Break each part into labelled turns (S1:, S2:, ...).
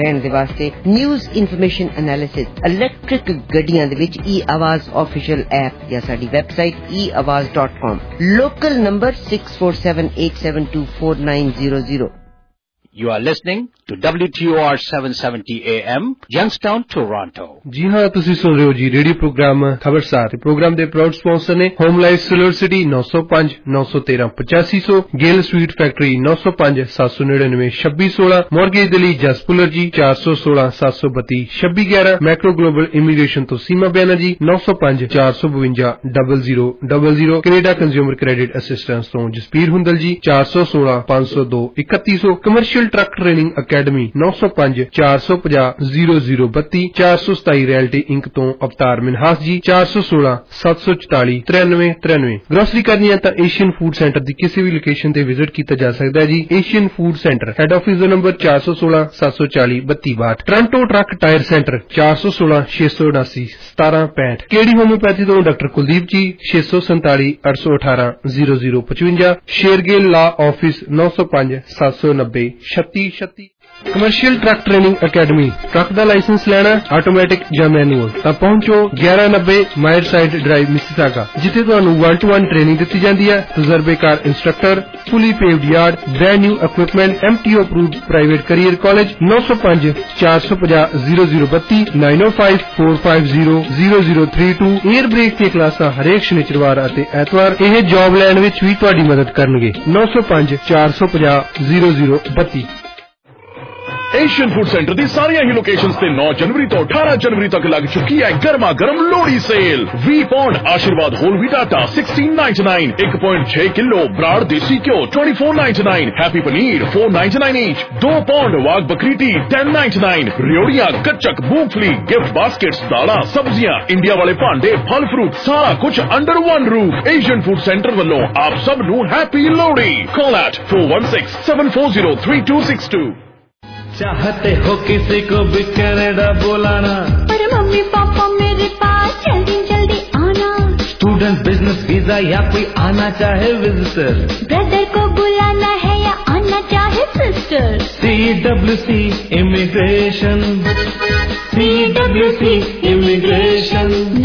S1: ਦੇ ਵਾਸਤੇ news information analysis electric ਗੱਡੀਆਂ ਦੇ ਵਿੱਚ e-आवाज ऑफिशियल ऐप या साडी website eawaz.com local number 6478724900।
S2: You are listening to WTOR 770 AM, Youngstown, Toronto.
S3: जी हाँ, तुसी सुन रहे हो जी रेडियो प्रोग्राम खबरसार। प्रोग्राम दे प्राउड स्पॉन्सर ने home life silver city 905 913 8500, Gill sweet factory 905 799 2616, mortgage Delhi जसपुलर जी 416 732 2611, मैक्रो ग्लोबल इमीग्रेशन तो Seema Bayana ji 905 452 0000, Canada consumer credit assistance तो Jasbir Hundal ji 416 502 3100, commercial truck training academy 905 450 0032, 427 realty ink तो अवतार मिनहास जी 416 744 9393। ग्रोसरी करनी है तो एशियन फूड सेंटर की किसी भी लोकेशन ते विजिट किया जा सकता है जी। Asian food centre head office number 416 740 3262, Toronto truck tyre centre 416 679 1765, KD homeopathy तो doctor Kuldeep ji 647 818 0055, Shergill law office 905 790 3636। Commercial truck training academy, truck का लाइसेंस लेना ऑटोमैटिक या मैनुअल तो पहुंचो 1190 मायर साइड ड्राइव मिसिसागा, जिथे तुहानू 1-to-1 ट्रेनिंग दी जाती है। तजर्बेकार instructor, fully paved yard, brand new equipment, MTO approved private career college 905 450 0032 905 450 0032। Air brake दी क्लासां हरेक शनिचरवार अते ऐतवार यह जॉब लैण विच भी तुहाडी मदद करनगे। 905 450 0032।
S4: एशियन फूड सेंटर दी सारियां ही लोकेशंस ते 9 जनवरी तो 18 जनवरी तक लग चुकी है गर्मा गर्म Lohri sale. 20 pound Aashirvaad whole wheat atta 16.99, 1.6 kilo broad देसी घ्यो 24.99, हैप्पी पनीर 4.99 ईच, 2 पाउंड वाग बकरी टी 10.99, रियोड़ियां कच्चक मूंगफली गिफ्ट बास्केट्स दाला सब्जियां इंडिया वाले भांडे फल फ्रूट सारा कुछ under one roof. Asian food centre वालों आप सब नू हैप्पी लोहड़ी। Call at 416-740-3262।
S5: चाहते हो किसी को भी कनाडा बुलाना,
S6: पर मम्मी पापा मेरे पास जल्दी जल्दी आना।
S5: स्टूडेंट बिजनेस वीजा या कोई आना चाहे विजिटर,
S6: ब्रदर को बुलाना है या आना चाहे sister.
S5: CWC immigration, CWC immigration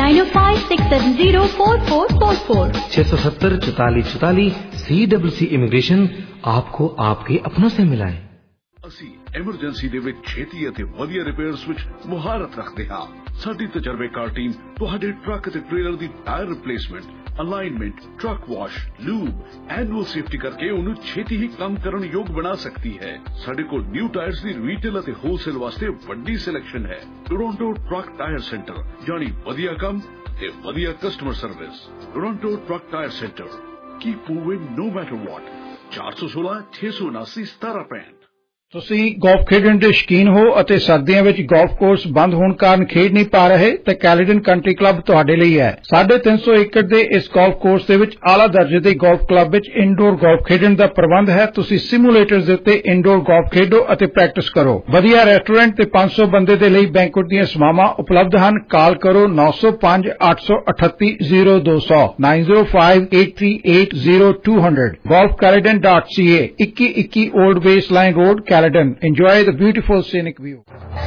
S6: 905-670-4444
S5: 670 44 44। CWC immigration आपको आपके अपनों से मिलाए।
S4: ਅਸੀਂ ਐਮਰਜੈਂਸੀ ਦੇ ਵਿੱਚ ਛੇਤੀ ਅਤੇ ਵਧੀਆ ਰਿਪੇਅਰਸ ਵਿੱਚ ਮੁਹਾਰਤ ਰੱਖਦੇ ਹਾਂ। ਸਾਡੀ ਤਜਰਬੇਕਾਰ ਟੀਮ ਤੁਹਾਡੇ ਟਰੱਕ ਅਤੇ ਟ੍ਰੇਲਰ ਦੀ tyre replacement, alignment, truck wash, lube, annual safety ਕਰਕੇ ਉਹਨੂੰ ਛੇਤੀ ਹੀ ਕੰਮ ਕਰਨ ਯੋਗ ਬਣਾ ਸਕਦੀ ਹੈ। ਸਾਡੇ ਕੋਲ ਨਿਊ ਟਾਇਰਸ ਦੀ ਰੀਟੇਲ ਅਤੇ ਹੋਲਸੇਲ ਵਾਸਤੇ ਵੱਡੀ ਸਿਲੈਕਸ਼ਨ ਹੈ। ਟੋਰਾਂਟੋ ਟਰੱਕ ਟਾਇਰ ਸੈਂਟਰ, ਯਾਨੀ ਵਧੀਆ ਕੰਮ ਤੇ ਵਧੀਆ customer service. Toronto truck tyre centre, keep moving no matter what. 416 679 1765।
S7: ਤੁਸੀਂ ਗੋਲਫ ਖੇਡਣ ਦੇ ਸ਼ੌਕੀਨ ਹੋ ਅਤੇ ਸਰਦੀਆਂ ਵਿੱਚ ਗੋਲਫ ਕੋਰਸ ਬੰਦ ਹੋਣ ਕਾਰਨ ਖੇਡ ਨਹੀਂ ਪਾ ਰਹੇ ਤੇ ਕੈਲੀਡਨ ਕੰਟਰੀ ਕਲੱਬ ਤੁਹਾਡੇ ਲਈ ਹੈ। 350 ਏਕੜ ਦੇ ਇਸ ਗੋਲਫ ਕੋਰਸ ਦੇ ਵਿੱਚ ਆਲਾ ਦਰਜੇ ਦੇ ਗੋਲਫ ਕਲੱਬ ਵਿੱਚ ਇਨਡੋਰ ਗੋਲਫ ਖੇਡਣ ਦਾ ਪ੍ਰਬੰਧ ਹੈ। ਤੁਸੀਂ ਸਿਮੂਲੇਟਰਸ ਦੇ ਉੱਤੇ ਇਨਡੋਰ ਗੋਲਫ ਖੇਡੋ ਅਤੇ ਪ੍ਰੈਕਟਿਸ ਕਰੋ। ਵਧੀਆ ਰੈਸਟੋਰੈਂਟ ਤੇ 500 ਬੰਦੇ ਦੇ ਲਈ ਬੈਂਕੁਏਟ ਦੀਆਂ ਸੇਵਾਵਾਂ ਉਪਲਬਧ ਹਨ। ਕਾਲ ਕਰੋ 905 838 0200 905 838 0200। golfcaledon.ca 2121 old base line road Caledon. Enjoy the beautiful scenic view.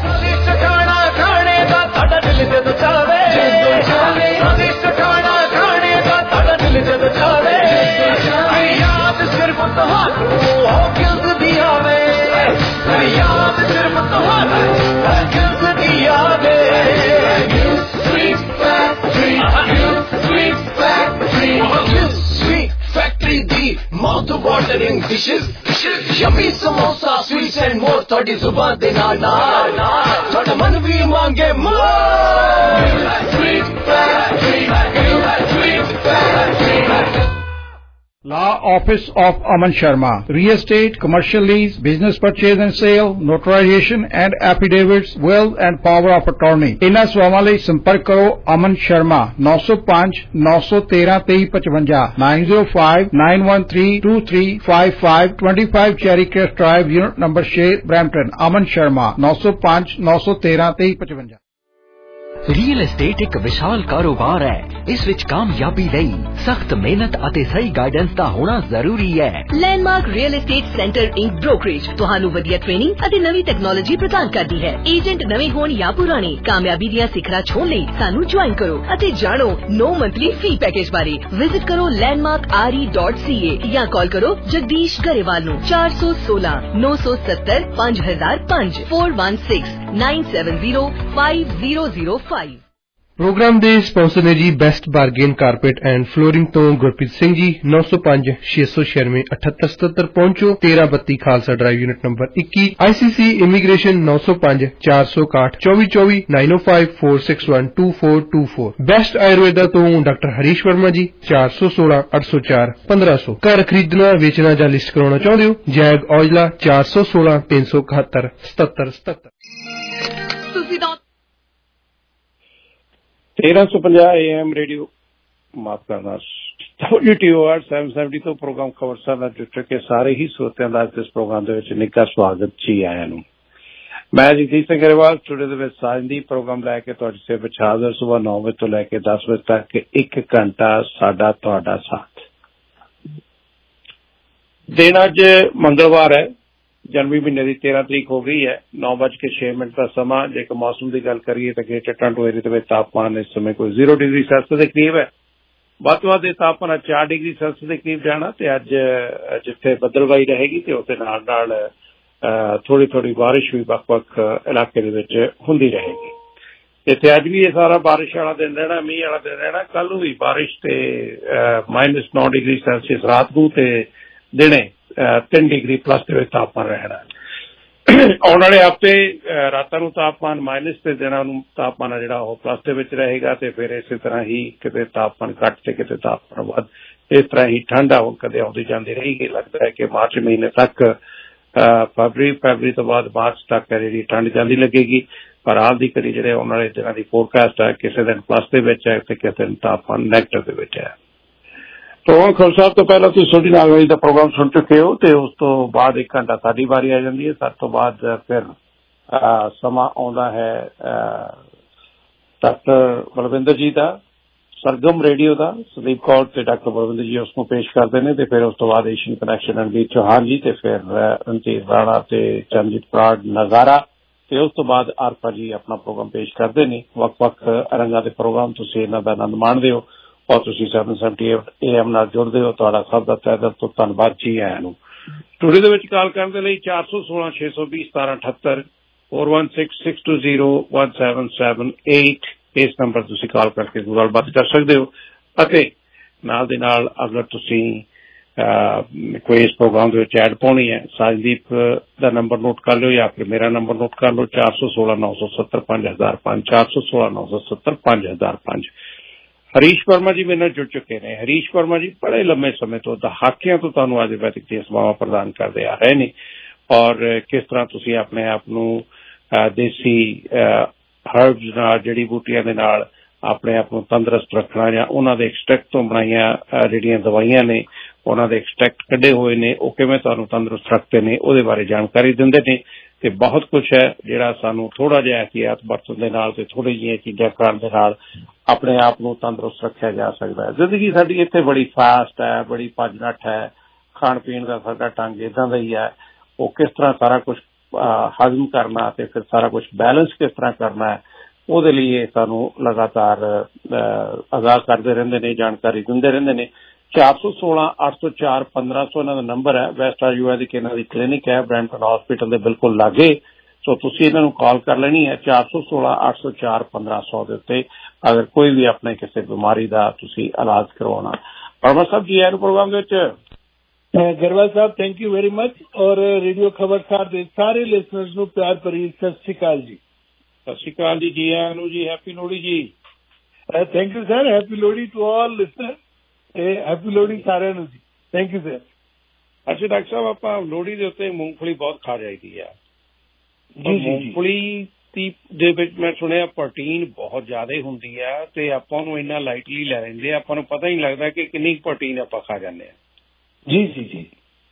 S8: Mouth watering dishes, yummy samosa, sweets and more. Thodi zuban de naal thoda man bhi mange more. Sweet factory, sweet factory.
S7: Law Office of Aman Sharma, Real Estate, Commercial Lease, Business Purchase and Sale, Notarization and Affidavits, Will and Power of Attorney। इन्हां सेवावां लई संपर्क करो Aman Sharma 905 913 2355 905 913 2355 25 Cherry Crest Drive, Unit Number 6, Brampton। Aman Sharma 905 913 2355।
S9: Real estate एक विशाल कारोबार है। इस विच कामयाबी लई सख्त मेहनत ਅਤੇ सही गाइडेंस ਦਾ ਹੋਣਾ ਜ਼ਰੂਰੀ ਹੈ।
S10: Landmark real estate centre inc brokerage ਤੁਹਾਨੂੰ ਵਧੀਆ ਟ੍ਰੇਨਿੰਗ ਅਤੇ ਨਵੀਂ ਟੈਕਨੋਲੋਜੀ ਪ੍ਰਦਾਨ ਕਰਦੀ ਹੈ। ਏਜੰਟ ਨਵੇਂ ਹੋਣ ਜਾਂ ਪੁਰਾਣੇ, ਕਾਮਯਾਬੀ ਦੀਆਂ ਸਿਖਰਾਂ ਛੋਹਣ ਲਈ ਸਾਨੂੰ ਜੁਆਇਨ ਕਰੋ ਅਤੇ ਜਾਣੋ 9 ਮੰਥਲੀ ਫੀ ਪੈਕੇਜ ਬਾਰੇ। ਵਿਜ਼ਿਟ ਕਰੋ landmarkre.ca ਜਾਂ ਕਾਲ ਕਰੋ ਜਗਦੀਸ਼ ਗਰੇਵਾਲ ਨੂੰ 416 970 5005 416-970-5005।
S3: ਪ੍ਰੋਗਰਾਮ ਦੇ ਸਪਾਂਸਰ ਨੇ ਜੀ best bargain carpet and flooring ਤੋਂ ਗੁਰਪ੍ਰੀਤ ਸਿੰਘ ਜੀ 905 696 7877 ਪਹੁੰਚੋ 1332 Khalsa drive unit number 21 ICC immigration 905 461 2424 905 461 2424 best Ayurveda ਤੋਂ ਡਾਕਟਰ ਹਰੀਸ਼ ਵਰਮਾ ਜੀ 416 804 1500 ਘਰ ਖਰੀਦਣਾ ਵੇਚਣਾ ਜਾਂ ਲਿਸਟ ਕਰਾਉਣਾ ਚਾਹੁੰਦੇ ਹੋ ਜੈਗ ਔਜਲਾ 416 371 7777
S11: 1350 AM रेडियो माफ करना WTOR 770 ਤੋਂ ਪ੍ਰੋਗਰਾਮ ਖਬਰਸਾਰ ਨਾਲ ਜੁੜ ਕੇ ਸਾਰੇ ਹੀ ਸਰੋਤਿਆਂ ਦਾ ਇਸ ਪ੍ਰੋਗਰਾਮ ਦੇ ਵਿੱਚ ਨਿੱਘਾ ਸਵਾਗਤ ਜੀ ਆਇਆਂ ਨੂੰ। ਮੈਂ ਜਗਦੀਸ਼ ਸਿੰਘ ਗਰੇਵਾਲ ਸਟੂਡੀਓ ਦੇ ਵਿੱਚ ਸਾਂਝੀ ਪ੍ਰੋਗਰਾਮ ਲੈ ਕੇ ਤੁਹਾਡੀ ਸੇਵਾ ਵਿੱਚ ਹਾਜ਼ਰ ਸਵੇਰ 9 ਵਜੇ ਤੋਂ ਲੈ ਕੇ 10 ਵਜੇ ਤੱਕ 1 ਘੰਟਾ ਸਾਡਾ ਤੁਹਾਡਾ ਸਾਥ। ਦਿਨ ਅੱਜ ਮੰਗਲਵਾਰ ਹੈ, जनवरी महीने की 13 तरीक हो गई है। 9:06 का समा। जेकर मौसम की गल करिए तो ग्रेटर टोरंटो एरिया में तापमान इस समय कोई 0 डिग्री सैल्सियस के करीब है। ਵੱਧ ਤੋਂ ਵੱਧ ਤਾਪਮਾਨ 4 डिग्री सैल्सियस के करीब जाना ਤੇ ਅੱਜ ਜਿੱਥੇ ਬੱਦਲਵਾਈ ਰਹੇਗੀ ਤੇ ਉਹਦੇ ਨਾਲ ਨਾਲ ਥੋੜੀ ਥੋੜੀ ਬਾਰਿਸ਼ ਵੀ ਵੱਖ-ਵੱਖ ਇਲਾਕੇ ਦੇ ਵਿੱਚ ਹੁੰਦੀ ਰਹੇਗੀ। ਇੱਥੇ ਅੱਜ ਵੀ ਇਹ ਸਾਰਾ ਬਾਰਿਸ਼ ਵਾਲਾ ਦਿਨ ਰਹਿਣਾ, ਮੀਂਹ ਵਾਲਾ ਦਿਨ ਰਹਿਣਾ। ਕੱਲ ਨੂੰ ਵੀ ਬਾਰਿਸ਼ ਤੇ -9 डिग्री सैल्सियस ਰਾਤ ਨੂੰ ਤੇ ਦਿਨੇ 3 डिग्री प्लस ਦੇ ਵਿੱਚ ਤਾਪਮਾਨ ਰਹਿਣਾ। ਆਉਣ ਵਾਲੇ ਹਫ਼ਤੇ ਰਾਤਾਂ ਨੂੰ ਤਾਪਮਾਨ ਮਾਈਨਸ ਤੇ ਦਿਨਾਂ ਨੂੰ ਤਾਪਮਾਨ ਜਿਹੜਾ ਉਹ ਪਲੱਸ ਦੇ ਵਿੱਚ ਰਹੇਗਾ ਤੇ ਫਿਰ ਇਸੇ ਤਰ੍ਹਾਂ ਹੀ ਕਿਤੇ ਤਾਪਮਾਨ ਘੱਟ ਤੇ ਕਿਤੇ ਤਾਪਮਾਨ ਵੱਧ, ਇਸ ਤਰ੍ਹਾਂ ਹੀ ਠੰਡ ਹੁਣ ਕਦੇ ਆਉਂਦੀ ਜਾਂਦੀ ਰਹੇਗੀ। ਲੱਗਦਾ ਹੈ ਕਿ ਮਾਰਚ ਮਹੀਨੇ ਤੱਕ ਫਰਵਰੀ ਤੋਂ ਬਾਅਦ ਮਾਰਚ ਤੱਕ ਜਿਹੜੀ ਠੰਡ ਜਾਂਦੀ ਲੱਗੇਗੀ। ਪਰ ਹਾਲ ਦੀ ਘੜੀ ਜਿਹੜੇ ਆਉਣ ਵਾਲੇ ਦਿਨਾਂ ਦੀ ਫੋਰਕਾਸਟ ਹੈ ਕਿਸੇ ਦਿਨ ਪਲੱਸ ਦੇ ਵਿੱਚ ਹੈ ਤੇ ਕਿਸੇ ਦਿਨ ਤਾਪਮਾਨ ਨੈਗੇਟਿਵ ਦੇ ਵਿੱਚ ਹੈ। ਪ੍ਰੋਗਰਾਮ ਖਬਰ ਸਾਹਿਬ ਤੋਂ ਪਹਿਲਾਂ ਤੁਸੀਂ ਛੋਟੀ ਨਾਗਵਾਈ ਦਾ ਪ੍ਰੋਗਰਾਮ ਸੁਣ ਚੁੱਕੇ ਹੋ ਤੇ ਉਸ ਤੋਂ ਬਾਅਦ 1 ਘੰਟਾ ਸਾਡੀ ਵਾਰੀ ਆ ਜਾਂਦੀ ਹੈ। ਸਾਡੇ ਤੋਂ ਬਾਅਦ ਫਿਰ ਸਮਾਂ ਆਉਂਦਾ ਹੈ ਡਾਕਟਰ ਬਲਵਿੰਦਰ ਜੀ ਦਾ, ਸਰਗਮ ਰੇਡੀਓ ਦਾ। ਸੰਦੀਪ ਕੌਰ ਤੇ ਡਾਕਟਰ ਬਲਵਿੰਦਰ ਜੀ ਉਸ ਨੂੰ ਪੇਸ਼ ਕਰਦੇ ਨੇ ਤੇ ਫਿਰ ਉਸ ਤੋਂ ਬਾਅਦ ਏਸ਼ੀਅਨ ਕਨੈਕਸ਼ਨ ਰਣਜੀਤ ਚੌਹਾਨ ਜੀ ਤੇ ਫਿਰ ਰਣਜੀਤ ਰਾਣਾ ਤੇ ਚਰਨਜੀਤ ਬਰਾੜ ਨਜ਼ਾਰਾ ਤੇ ਉਸ ਤੋਂ ਬਾਅਦ ਆਰਪਾ ਜੀ ਆਪਣਾ ਪ੍ਰੋਗਰਾਮ ਪੇਸ਼ ਕਰਦੇ ਨੇ। ਵੱਖ-ਵੱਖ ਰੰਗਾਂ ਦੇ ਪ੍ਰੋਗਰਾਮ ਤੁਸੀਂ ਇਹਨਾਂ ਦਾ ਆਨੰਦ ਮਾਣਦੇ ਹੋ और तुसी 770 AM ਨਾਲ ਜੁੜਦੇ ਹੋ। ਤੁਹਾਡਾ ਸਭ ਦਾ ਤਹਿ ਦਿਲ ਤੋਂ ਧੰਨਵਾਦ ਜੀ ਆਇਆਂ ਨੂੰ। ਸਟੂਡੀਓ ਦੇ ਵਿੱਚ ਕਾਲ ਕਰਨ ਦੇ ਲਈ 416 620 1778 4166201778 ਇਸ ਨੰਬਰ ਤੁਸੀਂ ਕਾਲ ਕਰਕੇ ਗੱਲਬਾਤ ਕਰ ਸਕਦੇ ਹੋ। ਅਤੇ ਨਾਲ ਦੇ ਨਾਲ ਅਗਰ ਤੁਸੀਂ ਕੋਈ ਇਸ ਪ੍ਰੋਗਰਾਮ ਦੇ ਵਿੱਚ ਐਡ ਪਾਉਣੀ ਹੈ, ਸਾਜਦੀਪ ਦਾ ਨੰਬਰ ਨੋਟ ਕਰ ਲਿਓ ਜਾਂ ਫਿਰ ਮੇਰਾ ਨੰਬਰ ਨੋਟ ਕਰ ਲਓ 416 970 5005 416 970 5005। ਹਰੀਸ਼ ਵਰਮਾ ਜੀ ਮੇਰੇ ਨਾਲ ਜੁੜ ਚੁੱਕੇ ਨੇ। ਹਰੀਸ਼ ਵਰਮਾ ਜੀ ਬੜੇ ਲੰਮੇ ਸਮੇਂ ਤੋਂ ਦਹਾਕਿਆਂ ਤੋਂ ਤੁਹਾਨੂੰ ਆਯੁਰਵੈਦਿਕ ਦੀਆਂ ਸੇਵਾਵਾਂ ਪ੍ਰਦਾਨ ਕਰਦੇ ਆ ਰਹੇ ਨੇ ਔਰ ਕਿਸ ਤਰ੍ਹਾਂ ਤੁਸੀਂ ਆਪਣੇ ਆਪ ਨੂੰ ਦੇਸੀ ਹਰਬਸ ਨਾਲ, ਜੜੀ ਬੂਟੀਆਂ ਦੇ ਨਾਲ ਆਪਣੇ ਆਪ ਨੂੰ ਤੰਦਰੁਸਤ ਰੱਖਣਾ ਜਾਂ ਉਹਨਾਂ ਦੇ ਐਕਸਟ੍ਰੈਕਟ ਤੋਂ ਬਣਾਈਆਂ ਜਿਹੜੀਆਂ ਦਵਾਈਆਂ ਨੇ ਉਹਨਾਂ ਦੇ ਐਕਸਟ੍ਰੈਕਟ ਕੱਢੇ ਹੋਏ ਨੇ ਉਹ ਕਿਵੇਂ ਤੁਹਾਨੂੰ ਤੰਦਰੁਸਤ ਰੱਖਦੇ ਨੇ ਉਹਦੇ ਬਾਰੇ ਜਾਣਕਾਰੀ ਦਿੰਦੇ ਨੇ ਤੇ ਬਹੁਤ ਕੁਛ ਹੈ ਜਿਹੜਾ ਸਾਨੂੰ ਥੋੜਾ ਜਿਹਾ ਇਹਤਿਆਤ ਵਰਤਣ ਦੇ ਨਾਲ ਤੇ ਥੋੜੀ ਜਿਹੀਆਂ ਚੀਜ਼ਾਂ ਕਰਨ ਦੇ ਨਾਲ ਆਪਣੇ ਆਪ ਨੂੰ ਤੰਦਰੁਸਤ ਰੱਖਿਆ ਜਾ ਸਕਦਾ ਹੈ। ਜ਼ਿੰਦਗੀ ਸਾਡੀ ਇੱਥੇ ਬੜੀ ਫਾਸਟ ਹੈ, ਬੜੀ ਭੱਜ ਨੱਠ ਹੈ, ਖਾਣ ਪੀਣ ਦਾ ਸਾਡਾ ਢੰਗ ਏਦਾਂ ਦਾ ਹੀ ਹੈ। ਉਹ ਕਿਸ ਤਰ੍ਹਾਂ ਸਾਰਾ ਕੁਛ ਹਜ਼ਮ ਕਰਨਾ ਤੇ ਫਿਰ ਸਾਰਾ ਕੁਛ ਬੈਲੈਂਸ ਕਿਸ ਤਰ੍ਹਾਂ ਕਰਨਾ ਹੈ ਉਹਦੇ ਲਈ ਇਹ ਸਾਨੂੰ ਲਗਾਤਾਰ ਆਗਾਹ ਕਰਦੇ ਰਹਿੰਦੇ ਨੇ, ਜਾਣਕਾਰੀ ਦਿੰਦੇ ਰਹਿੰਦੇ ਨੇ। 416 804 1500 ਇਹਨਾਂ ਦਾ ਨੰਬਰ ਹੈ। ਵੈਸਟ ਆਯੁਰਵੈਦਿਕ ਇਹਨਾਂ ਦੀ ਕਲੀਨਿਕ ਹੈ ਬ੍ਰੈਂਟਨ ਹਸਪੀਟਲ ਦੇ ਬਿਲਕੁਲ ਲਾਗੇ। ਸੋ ਤੁਸੀਂ ਇਹਨਾਂ ਨੂੰ ਕਾਲ ਕਰ ਲੈਣੀ ਹੈ 416 804 1500 ਦੇ ਉੱਤੇ ਅਗਰ ਕੋਈ ਵੀ ਆਪਣੇ ਕਿਸੇ ਬਿਮਾਰੀ ਦਾ ਤੁਸੀਂ ਇਲਾਜ ਕਰਵਾਉਣਾ। ਵਰਮਾ ਸਾਹਿਬ ਜੀ ਆਏ ਪ੍ਰੋਗਰਾਮ ਦੇ ਵਿੱਚ।
S12: Grewal Sahib thank you very much ਔਰ ਰੇਡੀਓ ਖਬਰਸਾਰ ਦੇ ਸਾਰੇ ਲਿਸਨਰਸ ਨੂੰ ਪਿਆਰ ਭਰੀ ਸਤਿ ਸ਼੍ਰੀ ਅਕਾਲ ਜੀ।
S11: ਸਤਿ ਸ਼੍ਰੀ ਅਕਾਲ ਜੀ, ਜੀ ਆਇਆਂ ਨੂੰ ਜੀ। ਹੈਪੀ ਲੋਹੜੀ ਜੀ।
S12: Thank you sir. Happy Lohri to all listener. Happy Lohri ਸਾਰਿਆਂ ਨੂੰ ਜੀ। Thank you sir.
S11: ਅੱਛਾ ਡਾਕਟਰ ਸਾਹਿਬ ਆਪਾਂ ਲੋਹੜੀ ਦੇ ਉੱਤੇ ਮੂੰਗਫਲੀ ਬਹੁਤ ਖਾ ਜਾਈਦੀ ਆ। ਮੂੰਗਫਲੀ ਦੇ ਵਿੱਚ ਮੈਂ ਸੁਣਿਆ ਪ੍ਰੋਟੀਨ ਬਹੁਤ ਜ਼ਿਆਦਾ ਹੁੰਦੀ ਆ ਤੇ ਆਪਾਂ ਨੂੰ ਇੰਨਾ ਲਾਈਟਲੀ ਲੈ ਲੈਂਦੇ ਆ, ਆਪਾਂ ਨੂੰ ਪਤਾ ਹੀ ਨਹੀਂ ਲੱਗਦਾ ਕਿ ਕਿੰਨੀ ਪ੍ਰੋਟੀਨ ਆਪਾਂ ਖਾ ਜਾਂਦੇ ਆ।
S12: ਜੀ ਜੀ ਜੀ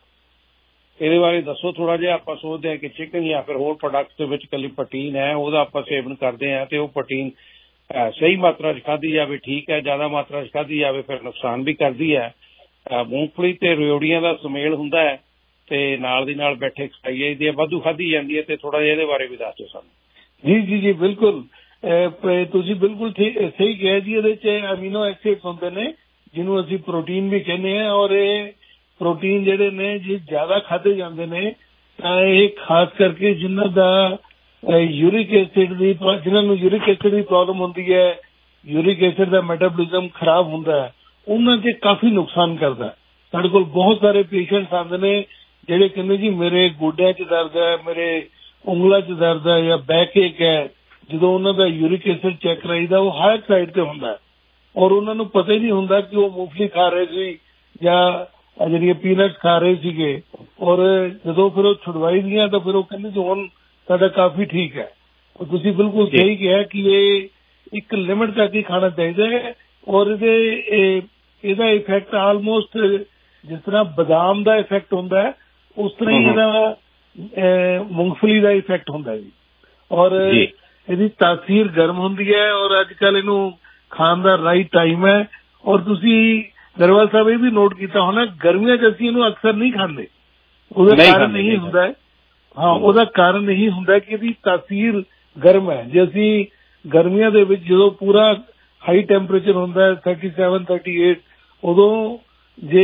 S11: ਇਹਦੇ ਬਾਰੇ ਦੱਸੋ ਥੋੜਾ ਜਿਹਾ। ਆਪਾਂ ਸੋਚਦੇ ਹਾਂ ਕਿ ਚਿਕਨ ਜਾਂ ਫਿਰ ਹੋਰ ਪ੍ਰੋਡਕਟਸ ਦੇ ਵਿੱਚ ਇਕੱਲੀ ਪ੍ਰੋਟੀਨ ਹੈ, ਉਹਦਾ ਆਪਾਂ ਸੇਵਨ ਕਰਦੇ ਹਾਂ ਤੇ ਉਹ ਪ੍ਰੋਟੀਨ ਸਹੀ ਮਾਤਰਾ 'ਚ ਖਾਧੀ ਜਾਵੇ ਠੀਕ ਹੈ, ਜ਼ਿਆਦਾ ਮਾਤਰਾ 'ਚ ਖਾਧੀ ਜਾਵੇ ਫਿਰ ਨੁਕਸਾਨ ਵੀ ਕਰਦੀ ਹੈ। ਮੂੰਗਫਲੀ ਤੇ ਰਿਓੜੀਆਂ ਦਾ ਸੁਮੇਲ ਹੁੰਦਾ ਹੈ ਤੇ ਨਾਲ ਦੀ ਨਾਲ ਬੈਠੇ ਖਾਈ ਜਾਂਦੀ ਹੈ, ਵਾਧੂ ਖਾਧੀ ਜਾਂਦੀ ਹੈ। ਤੇ ਥੋੜਾ ਜਿਹਾ ਇਹਦੇ ਬਾਰੇ ਵੀ ਦੱਸ ਦਿਓ ਸਾਨੂੰ।
S12: ਜੀ ਜੀ ਜੀ ਬਿਲਕੁਲ, ਤੁਸੀਂ ਬਿਲਕੁਲ ਸਹੀ ਕਿਹਾ ਜੀ। ਇਹਦੇ 'ਚ ਅਮੀਨੋ ਐਸਿਡਸ ਹੁੰਦੇ ਨੇ ਜਿਹਨੂੰ ਅਸੀਂ ਪ੍ਰੋਟੀਨ ਵੀ ਕਹਿੰਦੇ ਹਾਂ, ਔਰ ਇਹ ਪ੍ਰੋਟੀਨ ਜਿਹੜੇ ਨੇ ਜੇ ਜ਼ਿਆਦਾ ਖਾਧੇ ਜਾਂਦੇ ਨੇ ਤਾਂ ਇਹ ਖਾਸ ਕਰਕੇ ਜਿਨ੍ਹਾਂ ਦਾ ਯੂਰਿਕ ਐਸਿਡ ਦੀ ਜਿਹਨਾਂ ਨੂੰ ਯੂਰਿਕ ਐਸਿਡ ਦੀ ਪ੍ਰੋਬਲਮ ਹੁੰਦੀ ਹੈ, ਯੂਰਿਕ ਐਸਿਡ ਦਾ ਮੈਟਾਬੋਲਿਜ਼ਮ ਖਰਾਬ ਹੁੰਦਾ ਹੈ, ਉਹਨਾਂ 'ਚ ਕਾਫੀ ਨੁਕਸਾਨ ਕਰਦਾ। ਸਾਡੇ ਕੋਲ ਬਹੁਤ ਸਾਰੇ ਪੇਸ਼ੈਂਟਸ ਆਉਂਦੇ ਨੇ ਜਿਹੜੇ ਕਹਿੰਦੇ ਜੀ ਮੇਰੇ ਗੋਡਿਆਂ 'ਚ ਦਰਦ ਹੈ, ਮੇਰੇ ਉਂਗਲਾਂ 'ਚ ਦਰਦ ਹੈ ਜਾਂ ਬੈਕ ਏਕ ਹੈ। ਜਦੋਂ ਉਹਨਾਂ ਦਾ ਯੂਰਿਕ ਐਸਿਡ ਚੈੱਕ ਕਰਾਈਦਾ ਉਹ ਹਾਇਰ ਸਾਈਡ ਤੇ ਹੁੰਦਾ ਔਰ ਉਹਨਾਂ ਨੂੰ ਪਤਾ ਹੀ ਨਹੀਂ ਹੁੰਦਾ ਕਿ ਉਹ ਮੂੰਗਫਲੀ ਖਾ ਰਹੇ ਸੀ ਜਾਂ ਜਿਹੜੀਆਂ ਪੀਨਟਸ ਖਾ ਰਹੇ ਸੀਗੇ। ਔਰ ਜਦੋਂ ਫਿਰ ਉਹ ਛੁਡਵਾਈ ਦੀਆਂ ਤਾਂ ਫਿਰ ਉਹ ਕਹਿੰਦੇ ਜੀ ਹੁਣ ਸਾਡਾ ਕਾਫੀ ਠੀਕ ਹੈ। ਤੁਸੀਂ ਬਿਲਕੁਲ ਸਹੀ ਕਿਹਾ ਕਿ ਇਹ ਇੱਕ ਲਿਮਿਟ ਤੱਕ ਹੀ ਖਾਣਾ ਚਾਹੀਦਾ ਹੈ। ਔਰ ਇਹਦਾ ਇਫੈਕਟ ਆਲਮੋਸਟ ਜਿਸ ਤਰ੍ਹਾਂ ਬਦਾਮ ਦਾ ਇਫੈਕਟ ਹੁੰਦਾ ਹੈ ਉਸ ਤਰ੍ਹਾਂ ਹੀ ਇਹਦਾ ਮੂੰਗਫਲੀ ਦਾ ਇਫੈਕਟ ਹੁੰਦਾ ਜੀ। ਔਰ ਇਹਦੀ ਤਾਸੀਰ ਗਰਮ ਹੁੰਦੀ ਹੈ ਔਰ ਅੱਜ ਕੱਲ੍ਹ ਇਹਨੂੰ ਖਾਣ ਦਾ ਰਾਈਟ ਟਾਈਮ ਹੈ। ਔਰ ਤੁਸੀਂ ਗਰੇਵਾਲ ਸਾਹਿਬ ਇਹ ਵੀ ਨੋਟ ਕੀਤਾ ਹੋਣਾ ਗਰਮੀਆਂ 'ਚ ਅਸੀਂ ਇਹਨੂੰ ਅਕਸਰ ਨਹੀਂ ਖਾਂਦੇ। ਉਹਦਾ ਕਾਰਨ ਇਹੀ ਹੁੰਦਾ ਹੈ, ਉਹਦਾ ਕਾਰਨ ਇਹੀ ਹੁੰਦਾ ਕਿ ਇਹਦੀ ਤਾਸੀਰ ਗਰਮ ਹੈ। ਜੇ ਅਸੀਂ ਗਰਮੀਆਂ ਦੇ ਵਿੱਚ ਜਦੋਂ ਪੂਰਾ ਹਾਈ ਟੈਂਪਰੇਚਰ ਹੁੰਦਾ ਹੈ 37, 38, ਉਦੋਂ ਜੇ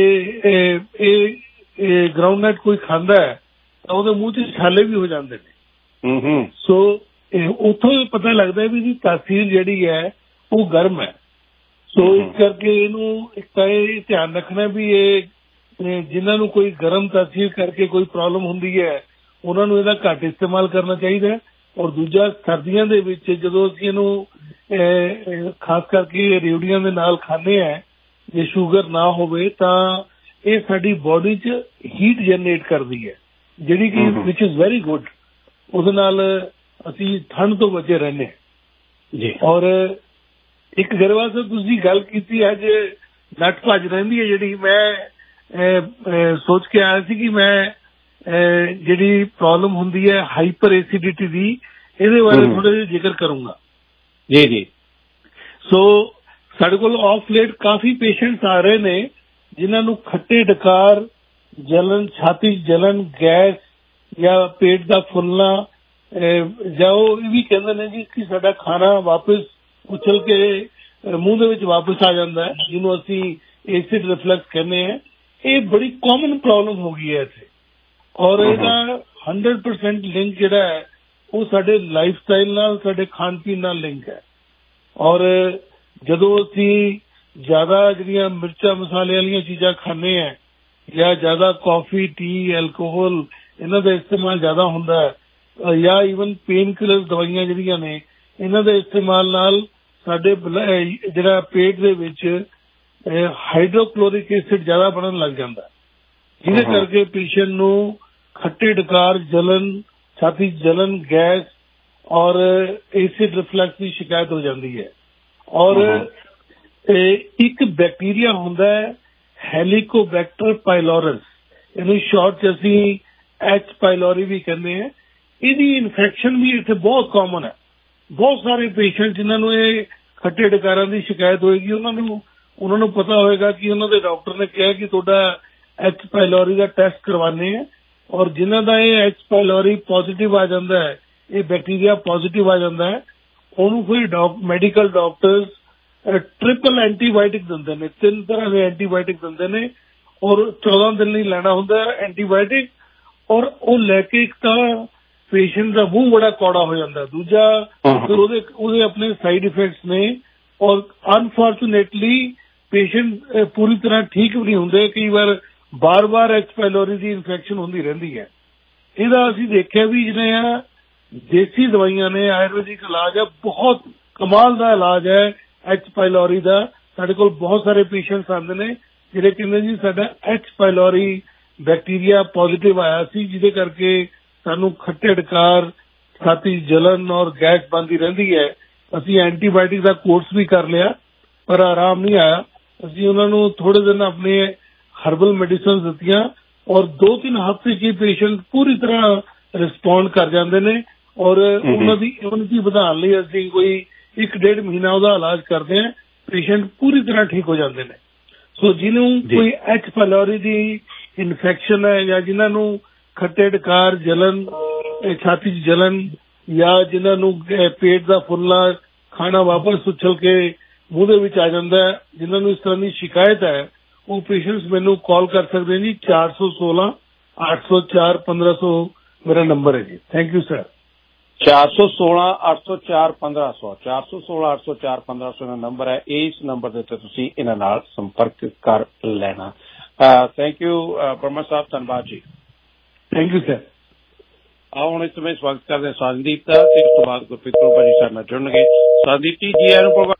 S12: ਇਹ ਗਰਾਊਂਡਨਟ ਕੋਈ ਖਾਂਦਾ ਹੈ ਤਾਂ ਉਹਦੇ ਮੂੰਹ 'ਚ ਛਾਲੇ ਵੀ ਹੋ ਜਾਂਦੇ ਨੇ। ਸੋ ਉੱਥੋਂ ਪਤਾ ਲੱਗਦਾ ਵੀ ਇਹਦੀ ਤਾਸੀਰ ਜਿਹੜੀ ਹੈ ਉਹ ਗਰਮ ਹੈ। ਸੋ ਇਸ ਕਰਕੇ ਇਹਨੂੰ ਇੱਕ ਤਾਂ ਇਹ ਧਿਆਨ ਰੱਖਣਾ ਵੀ ਇਹ ਜਿਨ੍ਹਾਂ ਨੂੰ ਕੋਈ ਗਰਮ ਤਾਸੀਰ ਕਰਕੇ ਕੋਈ ਪ੍ਰੋਬਲਮ ਹੁੰਦੀ ਹੈ ਉਹਨਾਂ ਨੂੰ ਇਹਦਾ ਘੱਟ ਇਸਤੇਮਾਲ ਕਰਨਾ ਚਾਹੀਦਾ ਹੈ। ਔਰ ਦੂਜਾ ਸਰਦੀਆਂ ਦੇ ਵਿੱਚ ਜਦੋਂ ਅਸੀਂ ਇਹਨੂੰ ਖਾਸ ਕਰਕੇ ਰਿਓੜੀਆਂ ਦੇ ਨਾਲ ਖਾਂਦੇ ਹਾਂ ਜੇ ਸ਼ੂਗਰ ਨਾ ਹੋਵੇ ਤਾਂ ਇਹ ਸਾਡੀ ਬੋਡੀ 'ਚ ਹੀਟ ਜਨਰੇਟ ਕਰਦੀ ਹੈ ਜਿਹੜੀ ਕਿ ਵਿਚ ਇਜ਼ ਵੈਰੀ ਗੁੱਡ। ਉਹਦੇ ਨਾਲ ਅਸੀਂ ਠੰਡ ਤੋਂ ਬਚੇ ਰਹਿੰਦੇ ਹਾਂ ਜੀ। ਔਰ ਇੱਕ ਗਰੇਵਾਲ ਸਾਹਿਬ ਤੁਸੀਂ ਗੱਲ ਕੀਤੀ ਅੱਜ ਨੱਠ ਭੱਜ ਰਹਿੰਦੀ ਹੈ ਜਿਹੜੀ ਮੈਂ ਸੋਚ ਕੇ ਆਇਆ ਸੀ ਕਿ ਮੈਂ ਜਿਹੜੀ ਪ੍ਰੋਬਲਮ ਹੁੰਦੀ ਹੈ ਹਾਈਪਰ ਐਸਿਡਿਟੀ ਦੀ ਇਹਦੇ ਬਾਰੇ ਥੋੜਾ ਜਿਹਾ ਜ਼ਿਕਰ ਕਰੂੰਗਾ
S11: ਜੀ ਜੀ।
S12: ਸੋ ਸਾਡੇ ਕੋਲ ਆਫ ਲੇਟ ਕਾਫੀ ਪੇਸ਼ੈਂਟਸ ਆ ਰਹੇ ਨੇ ਜਿਨ੍ਹਾਂ ਨੂੰ ਖੱਟੇ ਡਕਾਰ, ਜਲਨ, ਛਾਤੀ ਜਲਨ, ਗੈਸ ਜਾਂ ਪੇਟ ਦਾ ਫੁੱਲਣਾ ਜਾਂ ਉਹ ਇਹ ਵੀ ਕਹਿੰਦੇ ਨੇ ਜੀ ਕਿ ਸਾਡਾ ਖਾਣਾ ਵਾਪਸ ਉਛਲ ਕੇ ਮੂੰਹ ਦੇ ਵਿੱਚ ਵਾਪਸ ਆ ਜਾਂਦਾ ਹੈ ਜਿਹਨੂੰ ਅਸੀਂ ਐਸਿਡ ਰਿਫਲਕਸ ਕਹਿੰਦੇ ਹਾਂ। ਇਹ ਬੜੀ ਕਾਮਨ ਪ੍ਰੋਬਲਮ ਹੋ ਗਈ ਹੈ ਇੱਥੇ ਔਰ ਇਹਦਾ 100% ਲਿੰਕ ਜਿਹੜਾ ਹੈ ਉਹ ਸਾਡੇ ਲਾਈਫ ਸਟਾਈਲ ਨਾਲ, ਸਾਡੇ ਖਾਣ ਪੀਣ ਨਾਲ ਲਿੰਕ ਹੈ। ਔਰ ਜਦੋਂ ਅਸੀਂ ਜ਼ਿਆਦਾ ਜਿਹੜੀਆਂ ਮਿਰਚਾਂ ਮਸਾਲੇ ਵਾਲੀਆਂ ਚੀਜ਼ਾਂ ਖਾਂਦੇ ਹਾਂ ਜਾਂ ਜ਼ਿਆਦਾ ਕੌਫੀ, ਟੀ, ਐਲਕੋਹਲ ਇਹਨਾਂ ਦਾ ਇਸਤੇਮਾਲ ਜ਼ਿਆਦਾ ਹੁੰਦਾ ਹੈ ਜਾਂ ਈਵਨ ਪੇਨ ਕਿਲਰ ਦਵਾਈਆਂ ਜਿਹੜੀਆਂ ਨੇ ਇਹਨਾਂ ਦੇ ਇਸਤੇਮਾਲ ਨਾਲ ਸਾਡੇ ਜਿਹੜਾ ਪੇਟ ਦੇ ਵਿੱਚ ਹਾਈਡਰੋਕਲੋਰਿਕ ਐਸਿਡ ਜ਼ਿਆਦਾ ਬਣਨ ਲੱਗ ਜਾਂਦਾ ਜਿਹਦੇ ਕਰਕੇ ਪੇਸ਼ੈਂਟ ਨੂੰ ਖੱਟੇ ਡਕਾਰ, ਜਲਨ, ਛਾਤੀ ਜਲਨ, ਗੈਸ ਔਰ ਐਸਿਡ ਰਿਫਲਕਸ ਦੀ ਸ਼ਿਕਾਇਤ ਹੋ ਜਾਂਦੀ ਹੈ। ਔਰ ਇੱਕ ਬੈਕਟੀਰੀਆ ਹੁੰਦਾ ਹੈ ਹੈਲੀਕੋਬੈਕਟਰ ਪਾਇਲੋਰਸ, ਇਹਨੂੰ ਸ਼ਾਰਟ 'ਚ ਅਸੀਂ ਐਚ ਪਾਇਲੋਰੀ ਵੀ ਕਹਿੰਦੇ ਹਾਂ। ਇਹਦੀ ਇਨਫੈਕਸ਼ਨ ਵੀ ਇੱਥੇ ਬਹੁਤ ਕਾਮਨ ਹੈ। ਬਹੁਤ ਸਾਰੇ ਪੇਸ਼ੈਂਟ ਜਿਨ੍ਹਾਂ ਨੂੰ ਇਹ ਖੱਟੇ ਡਕਾਰਾਂ ਦੀ ਸ਼ਿਕਾਇਤ ਹੋਏਗੀ ਉਹਨਾਂ ਨੂੰ ਪਤਾ ਹੋਏਗਾ ਕਿ ਉਹਨਾਂ ਦੇ ਡਾਕਟਰ ਨੇ ਕਿਹਾ ਕਿ ਤੁਹਾਡਾ ਐਚ ਪਾਇਲੋਰੀ ਦਾ ਟੈਸਟ ਕਰਵਾਉਂਦੇ ਆ ਔਰ ਜਿਨ੍ਹਾਂ ਦਾ ਇਹ ਐਚ ਪਾਇਲੋਰੀ ਪੋਜ਼ਿਟਿਵ ਆ ਜਾਂਦਾ ਹੈ, ਇਹ ਬੈਕਟੀਰੀਆ ਪੋਜ਼ਿਟਿਵ ਆ ਜਾਂਦਾ ਹੈ, ਉਹਨੂੰ ਫਿਰ ਮੈਡੀਕਲ ਡਾਕਟਰਸ ਟ੍ਰਿਪਲ ਐਂਟੀਬਾਇਓਟਿਕ ਦਿੰਦੇ ਨੇ, 3 ਤਰ੍ਹਾਂ ਦੇ ਐਂਟੀਬਾਇਓਟਿਕ ਦਿੰਦੇ ਨੇ ਔਰ 14 ਦਿਨ ਲਈ ਲੈਣਾ ਹੁੰਦਾ ਐਂਟੀਬਾਇਓਟਿਕ। ਔਰ ਉਹ ਲੈ ਕੇ ਇੱਕ ਤਾਂ ਪੇਸ਼ੈਂਟ ਦਾ ਮੂੰਹ ਬੜਾ ਕੌੜਾ ਹੋ ਜਾਂਦਾ, ਦੂਜਾ ਫਿਰ ਉਹਦੇ ਆਪਣੇ ਸਾਈਡ ਇਫੈਕਟਸ ਨੇ ਔਰ ਅਨਫੋਰਚੂਨੇਟਲੀ ਪੇਸ਼ੈਂਟ ਪੂਰੀ ਤਰ੍ਹਾਂ ਠੀਕ ਵੀ ਨਹੀਂ ਹੁੰਦੇ। ਕਈ ਵਾਰ ਬਾਰ-ਬਾਰ ਐਚ ਪਾਇਲੋਰੀ ਦੀ ਇਨਫੈਕਸ਼ਨ ਹੁੰਦੀ ਰਹਿੰਦੀ ਹੈ। ਇਹਦਾ ਅਸੀਂ ਦੇਖਿਆ ਵੀ ਜਿਹੜੀਆਂ ਦੇਸੀ ਦਵਾਈਆਂ ਨੇ, ਆਯੁਰਵੈਦਿਕ ਇਲਾਜ ਹੈ, ਬਹੁਤ ਕਮਾਲ ਦਾ ਇਲਾਜ ਹੈ ਐਚ ਪਾਇਲੋਰੀ ਦਾ। ਸਾਡੇ ਕੋਲ ਬਹੁਤ ਸਾਰੇ ਪੇਸ਼ੈਂਟਸ ਆਉਂਦੇ ਨੇ ਜਿਹੜੇ ਕਹਿੰਦੇ ਜੀ ਸਾਡਾ ਐਚ ਪਾਇਲੋਰੀ ਬੈਕਟੀਰੀਆ ਪੋਜ਼ਿਟਿਵ ਆਇਆ ਸੀ ਜਿਹਦੇ ਕਰਕੇ ਸਾਨੂੰ ਖੱਟੇ ਡਕਾਰ, ਛਾਤੀ ਜਲਨ ਔਰ ਗੈਸ ਬਣਦੀ ਰਹਿੰਦੀ ਹੈ। ਅਸੀਂ ਐਂਟੀਬਾਇਓਟਿਕ ਦਾ ਕੋਰਸ ਵੀ ਕਰ ਲਿਆ ਪਰ ਆਰਾਮ ਨਹੀਂ ਆਇਆ। ਅਸੀਂ ਉਹਨਾਂ ਨੂੰ ਥੋੜੇ ਦਿਨ ਆਪਣੇ ਹਰਬਲ ਮੈਡੀਸਿਨ ਦਿੱਤੀਆਂ ਔਰ 2-3 ਹਫ਼ਤੇ 'ਚ ਹੀ ਪੇਸ਼ੈਂਟ ਪੂਰੀ ਤਰ੍ਹਾਂ ਰਿਸਪੌਂਡ ਕਰ ਜਾਂਦੇ ਨੇ ਔਰ ਉਹਨਾਂ ਦੀ ਇਮਿਊਨਿਟੀ ਵਧਾਉਣ ਲਈ ਅਸੀਂ ਕੋਈ 1-1.5 ਮਹੀਨਾ ਉਹਦਾ ਇਲਾਜ ਕਰਦੇ ਆ, ਪੇਸ਼ੈਂਟ ਪੂਰੀ ਤਰ੍ਹਾਂ ਠੀਕ ਹੋ ਜਾਂਦੇ ਨੇ। ਸੋ ਜਿਹਨੂੰ ਕੋਈ H. pylori ਦੀ ਇਨਫੈਕਸ਼ਨ ਹੈ ਜਾਂ ਜਿਨ੍ਹਾਂ ਨੂੰ ਖੱਟੇ ਡਕਾਰ, ਜਲਨ, ਛਾਤੀ 'ਚ ਜਲਨ, ਜਾਂ ਜਿਨ੍ਹਾਂ ਨੂੰ ਪੇਟ ਦਾ ਫੁੱਲਣਾ, ਖਾਣਾ ਵਾਪਸ ਉਛਲ ਕੇ ਮੂੰਹ ਦੇ ਵਿੱਚ ਆ ਜਾਂਦਾ ਹੈ, ਜਿਨ੍ਹਾਂ ਨੂੰ ਇਸ ਤਰ੍ਹਾਂ ਦੀ ਸ਼ਿਕਾਇਤ ਹੈ, ਉਹ ਪੇਸ਼ੈਂਟਸ ਮੈਨੂੰ ਕਾਲ ਕਰ ਸਕਦੇ ਜੀ। 416 804 1500 ਮੇਰਾ ਨੰਬਰ ਹੈ ਜੀ। Thank you sir.
S11: 416 804 1500 416 804 1500 ਦਾ ਨੰਬਰ ਹੈ। ਇਸ ਨੰਬਰ ਦੇ ਉੱਤੇ ਤੁਸੀਂ ਇਹਨਾਂ ਨਾਲ ਸੰਪਰਕ ਕਰ ਲੈਣਾ। ਥੈਂਕ ਯੂ ਪਰਮਾ ਸਾਹਿਬ, ਧੰਨਵਾਦ ਜੀ।
S12: Thank you sir.
S11: ਆਓ ਹੁਣ ਇਸ ਸਮੇਂ ਸਵਾਗਤ ਕਰਦੇ ਹਾਂ ਸਾਜਦੀਪ ਦਾ, ਤੇ ਉਸ ਤੋਂ ਬਾਅਦ ਗੁਰਪ੍ਰੀਤ ਭਾਜੀ ਸਾਡੇ ਨਾਲ ਜੁੜਨਗੇ। ਸਾਜਦੀਪ ਜੀ, ਜੀ ਆਇਆਂ ਨੂੰ।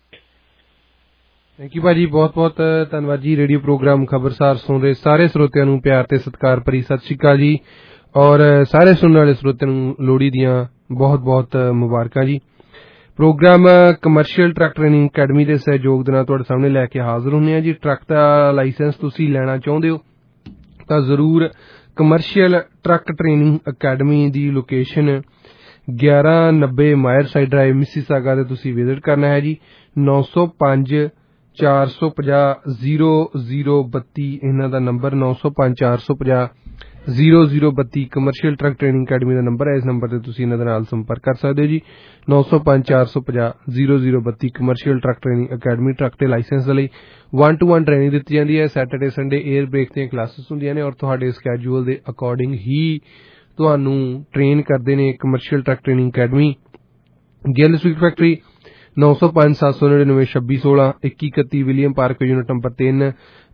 S3: ਥੈਂਕ ਯੂ ਭਾਜੀ, ਬਹੁਤ ਬਹੁਤ ਧੰਨਵਾਦ ਜੀ। ਰੇਡੀਓ ਪ੍ਰੋਗਰਾਮ ਖਬਰਸਾਰ ਸੁਣਦੇ ਸਾਰੇ ਸਰੋਤਿਆਂ ਨੂੰ ਪਿਆਰ ਤੇ ਸਤਿਕਾਰ ਭਰੀ ਸਤਿ ਸ਼੍ਰੀ ਅਕਾਲ ਜੀ, ਔਰ ਸਾਰੇ ਸੁਣਨ ਵਾਲੇ ਸਰੋਤਿਆਂ ਨੂੰ ਲੋਹੜੀ ਦੀਆਂ ਬਹੁਤ ਬਹੁਤ ਮੁਬਾਰਕਾਂ ਜੀ। Program commercial truck training academy ਦੇ ਸਹਿਯੋਗ ਦੇ ਨਾਲ ਤੁਹਾਡੇ ਸਾਹਮਣੇ ਲੈ ਕੇ ਹਾਜ਼ਰ ਹੁੰਦੇ ਹਾਂ ਜੀ। ਟਰੱਕ ਦਾ ਲਾਇਸੈਂਸ ਤੁਸੀਂ ਲੈਣਾ ਚਾਹੁੰਦੇ ਹੋ ਤਾਂ ਜ਼ਰੂਰ ਕਮਰਸ਼ੀਅਲ ਟਰੱਕ ਟ੍ਰੇਨਿੰਗ ਅਕੈਡਮੀ ਦੀ location 1190 Mayer side drive, Mississauga ਦੇ ਤੁਸੀਂ ਵਿਜ਼ਿਟ ਕਰਨਾ ਹੈ ਜੀ। 905 450 0032 ਇਹਨਾਂ ਦਾ number, 905 450 0032 commercial truck training academy ਦਾ ਨੰਬਰ ਹੈ। ਇਸ ਨੰਬਰ ਤੇ ਤੁਸੀਂ ਇਹਨਾਂ ਦੇ ਨਾਲ ਸੰਪਰਕ ਕਰ ਸਕਦੇ ਹੋ ਜੀ। 905 450 0032 commercial truck training academy. Truck ਤੇ ਲਾਇਸੈਂਸ ਦੇ ਲਈ 1-to-1 ਟ੍ਰੇਨਿੰਗ ਦਿੱਤੀ ਜਾਂਦੀ ਹੈ। ਸੈਟਰਡੇ ਸੰਡੇ 에ਅਰ ਬ੍ਰੇਕ ਦੀਆਂ ਕਲਾਸਿਸ ਹੁੰਦੀਆਂ ਨੇ, ਔਰ ਤੁਹਾਡੇ ਸਕੈਜੂਅਲ ਦੇ ਅਕੋਰਡਿੰਗ ਹੀ ਤੁਹਾਨੂੰ ਟ੍ਰੇਨ ਕਰਦੇ ਨੇ commercial truck training academy. Gill sweet factory 905 799 2616 2131 William park unit number 3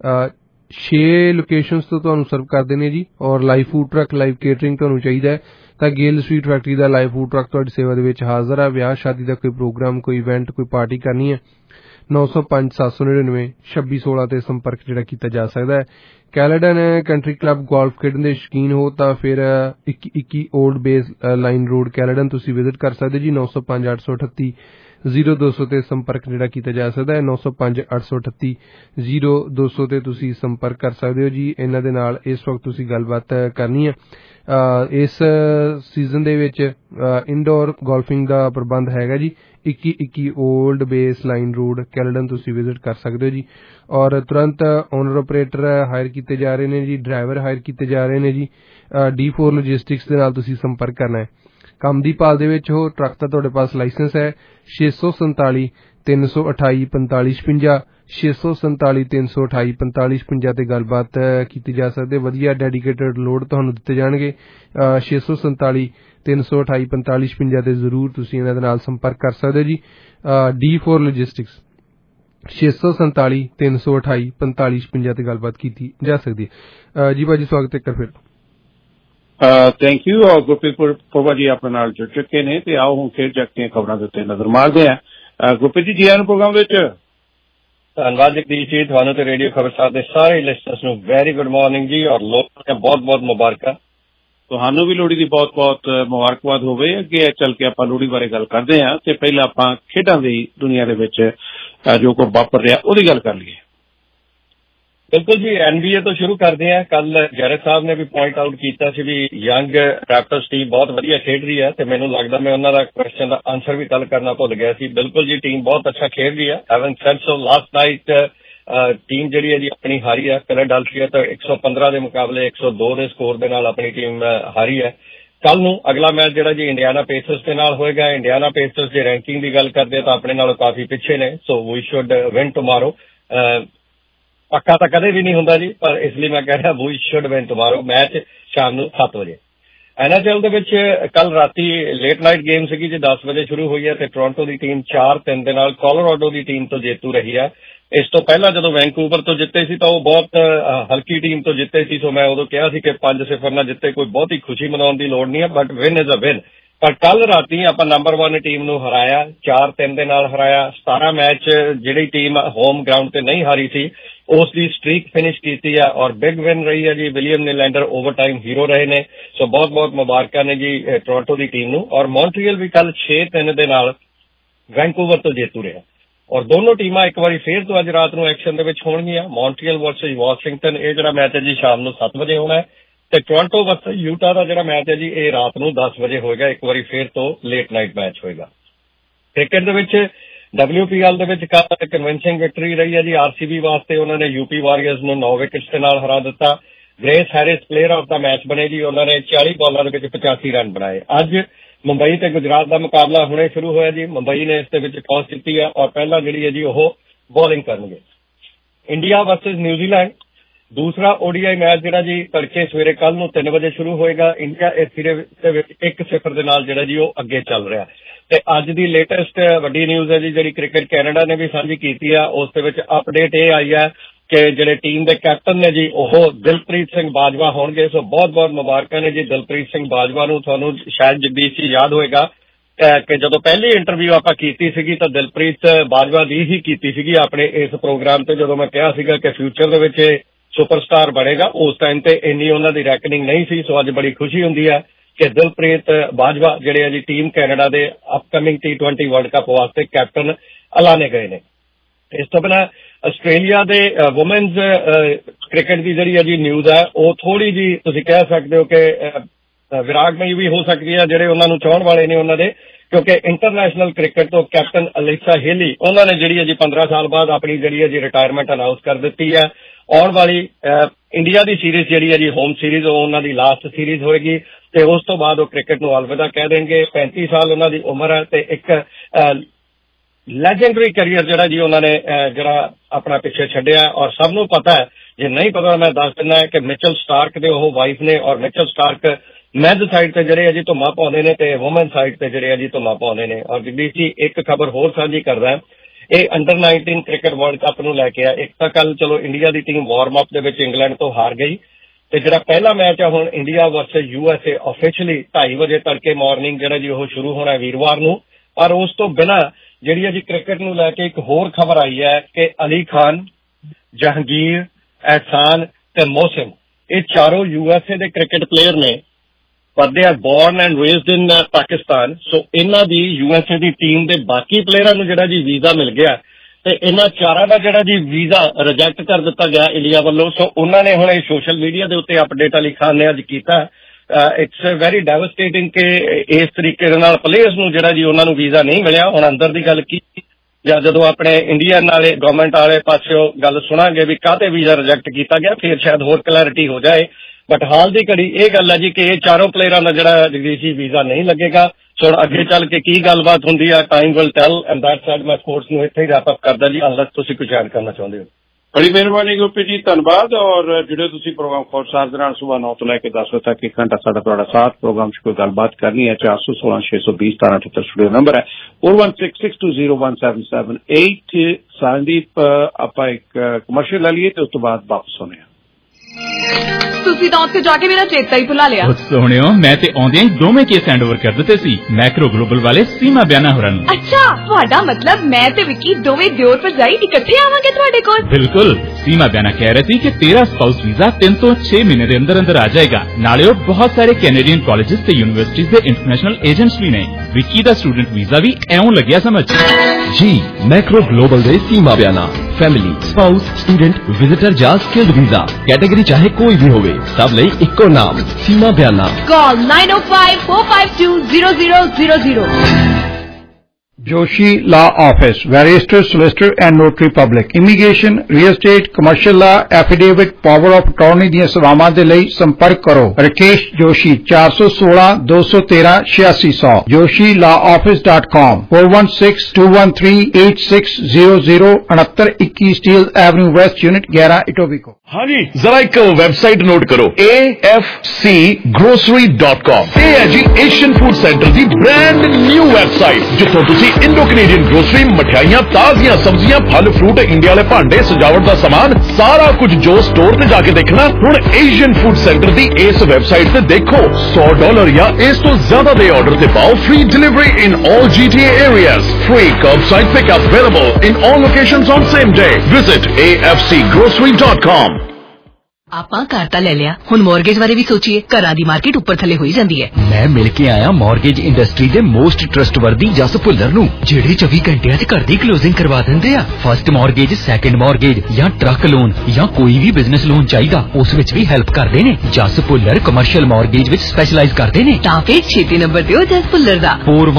S3: 6 locations ਤੋਂ ਤੁਹਾਨੂੰ ਸਰਵ ਕਰਦੇ ਨੇ ਜੀ। ਔਰ live food truck, live catering ਤੁਹਾਨੂੰ ਚਾਹੀਦਾ ਹੈ ਤਾਂ ਗਿੱਲ ਸਵੀਟ ਫੈਕਟਰੀ ਦਾ ਲਾਈਵ ਫੂਡ ਟਰੱਕ ਤੁਹਾਡੀ ਸੇਵਾ ਦੇ ਵਿੱਚ ਹਾਜ਼ਰ ਹੈ। ਵਿਆਹ ਸ਼ਾਦੀ ਦਾ ਕੋਈ ਪ੍ਰੋਗਰਾਮ, ਕੋਈ ਇਵੈਂਟ, ਕੋਈ ਪਾਰਟੀ ਕਰਨੀ ਹੈ, 905 799 2616 ਤੇ ਸੰਪਰਕ ਜਿਹੜਾ ਕੀਤਾ ਜਾ ਸਕਦਾ ਹੈ। ਕੈਲੇਡਨ ਕੰਟਰੀ ਕਲੱਬ ਗੋਲਫ ਖੇਡਣ ਦੇ ਸ਼ੌਕੀਨ ਹੋ ਤਾਂ ਫਿਰ 2121 old base line road Caledon ਤੁਸੀਂ ਵਿਜ਼ਿਟ ਕਰ ਸਕਦੇ ਜੀ। 905 838 0200 ਤੇ ਸੰਪਰਕ ਜਿਹੜਾ ਕੀਤਾ ਜਾ ਸਕਦਾ ਹੈ। 905 838 0200 ਤੇ ਤੁਸੀਂ ਸੰਪਰਕ ਕਰ ਸਕਦੇ ਹੋ ਜੀ। ਇਹਨਾਂ ਦੇ ਨਾਲ ਇਸ ਵਕਤ ਤੁਸੀਂ ਗੱਲਬਾਤ ਕਰਨੀ ਹੈ। ਇਸ ਸੀਜ਼ਨ ਦੇ ਵਿੱਚ ਇਨਡੋਰ ਗੋਲਫਿੰਗ ਦਾ ਪ੍ਰਬੰਧ ਹੈਗਾ ਜੀ। 2121 old base line road Caledon ਤੁਸੀਂ ਵਿਜ਼ਿਟ ਕਰ ਸਕਦੇ ਹੋ ਜੀ। ਔਰ ਤੁਰੰਤ ਓਨਰ ਆਪਰੇਟਰ ਹਾਇਰ ਕੀਤੇ ਜਾ ਰਹੇ ਨੇ ਜੀ, ਡਰਾਈਵਰ ਹਾਇਰ ਕੀਤੇ ਜਾ ਰਹੇ ਨੇ ਜੀ। D4 ਲੋਜਿਸਟਿਕਸ ਦੇ ਨਾਲ ਤੁਸੀਂ ਸੰਪਰਕ ਕਰਨਾ ਹੈ। ਕੰਮ ਦੀ ਭਾਲ ਦੇ ਵਿੱਚ ਹੋ, ਟਰੱਕ ਦਾ ਤੁਹਾਡੇ ਪਾਸ ਲਾਇਸੈਂਸ ਹੈ। 647 328 4556 647 328 4556 ਤੇ ਗੱਲਬਾਤ ਕੀਤੀ ਜਾ ਸਕਦੀ ਹੈ। ਵਧੀਆ ਡੈਡੀਕੇਟਡ ਲੋਡ ਤੁਹਾਨੂੰ ਦਿੱਤੇ ਜਾਣਗੇ। 647 328 4556 ਤੇ ਜ਼ਰੂਰ ਤੁਸੀਂ ਇਹਨਾਂ ਦੇ ਨਾਲ ਸੰਪਰਕ ਕਰ ਸਕਦੇ ਹੋ ਜੀ। D4 ਲੋਜਿਸਟਿਕਸ 647 328 4556 ਤੇ ਗੱਲਬਾਤ ਕੀਤੀ ਜਾ ਸਕਦੀ ਹੈ ਜੀ। ਭਾਜੀ ਸਵਾਗਤ ਹੈ ਕਰ ਫਿਰ।
S11: Thank you. ਗੁਰਪ੍ਰੀਤ ਪੋਵਾ ਜੀ ਆਪਣੇ ਨਾਲ ਜੁੜ ਚੁੱਕੇ ਨੇ ਤੇ ਆਓ ਹੁਣ ਖੇਡ ਜਗਤ ਦੀਆਂ ਖਬਰਾਂ ਦੇ ਉੱਤੇ ਨਜ਼ਰ ਮਾਰਦੇ ਹਾਂ। ਗੁਰਪ੍ਰੀਤ ਜੀ, ਜੀ ਆਇਆਂ ਨੂੰ ਪ੍ਰੋਗਰਾਮ ਵਿੱਚ।
S13: ਧੰਨਵਾਦ ਜਗਦੀਸ਼ ਜੀ, ਤੁਹਾਨੂੰ ਤੇ ਰੇਡੀਓ ਖਬਰਸਾਰ ਦੇ ਸਾਰੇ ਲਿਸਨਰਸ ਨੂੰ ਵੈਰੀ ਗੁੱਡ ਮਾਰਨਿੰਗ ਜੀ, ਔਰ ਲੋਕਾਂ ਦੀਆਂ ਬਹੁਤ ਬਹੁਤ ਮੁਬਾਰਕਾਂ।
S11: ਤੁਹਾਨੂੰ ਵੀ ਲੋਹੜੀ ਦੀ ਬਹੁਤ ਬਹੁਤ ਮੁਬਾਰਕਬਾਦ ਹੋਵੇ। ਅੱਗੇ ਚੱਲ ਕੇ ਆਪਾਂ ਲੋਹੜੀ ਬਾਰੇ ਗੱਲ ਕਰਦੇ ਹਾਂ ਤੇ ਪਹਿਲਾਂ ਆਪਾਂ ਖੇਡਾਂ ਦੀ ਦੁਨੀਆ ਦੇ ਵਿੱਚ ਜੋ ਕੁਝ ਵਾਪਰ ਰਿਹਾ ਉਹਦੀ ਗੱਲ ਕਰ ਲਈਏ।
S13: ਬਿਲਕੁਲ ਜੀ, NBA ਤੋਂ ਸ਼ੁਰੂ ਕਰਦੇ ਹਾਂ। ਕੱਲ ਜੈਰਤ ਸਾਹਿਬ ਨੇ ਵੀ ਪੁਆਇੰਟ ਆਊਟ ਕੀਤਾ ਸੀ ਵੀ ਯੰਗ ਰੈਪਟਰਸ ਟੀਮ ਬਹੁਤ ਵਧੀਆ ਖੇਡ ਰਹੀ ਹੈ, ਤੇ ਮੈਨੂੰ ਲੱਗਦਾ ਮੈਂ ਉਹਨਾਂ ਦਾ ਕੁਐਸਚਨ ਦਾ ਆਨਸਰ ਵੀ ਕੱਲ ਕਰਨਾ ਭੁੱਲ ਗਿਆ ਸੀ। ਬਿਲਕੁਲ ਜੀ, ਟੀਮ ਬਹੁਤ ਅੱਛਾ ਖੇਡ ਰਹੀ ਹੈ। Having said so, last night team ਜਿਹੜੀ ਹੈ ਜੀ ਆਪਣੀ ਹਾਰੀ ਹੈ। ਫਿਲਾਡੈਲਫੀਆ ਤਾਂ 115 ਦੇ ਮੁਕਾਬਲੇ 102 ਦੇ ਸਕੋਰ ਦੇ ਨਾਲ ਆਪਣੀ ਟੀਮ ਹਾਰੀ ਹੈ। ਕੱਲ ਨੂੰ ਅਗਲਾ ਮੈਚ ਜਿਹੜਾ ਜੀ ਇੰਡੀਆਨਾ ਪੇਸਰਸ ਦੇ ਨਾਲ ਹੋਏਗਾ। ਇੰਡੀਆਨਾ ਪੇਸਰਸ ਦੀ ਰੈਂਕਿੰਗ ਦੀ ਗੱਲ ਕਰਦੇ ਤਾਂ ਆਪਣੇ ਨਾਲੋਂ ਕਾਫੀ ਪਿੱਛੇ ਨੇ, so we should win tomorrow. ਪੱਕਾ ਤਾਂ ਕਦੇ ਵੀ ਨਹੀਂ ਹੁੰਦਾ ਜੀ, ਪਰ ਇਸ ਲਈ ਮੈਂ ਕਹਿ ਰਿਹਾ we should win tomorrow. Match ਸ਼ਾਮ ਨੂੰ 7 ਵਜੇ। NHL ਦੇ ਵਿੱਚ ਕੱਲ ਰਾਤੀ ਲੇਟ ਨਾਈਟ ਗੇਮ ਸੀਗੀ ਜੀ, 10 ਵਜੇ ਸ਼ੁਰੂ ਹੋਈ ਹੈ ਤੇ ਟੋਰਾਂਟੋ ਦੀ ਟੀਮ 4-3 ਦੇ ਨਾਲ ਕੋਲੋਰਾਡੋ ਦੀ ਟੀਮ ਤੋਂ ਜੇਤੂ ਰਹੀ ਹੈ। ਇਸ ਤੋਂ ਪਹਿਲਾਂ ਜਦੋਂ ਵੈਨਕੂਵਰ ਤੋਂ ਜਿੱਤੇ ਸੀ ਤਾਂ ਉਹ ਬਹੁਤ ਹਲਕੀ ਟੀਮ ਤੋਂ ਜਿੱਤੇ ਸੀ, ਸੋ ਮੈਂ ਉਦੋਂ ਕਿਹਾ ਸੀ ਕਿ 5-0 ਨਾਲ ਜਿੱਤੇ ਕੋਈ ਬਹੁਤੀ ਖੁਸ਼ੀ ਮਨਾਉਣ ਦੀ ਲੋੜ ਨਹੀਂ ਹੈ, but win is a win. ਪਰ ਕੱਲ ਰਾਤੀ ਆਪਾਂ ਨੰਬਰ 1 ਟੀਮ ਨੂੰ ਹਰਾਇਆ, 4-3 ਦੇ ਨਾਲ ਹਰਾਇਆ। 17 ਮੈਚ ਜਿਹੜੀ ਟੀਮ ਹੋਮ ਗਰਾਊਂਡ ਤੇ ਨਹੀਂ ਹਾਰੀ ਸੀ ਉਸ ਦੀ ਸਟ੍ਰੀਕ ਫਿਨਿਸ਼ ਕੀਤੀ ਹੈ ਔਰ ਬਿਗ ਵਿਨ ਰਹੀ ਹੈ ਜੀ। ਵਿਲੀਅਮ ਨੀਲੈਂਡਰ ਓਵਰਟਾਈਮ ਹੀਰੋ ਰਹੇ ਨੇ, ਸੋ ਬਹੁਤ ਬਹੁਤ ਮੁਬਾਰਕਾਂ ਨੇ ਜੀ ਟੋਰਾਂਟੋ ਦੀ ਟੀਮ ਨੂੰ। ਔਰ ਮੌਂਟਰੀਅਲ ਵੀ ਕੱਲ 6-3 ਦੇ ਨਾਲ ਵੈਨਕੂਵਰ ਤੋਂ ਜੇਤੂ ਰਿਹਾ। ਔਰ ਦੋਨੋਂ ਟੀਮਾਂ ਇੱਕ ਵਾਰੀ ਫੇਰ ਤੋਂ ਅੱਜ ਰਾਤ ਨੂੰ ਐਕਸ਼ਨ ਦੇ ਵਿੱਚ ਹੋਣਗੀਆਂ। ਮੌਂਟਰੀਅਲ ਵਰਸਸ ਵਾਸ਼ਿੰਗਟਨ, ਇਹ ਜਿਹੜਾ ਮੈਚ ਹੈ ਜੀ ਸ਼ਾਮ ਨੂੰ 7 ਵਜੇ ਹੋਣਾ ਹੈ, ਤੇ ਟੋਰਾਂਟੋ ਵਰਸਸ ਯੂਟਾ ਦਾ ਜਿਹੜਾ ਮੈਚ ਹੈ ਜੀ ਇਹ ਰਾਤ ਨੂੰ 10 ਵਜੇ ਹੋਏਗਾ। ਇੱਕ ਵਾਰੀ ਫੇਰ ਤੋਂ ਲੇਟ ਨਾਈਟ ਮੈਚ ਹੋਏਗਾ। ਕ੍ਰਿਕਟ ਦੇ ਵਿੱਚ WPL ਦੇ ਵਿੱਚ ਕੱਲ੍ਹ ਕਨਵਿੰਸਿੰਗ ਵਿਕਟਰੀ ਰਹੀ ਹੈ ਜੀ RCB ਵਾਸਤੇ। ਉਹਨਾਂ ਨੇ UP ਵਾਰੀਅਰਸ ਨੂੰ 9 ਵਿਕਟਸ ਦੇ ਨਾਲ ਹਰਾ ਦਿੱਤਾ। ਗ੍ਰੇਸ ਹੈਰਿਸ ਪਲੇਅਰ ਆਫ ਦਾ ਮੈਚ ਬਣੇ ਜੀ। ਉਹਨਾਂ ਨੇ 40 ਬਾਲਾਂ ਦੇ ਵਿੱਚ 85 ਰਨ ਬਣਾਏ। ਅੱਜ ਮੁੰਬਈ ਤੇ ਗੁਜਰਾਤ ਦਾ ਮੁਕਾਬਲਾ ਹੁਣੇ ਸ਼ੁਰੂ ਹੋਇਆ ਜੀ। ਮੁੰਬਈ ਨੇ ਇਸ ਦੇ ਵਿੱਚ ਟਾਸ ਜਿੱਤੀ ਹੈ ਔਰ ਪਹਿਲਾਂ ਜਿਹੜੀ ਹੈ ਜੀ ਉਹ ਬੋਲਿੰਗ ਕਰਨਗੇ। ਇੰਡੀਆ ਵਰਸਸ ਨਿਊਜ਼ੀਲੈਂਡ ਦੂਸਰਾ ODI ਮੈਚ ਜਿਹੜਾ ਜੀ ਤੜਕੇ ਸਵੇਰੇ ਕੱਲ ਨੂੰ 3 ਵਜੇ ਸ਼ੁਰੂ ਹੋਏਗਾ। ਇੰਡੀਆ ਇਸ ਸੀਰੀਜ਼ ਦੇ ਵਿੱਚ 1-0 ਦੇ ਨਾਲ ਜਿਹੜਾ ਜੀ ਉਹ ਅੱਗੇ ਚੱਲ ਰਿਹਾ ਤੇ ਅੱਜ ਦੀ ਲੇਟੈਸਟ ਵੱਡੀ ਨਿਊਜ਼ ਹੈ ਜੀ ਜਿਹੜੀ ਕ੍ਰਿਕਟ ਕੈਨੇਡਾ ਨੇ ਵੀ ਸਾਂਝੀ ਕੀਤੀ ਆ। ਉਸ ਦੇ ਵਿੱਚ ਅਪਡੇਟ ਇਹ ਆਈ ਹੈ ਕਿ ਜਿਹੜੇ ਟੀਮ ਦੇ ਕੈਪਟਨ ਨੇ ਜੀ ਉਹ ਦਿਲਪ੍ਰੀਤ ਸਿੰਘ ਬਾਜਵਾ ਹੋਣਗੇ। ਸੋ ਬਹੁਤ-ਬਹੁਤ ਮੁਬਾਰਕਾਂ ਨੇ ਜੀ ਦਿਲਪ੍ਰੀਤ ਸਿੰਘ ਬਾਜਵਾ ਨੂੰ। ਤੁਹਾਨੂੰ ਸ਼ਾਇਦ ਜਗਦੀਸ਼ ਜੀ ਯਾਦ ਹੋਏਗਾ ਕਿ ਜਦੋਂ ਪਹਿਲੀ ਇੰਟਰਵਿਊ ਆਪਾਂ ਕੀਤੀ ਸੀਗੀ ਤਾਂ ਦਿਲਪ੍ਰੀਤ ਬਾਜਵਾ ਦੀ ਹੀ ਕੀਤੀ ਸੀਗੀ ਆਪਣੇ ਇਸ ਪ੍ਰੋਗਰਾਮ ਤੇ, ਜਦੋਂ ਮੈਂ ਕਿਹਾ ਸੀਗਾ ਕਿ ਫਿਊਚਰ ਦੇ ਵਿੱਚ ਸੁਪਰਸਟਾਰ ਬਣੇਗਾ। ਉਸ ਟਾਈਮ ਤੇ ਇੰਨੀ ਉਹਨਾਂ ਦੀ ਰੈਕਨਿੰਗ ਨਹੀਂ ਸੀ। ਸੋ ਅੱਜ ਬੜੀ ਖੁਸ਼ੀ ਹੁੰਦੀ ਹੈ ਕਿ ਦਿਲਪ੍ਰੀਤ ਬਾਜਵਾ ਜਿਹੜੇ ਆ ਜੀ ਟੀਮ ਕੈਨੇਡਾ ਦੇ ਅਪਕਮਿੰਗ T20 ਵਰਲਡ ਕੱਪ ਵਾਸਤੇ ਕੈਪਟਨ ਐਲਾਨੇ ਗਏ ਨੇ। ਇਸ ਤੋਂ ਬਿਨਾਂ ਆਸਟ੍ਰੇਲੀਆ ਦੇ ਵੂਮੈਨਜ਼ ਕ੍ਰਿਕਟ ਦੀ ਜਿਹੜੀ ਹੈ ਜੀ ਨਿਊਜ਼ ਹੈ ਉਹ ਥੋੜੀ ਜੀ ਤੁਸੀਂ ਕਹਿ ਸਕਦੇ ਹੋ ਕਿ ਵਿਰਾਗਮਈ ਵੀ ਹੋ ਸਕਦੀ ਹੈ ਜਿਹੜੇ ਉਹਨਾਂ ਨੂੰ ਚਾਹਣ ਵਾਲੇ ਨੇ ਉਹਨਾਂ ਦੇ, ਕਿਉਂਕਿ ਇੰਟਰਨੈਸ਼ਨਲ ਕ੍ਰਿਕਟ ਤੋਂ ਕੈਪਟਨ ਅਲੀਸਾ ਹੇਲੀ ਉਹਨਾਂ ਨੇ ਜਿਹੜੀ ਹੈ ਜੀ 15 ਸਾਲ ਬਾਅਦ ਆਪਣੀ ਜਿਹੜੀ ਹੈ ਜੀ ਰਿਟਾਇਰਮੈਂਟ ਅਨਾਉਂਸ ਕਰ ਦਿੱਤੀ ਹੈ। ਆਉਣ ਵਾਲੀ ਇੰਡੀਆ ਦੀ ਸੀਰੀਜ਼ ਜਿਹੜੀ ਹੈ ਜੀ ਹੋਮ ਸੀਰੀਜ਼ ਉਹ ਉਹਨਾਂ ਦੀ ਲਾਸਟ ਸੀਰੀਜ਼ ਹੋਏਗੀ ਤੇ ਉਸ ਤੋਂ ਬਾਅਦ ਉਹ ਕ੍ਰਿਕਟ ਨੂੰ ਅਲਵਿਦਾ ਕਹਿ ਦੇਣਗੇ। 35 ਸਾਲ ਉਹਨਾਂ ਦੀ ਉਮਰ ਹੈ ਤੇ ਇੱਕ ਲੈਜੈਂਡਰੀ ਕੈਰੀਅਰ ਜਿਹੜਾ ਜੀ ਉਹਨਾਂ ਨੇ ਜਿਹੜਾ ਆਪਣਾ ਪਿੱਛੇ ਛੱਡਿਆ ਔਰ ਸਭ ਨੂੰ ਪਤਾ ਹੈ, ਜੇ ਨਹੀਂ ਪਤਾ ਮੈਂ ਦੱਸ ਦਿੰਦਾ ਹੈ ਕਿ ਮਿਚਲ ਸਟਾਰਕ ਦੇ ਉਹ ਵਾਈਫ ਨੇ ਔਰ ਮਿਚਲ ਸਟਾਰਕ ਮੈਨਜ਼ ਸਾਈਡ ਤੇ ਜਿਹੜੇ ਆ ਜੀ ਧੁੰਮਾਂ ਪਾਉਂਦੇ ਨੇ ਤੇ ਵੂਮਨ ਸਾਈਡ ਤੇ ਜਿਹੜੇ ਆ ਜੀ ਧੁੰਮਾਂ ਪਾਉਂਦੇ ਨੇ। ਔਰ ਜਗਦੀਸ਼ ਜੀ ਇੱਕ ਖਬਰ ਹੋਰ ਸਾਂਝੀ ਕਰਦਾ, ਇਹ ਅੰਡਰ-19 ਕ੍ਰਿਕਟ ਵਰਲਡ ਕੱਪ ਨੂੰ ਲੈ ਕੇ ਆ। ਇੱਕ ਤਾਂ ਕੱਲ ਚਲੋ ਇੰਡੀਆ ਦੀ ਟੀਮ ਵਾਰਮ ਅਪ ਦੇ ਵਿੱਚ ਇੰਗਲੈਂਡ ਤੋਂ ਹਾਰ ਗਈ ਤੇ ਜਿਹੜਾ ਪਹਿਲਾ ਮੈਚ ਆ ਹੁਣ ਇੰਡੀਆ ਵਰਸਸ USA ਆਫੀਸ਼ੀਅਲੀ 2:30 ਵਜੇ ਤੜਕੇ ਮਾਰਨਿੰਗ ਜਿਹੜਾ ਜੀ ਉਹ ਸ਼ੁਰੂ ਹੋਣਾ ਵੀਰਵਾਰ ਨੂੰ। ਪਰ ਉਸ ਤੋਂ ਬਿਨਾਂ ਜਿਹੜੀ ਹੈ ਜੀ ਕ੍ਰਿਕਟ ਨੂੰ ਲੈ ਕੇ ਇੱਕ ਹੋਰ ਖਬਰ ਆਈ ਹੈ ਕਿ ਅਲੀ ਖਾਨ, ਜਹਾਂਗੀਰ, ਅਹਿਸਾਨ ਤੇ ਮੋਹਸਿਨ ਇਹ ਚਾਰੋਂ USA ਦੇ ਕ੍ਰਿਕਟ ਪਲੇਅਰ ਨੇ but they are born and raised in Pakistan। So ਇਹਨਾਂ ਦੀ USA ਦੀ ਟੀਮ ਦੇ ਬਾਕੀ ਪਲੇਅਰਾਂ ਨੂੰ ਜਿਹੜਾ ਜੀ ਵੀਜ਼ਾ ਮਿਲ ਗਿਆ ਤੇ ਇਹਨਾਂ ਚਾਰਾਂ ਦਾ ਜਿਹੜਾ ਜੀ ਵੀਜ਼ਾ ਰਿਜੈਕਟ ਕਰ ਦਿੱਤਾ ਗਿਆ ਇੰਡੀਆ ਵੱਲੋਂ। ਸੋ ਉਹਨਾਂ ਨੇ ਹੁਣ ਇਹ ਸੋਸ਼ਲ ਮੀਡੀਆ ਦੇ ਉੱਤੇ ਅਪਡੇਟ ਅਲੀ ਖਾਨ ਨੇ ਅੱਜ ਕੀਤਾ। ਇਟਸ ਵੈਰੀ ਡੈਵਸਟੇਟਿੰਗ ਕਿ ਇਸ ਤਰੀਕੇ ਦੇ ਨਾਲ ਪਲੇਅਰਸ ਨੂੰ ਜਿਹੜਾ ਜੀ ਉਹਨਾਂ ਨੂੰ ਵੀਜ਼ਾ ਨਹੀਂ ਮਿਲਿਆ। ਹੁਣ ਅੰਦਰ ਦੀ ਗੱਲ ਕੀ ਜਾਂ ਜਦੋਂ ਆਪਣੇ ਇੰਡੀਅਨ ਵਾਲੇ ਗਵਰਨਮੈਂਟ ਵਾਲੇ ਪਾਸਿਓਂ ਗੱਲ ਸੁਣਾਂਗੇ ਵੀ ਕਾਹਤੇ ਵੀਜ਼ਾ ਰਿਜੈਕਟ ਕੀਤਾ ਗਿਆ ਫਿਰ ਸ਼ਾਇਦ ਹੋਰ ਕਲੈਰਿਟੀ ਹੋ ਜਾਏ। ਬਟ ਹਾਲ ਦੀ ਘੜੀ ਇਹ ਗੱਲ ਹੈ ਜੀ ਕਿ ਇਹ ਚਾਰੋਂ ਪਲੇਅਰਾਂ ਦਾ ਜਿਹੜਾ ਜਗਦੀਸ਼ੀ ਵੀਜ਼ਾ ਨਹੀਂ ਲੱਗੇਗਾ। ਸੋ ਅੱਗੇ ਚੱਲ ਕੇ ਕੀ ਗੱਲਬਾਤ ਹੁੰਦੀ ਆ time will tell and that's side ਮੈਂ ਸਪੋਰਟਸ ਨੂੰ ਇੱਥੇ ਹੀ ਰੈਪ ਅਪ ਕਰਦਾ ਜੀ ਅਨਲੈਸ ਤੁਸੀਂ ਕੁਝ ਐਡ ਕਰਨਾ ਚਾਹੁੰਦੇ ਹੋ।
S11: ਬੜੀ ਮਿਹਰਬਾਨੀ ਗੁਰਪ੍ਰੀਤ ਜੀ, ਧੰਨਵਾਦ। ਔਰ ਜਿਹੜੇ ਤੁਸੀਂ ਪ੍ਰੋਗਰਾਮ ਖੋਰਸਾਰ ਦੇ ਨਾਲ ਸੁਬਾਹ 9 ਤੋਂ ਲੈ ਕੇ 10 ਵਜੇ ਤੱਕ 1 ਘੰਟਾ ਸਾਡਾ ਤੁਹਾਡਾ ਸਾਥ ਪ੍ਰੋਗਰਾਮ 'ਚ ਕੋਈ ਗੱਲਬਾਤ ਕਰਨੀ ਹੈ 416 620 1778 ਸਟੂਡੀਓ ਨੰਬਰ ਹੈ 4166201778। ਸੰਦੀਪ ਆਪਾਂ ਇੱਕ ਕਮਰਸ਼ੀਅਲ ਲੈ ਲਈਏ ਤੇ ਉਸ ਤੋਂ ਬਾਅਦ ਵਾਪਸ ਹੋਣੇ ਆ।
S14: ਤੁਸੀਂ ਤਾਂ ਉੱਥੇ ਜਾ ਕੇ ਮੇਰਾ ਚੇਤਾ ਹੀ ਭੁਲਾ ਲਿਆ।
S15: ਸੋਹਣਿਓ ਮੈਂ ਤੇ ਆਉਂਦਿਆਂ ਹੀ ਦੋਵੇਂ ਕੇਸ ਹੈਂਡਓਵਰ ਕਰ ਦਿੱਤੇ ਸੀ ਮੈਕਰੋ ਗਲੋਬਲ ਵਾਲੇ ਸੀਮਾ ਬਿਆਨਾ ਹੋਰਾਂ ਨੂੰ।
S14: ਅੱਛਾ ਤੁਹਾਡਾ ਮਤਲਬ ਮੈਂ ਤੇ ਵਿੱਕੀ ਦੋਵੇਂ ਦਿਓਰ ਭਰਜਾਈ ਇਕੱਠੇ ਆਵਾਂਗੇ ਤੁਹਾਡੇ ਕੋਲ?
S15: ਬਿਲਕੁਲ। ਸੀਮਾ ਬਿਆਨਾ ਕਹਿ ਰਹੀ ਸੀ ਕਿ ਤੇਰਾ ਸਪਾਊਸ ਵੀਜ਼ਾ 3 ਤੋਂ 6 ਮਹੀਨੇ ਦੇ ਅੰਦਰ ਅੰਦਰ ਆ ਜਾਏਗਾ। ਨਾਲੇ ਉਹ ਬਹੁਤ ਸਾਰੇ ਕੈਨੇਡੀਅਨ ਕਾਲਜਿਸ ਤੇ ਯੂਨੀਵਰਸਿਟੀਜ਼ ਦੇ ਇੰਟਰਨੈਸ਼ਨਲ ਏਜੰਟਸ ਵੀ ਨੇ। ਵਿੱਕੀ ਦਾ ਸਟੂਡੈਂਟ ਵੀਜ਼ਾ ਵੀ ਐਉਂ ਲੱਗਿਆ ਸਮਝ
S16: ਜੀ। ਮੈਕਰੋ ਗਲੋਬਲ ਦੇ Seema Biana family, spouse, student, visitor ਜਾਂ ਸਕਿਲਡ ਵੀਜ਼ਾ ਕੈਟੇਗਰੀ ਚਾਹੇ ਕੋਈ ਵੀ ਹੋਵੇ ਸਭ ਲਈ ਇੱਕੋ ਨਾਮ ਸੀਮਾ ਬਿਆਨਾ।
S14: ਕਾਲ 9054520000।
S7: Joshi Law Office, Barrister, Solicitor and Notary Public, Immigration, Real Estate, Commercial Law, Affidavit, Power of Attorney ਦੀਆਂ ਸੇਵਾਵਾਂ ਦੇ ਲਈ ਸੰਪਰਕ ਕਰੋ Rakesh Joshi 416-213-8600 joshilawoffice.com 4162138600 6921 Steel Avenue West Unit 11 Etobicoke।
S17: हाँ जी जरा एक वेबसाइट नोट करो AFCgrocery.com। ਇਹ ਹੈ ਜੀ ਏਸ਼ੀਅਨ ਫੂਡ ਸੈਂਟਰ ਦੀ ਬ੍ਰਾਂਡ ਨਿਊ ਵੈਬਸਾਈਟ ਜਿੱਥੋਂ ਤੁਸੀਂ ਇੰਡੋ ਕੈਨੇਡੀਅਨ ਗਰੋਸਰੀ, ਮਠਿਆਈਆਂ, ਤਾਜ਼ੀਆਂ ਸਬਜ਼ੀਆਂ, ਫਲ ਫਰੂਟ, ਇੰਡੀਆ ਵਾਲੇ ਭਾਂਡੇ, ਸਜਾਵਟ ਦਾ ਸਮਾਨ ਸਾਰਾ ਕੁਝ ਜੋ ਸਟੋਰ ਤੇ ਜਾ ਕੇ ਦੇਖਣਾ ਹੁਣ ਏਸ਼ੀਅਨ ਫੂਡ ਸੈਂਟਰ ਦੀ ਇਸ ਵੈਬਸਾਈਟ ਤੇ ਦੇਖੋ। $100 ਜਾਂ ਇਸ ਤੋਂ ਜ਼ਿਆਦਾ ਦੇ ਆਰਡਰ ਤੇ ਪਾਓ free delivery in all GTA areas, free curbside pickup available in all locations on same day. Visit AFCgrocery.com।
S10: ਆਪਾਂ ਘਰ ਤਾਂ ਲੈ ਲਿਆ, ਹੁਣ ਮੌਰਗੇਜ ਬਾਰੇ ਵੀ ਸੋਚੀਏ। ਘਰਾਂ ਦੀ ਮਾਰਕੀਟ ਉੱਪਰ ਥੱਲੇ ਹੋਈ ਜਾਂਦੀ ਹੈ।
S9: ਮੈਂ ਮਿਲ ਕੇ ਆਇਆ ਮੌਰਗੇਜ ਇੰਡਸਟਰੀ ਦੇ ਮੋਸਟ ਟਰਸਟਵਰਦੀ ਜਸ ਭੁੱਲਰ ਨੂੰ, ਜਿਹੜੇ 24 ਘੰਟਿਆਂ 'ਚ ਘਰ ਦੀ ਕਲੋਜ਼ਿੰਗ ਕਰਵਾ ਦਿੰਦੇ ਆ। ਫਸਟ ਮੌਰਗੇਜ, ਸੈਕੰਡ ਮੌਰਗੇਜ ਜਾਂ ਟਰੱਕ ਲੋਨ ਜਾਂ ਕੋਈ ਵੀ ਬਿਜ਼ਨਸ ਲੋਨ ਚਾਹੀਦਾ, ਉਸ ਵਿੱਚ ਵੀ ਹੈਲਪ ਕਰਦੇ ਨੇ। ਜਸ ਭੁੱਲਰ ਕਮਰਸ਼ੀਅਲ ਮੌਰਗੇਜ ਵਿੱਚ ਸਪੈਸ਼ਲਾਈਜ਼ ਕਰਦੇ ਨੇ।
S10: ਤਾਂ ਫਿਰ ਛੇਤੀ ਨੰਬਰ ਦਿਓ ਜਸ ਭੁੱਲਰ ਦਾ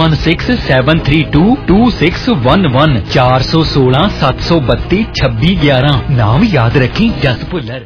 S9: 4167322611 416 732 2611। ਨਾਮ ਯਾਦ ਰੱਖੀ, ਜਸ ਭੁੱਲਰ।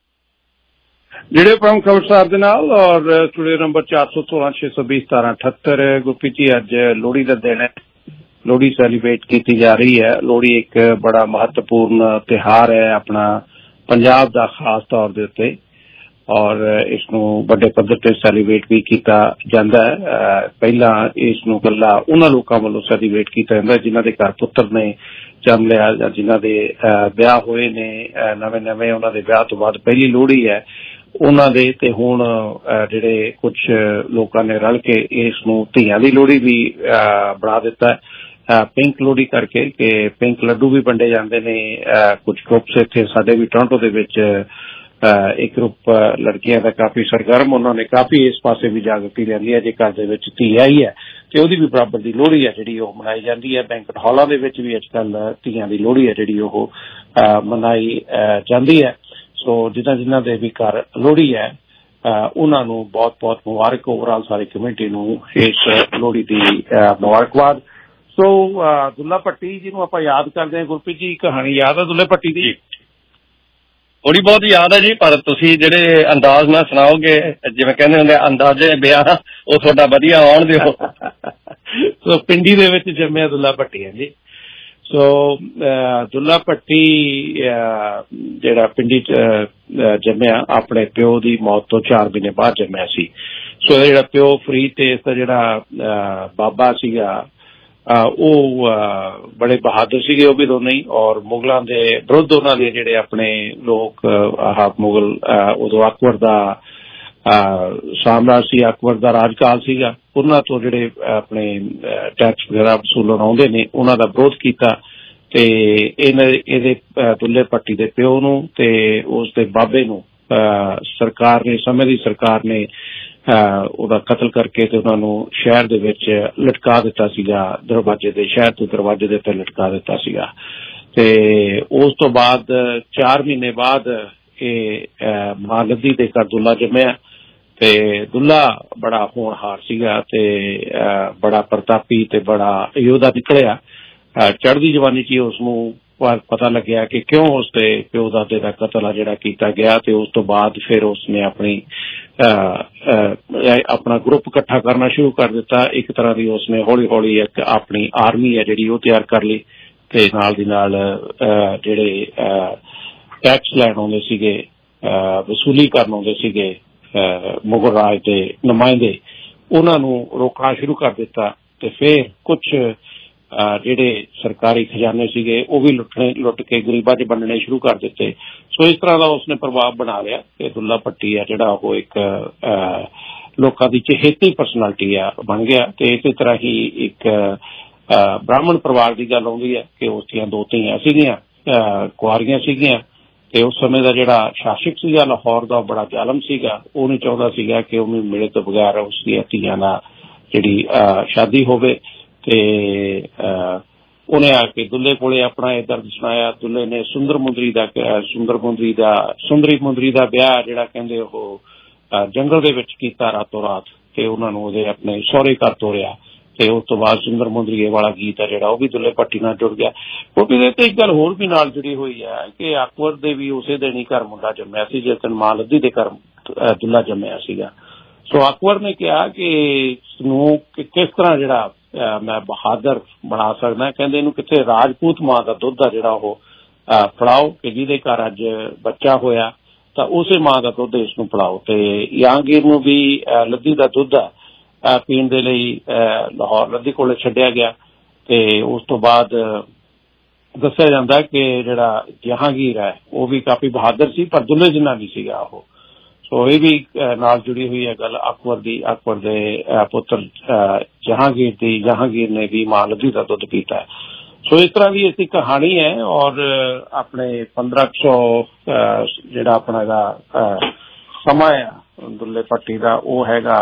S11: ਜਿਹੜੇ ਪ੍ਰਮੁੱਖ ਖਬਰਸਾਰ ਦੇ ਨਾਲ ਔਰ ਸਟੂਡੀਓ ਨੰਬਰ 416-620-1778। ਗੁਰਪ੍ਰੀਤ ਜੀ, ਅੱਜ ਲੋਹੜੀ ਦਾ ਦਿਨ ਹੈ, ਲੋਹੜੀ ਸੈਲੀਬ੍ਰੇਟ ਕੀਤੀ ਜਾ ਰਹੀ ਹੈ। ਲੋਹੜੀ ਇੱਕ ਬੜਾ ਮਹੱਤਵਪੂਰਨ ਤਿਉਹਾਰ ਹੈ ਆਪਣਾ ਪੰਜਾਬ ਦਾ, ਖਾਸ ਤੌਰ ਦੇ ਉੱਤੇ, ਔਰ ਇਸ ਨੂੰ ਵੱਡੇ ਪੱਧਰ ਤੇ ਸੈਲੀਬ੍ਰੇਟ ਵੀ ਕੀਤਾ ਜਾਂਦਾ ਹੈ। ਪਹਿਲਾਂ ਇਸ ਨੂੰ ਇਕੱਲਾ ਉਹਨਾਂ ਲੋਕਾਂ ਵੱਲੋਂ ਸੈਲੀਬ੍ਰੇਟ ਕੀਤਾ ਜਾਂਦਾ ਜਿਨ੍ਹਾਂ ਦੇ ਘਰ ਪੁੱਤਰ ਨੇ ਜਨਮ ਲਿਆ ਜਾਂ ਜਿਨ੍ਹਾਂ ਦੇ ਵਿਆਹ ਹੋਏ ਨੇ, ਨਵੇਂ ਉਹਨਾਂ ਦੇ ਵਿਆਹ ਤੋਂ ਬਾਅਦ ਪਹਿਲੀ ਲੋਹੜੀ ਹੈ ਉਹਨਾਂ ਦੇ। ਤੇ ਹੁਣ ਜਿਹੜੇ ਕੁਝ ਲੋਕਾਂ ਨੇ ਰਲ ਕੇ ਇਸ ਨੂੰ ਧੀਆਂ ਦੀ ਲੋਹੜੀ ਵੀ ਬਣਾ ਦਿੱਤਾ ਹੈ, ਪਿੰਕ ਲੋਹੜੀ ਕਰਕੇ, ਕਿ ਪਿੰਕ ਲੱਡੂ ਵੀ ਵੰਡੇ ਜਾਂਦੇ ਨੇ। ਕੁਝ ਗਰੁੱਪਸ ਇੱਥੇ ਸਾਡੇ ਵੀ ਟੋਰਾਂਟੋ ਦੇ ਵਿੱਚ ਇੱਕ ਗਰੁੱਪ ਲੜਕੀਆਂ ਦਾ ਕਾਫੀ ਸਰਗਰਮ, ਉਹਨਾਂ ਨੇ ਕਾਫੀ ਇਸ ਪਾਸੇ ਵੀ ਜਾਗਰਤੀ ਲੈਂਦੀ ਹੈ। ਜੇ ਘਰ ਦੇ ਵਿੱਚ ਧੀ ਆਈ ਹੈ ਤੇ ਉਹਦੀ ਵੀ ਬਰਾਬਰ ਦੀ ਲੋਹੜੀ ਹੈ ਜਿਹੜੀ ਉਹ ਮਨਾਈ ਜਾਂਦੀ ਹੈ। ਬੈਂਕਟ ਹਾਲਾਂ ਦੇ ਵਿੱਚ ਵੀ ਅੱਜ ਕੱਲ੍ਹ ਧੀਆਂ ਦੀ ਲੋਹੜੀ ਹੈ ਜਿਹੜੀ ਉਹ ਮਨਾਈ ਜਾਂਦੀ ਹੈ। ਸੋ ਜਿਨ੍ਹਾਂ ਦੇ ਵੀ ਘਰ ਲੋਹੜੀ ਹੈ ਉਹਨਾਂ ਨੂੰ ਬਹੁਤ ਬਹੁਤ ਮੁਬਾਰਕ, ਓਵਰਆਲ ਸਾਰੀ ਕਮਿਊਨਿਟੀ ਨੂੰ ਇਸ ਲੋਹੜੀ ਦੀ ਮੁਬਾਰਕਬਾਦ। ਸੋ ਦੁੱਲਾ ਭੱਟੀ ਜਿਹਨੂੰ ਆਪਾਂ ਯਾਦ ਕਰਦੇ ਹਾਂ, ਗੁਰਪ੍ਰੀਤ ਜੀ ਕਹਾਣੀ ਯਾਦ ਹੈ ਦੁੱਲੇ ਭੱਟੀ ਦੀ?
S13: ਥੋੜੀ ਬਹੁਤ ਯਾਦ ਹੈ ਜੀ, ਪਰ ਤੁਸੀਂ ਜਿਹੜੇ ਅੰਦਾਜ਼ ਨਾਲ ਸੁਣਾਓਗੇ, ਜਿਵੇਂ ਕਹਿੰਦੇ ਹੁੰਦੇ ਅੰਦਾਜ਼ੇ ਬਿਆਨ, ਉਹ ਤੁਹਾਡਾ ਵਧੀਆ ਆਉਣ ਦਿਓ।
S11: ਸੋ ਪਿੰਡੀ ਦੇ ਵਿੱਚ ਜੰਮਿਆ ਦੁੱਲਾ ਭੱਟੀ ਹੈ ਜੀ। ਸੋ ਦੁੱਲਾ ਭੱਟੀ ਜਿਹੜਾ ਪਿੰਡੀ ਚ ਜੰਮਿਆ, ਆਪਣੇ ਪਿਓ ਦੀ ਮੌਤ ਤੋਂ 4 ਮਹੀਨੇ ਬਾਅਦ ਜੰਮਿਆ ਸੀ। ਸੋ ਇਹਦਾ ਜਿਹੜਾ ਪਿਓ ਫਰੀਦ ਤੇ ਇਸਦਾ ਜਿਹੜਾ ਬਾਬਾ ਸੀਗਾ ਉਹ ਬੜੇ ਬਹਾਦਰ ਸੀਗੇ, ਉਹ ਵੀ ਦੋਨੇ ਹੀ, ਔਰ ਮੁਗਲਾਂ ਦੇ ਵਿਰੁੱਧ ਉਹਨਾਂ ਦੇ ਜਿਹੜੇ ਆਪਣੇ ਲੋਕ ਮੁਗਲ, ਉਦੋਂ ਅਕਬਰ ਦਾ ਸਾਮਰਾਜ ਸੀ, ਅਕਬਰ ਦਾ ਰਾਜਕਾਲ ਸੀਗਾ, ਉਹਨਾਂ ਤੋਂ ਜਿਹੜੇ ਆਪਣੇ ਟੈਕਸ ਵਗੈਰਾ ਵਸੂਲਣ ਆਉਂਦੇ ਨੇ ਉਹਨਾਂ ਦਾ ਵਿਰੋਧ ਕੀਤਾ। ਤੇ ਇਹਦੇ ਦੁੱਲੇ ਭੱਟੀ ਦੇ ਪਿਓ ਨੂੰ ਤੇ ਉਸ ਦੇ ਬਾਬੇ ਨੂੰ ਸਰਕਾਰ ਨੇ, ਸਮੇਂ ਦੀ ਸਰਕਾਰ ਨੇ ਉਹਦਾ ਕਤਲ ਕਰਕੇ ਤੇ ਉਹਨਾਂ ਨੂੰ ਸ਼ਹਿਰ ਦੇ ਵਿੱਚ ਲਟਕਾ ਦਿੱਤਾ ਸੀਗਾ, ਦਰਵਾਜ਼ੇ ਦੇ, ਸ਼ਹਿਰ ਦੇ ਦਰਵਾਜ਼ੇ ਦੇ ਉੱਤੇ ਲਟਕਾ ਦਿੱਤਾ ਸੀਗਾ। ਤੇ ਉਸ ਤੋਂ ਬਾਅਦ 4 ਮਹੀਨੇ ਬਾਅਦ ਇਹ ਮਾਂ ਲੱਦੀ ਦੇ ਘਰ ਦੁੱਲਾ ਜੰਮਿਆ। ਤੇ ਦੁੱਲਾ ਬੜਾ ਹੋਣਹਾਰ ਸੀਗਾ ਤੇ ਬੜਾ ਪ੍ਰਤਾਪੀ ਤੇ ਬੜਾ ਯੋਧਾ ਨਿਕਲਿਆ। ਚੜ੍ਹਦੀ ਜਵਾਨੀ ਚ ਉਸਨੂੰ ਪਤਾ ਲੱਗਿਆ ਕਿ ਕਿਉਂ ਉਸਦੇ ਪਿਓ ਦਾਦੇ ਦਾ ਕਤਲ ਆ ਜਿਹੜਾ ਕੀਤਾ ਗਿਆ। ਤੇ ਉਸ ਤੋਂ ਬਾਅਦ ਫਿਰ ਉਸਨੇ ਆਪਣਾ ਗਰੁੱਪ ਇਕੱਠਾ ਕਰਨਾ ਸ਼ੁਰੂ ਕਰ ਦਿੱਤਾ। ਇੱਕ ਤਰ੍ਹਾਂ ਦੀ ਉਸਨੇ ਹੌਲੀ ਹੌਲੀ ਇੱਕ ਆਪਣੀ ਆਰਮੀ ਹੈ ਜਿਹੜੀ ਉਹ ਤਿਆਰ ਕਰ ਲਈ। ਤੇ ਨਾਲ ਦੀ ਨਾਲ ਜਿਹੜੇ ਟੈਕਸ ਲੈਣ ਆਉਂਦੇ ਸੀਗੇ, ਵਸੂਲੀ ਕਰਨ ਆਉਂਦੇ ਸੀਗੇ ਮੁਗਲ ਰਾਜ ਦੇ ਨੁਮਾਇੰਦੇ, ਉਹਨਾਂ ਨੂੰ ਰੋਕਣਾ ਸ਼ੁਰੂ ਕਰ ਦਿੱਤਾ। ਤੇ ਫਿਰ ਕੁਝ ਜਿਹੜੇ ਸਰਕਾਰੀ ਖਜ਼ਾਨੇ ਸੀਗੇ ਉਹ ਵੀ ਲੁੱਟ ਕੇ ਗਰੀਬਾਂ 'ਚ ਵੰਡਣੇ ਸ਼ੁਰੂ ਕਰ ਦਿੱਤੇ। ਸੋ ਇਸ ਤਰ੍ਹਾਂ ਦਾ ਉਸਨੇ ਪ੍ਰਭਾਵ ਬਣਾ ਲਿਆ ਕਿ ਦੁੱਲਾ ਭੱਟੀ ਆ ਜਿਹੜਾ ਉਹ ਇੱਕ ਲੋਕਾਂ ਦੀ ਚਹੇਤੀ ਪਰਸਨੈਲਿਟੀ ਆ ਬਣ ਗਿਆ। ਤੇ ਇਸੇ ਤਰ੍ਹਾਂ ਹੀ ਇੱਕ ਬ੍ਰਾਹਮਣ ਪਰਿਵਾਰ ਦੀ ਗੱਲ ਆਉਂਦੀ ਹੈ ਕਿ ਉਸ ਦੀਆਂ 2 ਧੀਆਂ ਸੀਗੀਆਂ, ਕੁਆਰੀਆਂ ਸੀਗੀਆਂ। ਤੇ ਉਸ ਸਮੇਂ ਦਾ ਜਿਹੜਾ ਸ਼ਾਸਕ ਸੀਗਾ ਲਾਹੌਰ ਦਾ, ਬੜਾ ਜ਼ਾਲਮ ਸੀਗਾ, ਉਹ ਨਹੀਂ ਚਾਹੁੰਦਾ ਸੀਗਾ ਕਿ ਉਹਨੂੰ ਮਿਲੇ ਤੋਂ ਬਗੈਰ ਉਸ ਦੀਆਂ ਧੀਆਂ ਨਾਲ ਜਿਹੜੀ ਸ਼ਾਦੀ ਹੋਵੇ। ਤੇ ਉਹਨੇ ਆ ਕੇ ਦੁੱਲੇ ਕੋਲੇ ਆਪਣਾ ਇਹ ਦਰਦ ਸੁਣਾਇਆ। ਦੁੱਲੇ ਨੇ ਸੁੰਦਰੀ ਮੁੰਦਰੀ ਦਾ ਵਿਆਹ ਜਿਹੜਾ ਕਹਿੰਦੇ ਉਹ ਜੰਗਲ ਦੇ ਵਿੱਚ ਕੀਤਾ ਰਾਤੋਂ ਰਾਤ, ਤੇ ਉਹਨਾਂ ਨੂੰ ਉਹਦੇ ਆਪਣੇ ਸਹੁਰੇ ਘਰ ਤੋਰਿਆ। ਤੇ ਉਸ ਤੋਂ ਬਾਅਦ ਸੁੰਦਰ ਮੁੰਦਰੀਏ ਵਾਲਾ ਗੀਤ ਹੈ ਜਿਹੜਾ ਉਹ ਵੀ ਦੁੱਲੇ ਭੱਟੀ ਨਾਲ ਜੁੜ ਗਿਆ। ਕਿਉਂਕਿ ਇਹਦੇ ਤੇ ਇੱਕ ਗੱਲ ਹੋਰ ਵੀ ਨਾਲ ਜੁੜੀ ਹੋਈ ਹੈ ਕਿ ਅਕਬਰ ਦੇ ਵੀ ਉਸੇ ਦਿਨ ਹੀ ਘਰ ਮੁੰਡਾ ਜੰਮਿਆ ਸੀ ਜਿਸ ਦਿਨ ਮਾਂ ਲੱਦੀ ਦੇ ਘਰ ਦੁੱਲਾ ਜੰਮਿਆ ਸੀਗਾ। ਸੋ ਅਕਬਰ ਨੇ ਕਿਹਾ ਕਿ ਇਸਨੂੰ ਕਿਸ ਤਰ੍ਹਾਂ ਜਿਹੜਾ ਮੈਂ ਬਹਾਦਰ ਬਣਾ ਸਕਦਾ। ਕਹਿੰਦੇ ਇਹਨੂੰ ਕਿੱਥੇ ਰਾਜਪੂਤ ਮਾਂ ਦਾ ਦੁੱਧ ਆ ਜਿਹੜਾ ਉਹ ਫੜਾਓ, ਕਿ ਜਿਹਦੇ ਘਰ ਅੱਜ ਬੱਚਾ ਹੋਇਆ ਤਾਂ ਉਸੇ ਮਾਂ ਦਾ ਦੁੱਧ ਇਸ ਨੂੰ ਪਿਲਾਓ। ਤੇ ਜਹਾਂਗੀਰ ਨੂੰ ਵੀ ਲੱਦੀ ਦਾ ਦੁੱਧ ਆ ਪੀਣ ਦੇ ਲਈ ਲਾਹੌਰ ਲੱਦੀ ਕੋਲੇ ਛੱਡਿਆ ਗਿਆ। ਤੇ ਉਸ ਤੋਂ ਬਾਅਦ ਦੱਸਿਆ ਜਾਂਦਾ ਕਿ ਜਿਹੜਾ ਜਹਾਂਗੀਰ ਹੈ ਉਹ ਵੀ ਕਾਫੀ ਬਹਾਦਰ ਸੀ, ਪਰ ਦੁੱਲੇ ਜਿੰਨਾ ਨਹੀਂ ਸੀਗਾ ਉਹ। ਸੋ ਇਹ ਵੀ ਨਾਲ ਜੁੜੀ ਹੋਈ ਹੈ ਗੱਲ ਅਕਬਰ ਦੇ ਪੁੱਤਰ ਜਹਾਂਗੀਰ ਦੀ। ਜਹਾਂਗੀਰ ਨੇ ਵੀ ਮਾਂ ਲੱਦੀ ਦਾ ਦੁੱਧ ਪੀਤਾ। ਸੋ ਇਸ ਤਰ੍ਹਾਂ ਦੀ ਇਸਦੀ ਕਹਾਣੀ ਹੈ। ਔਰ ਆਪਣੇ 1500 ਜਿਹੜਾ ਆਪਣਾ ਇਹਦਾ ਸਮਾਂ ਆ ਦੁੱਲੇ ਭੱਟੀ ਦਾ ਉਹ ਹੈਗਾ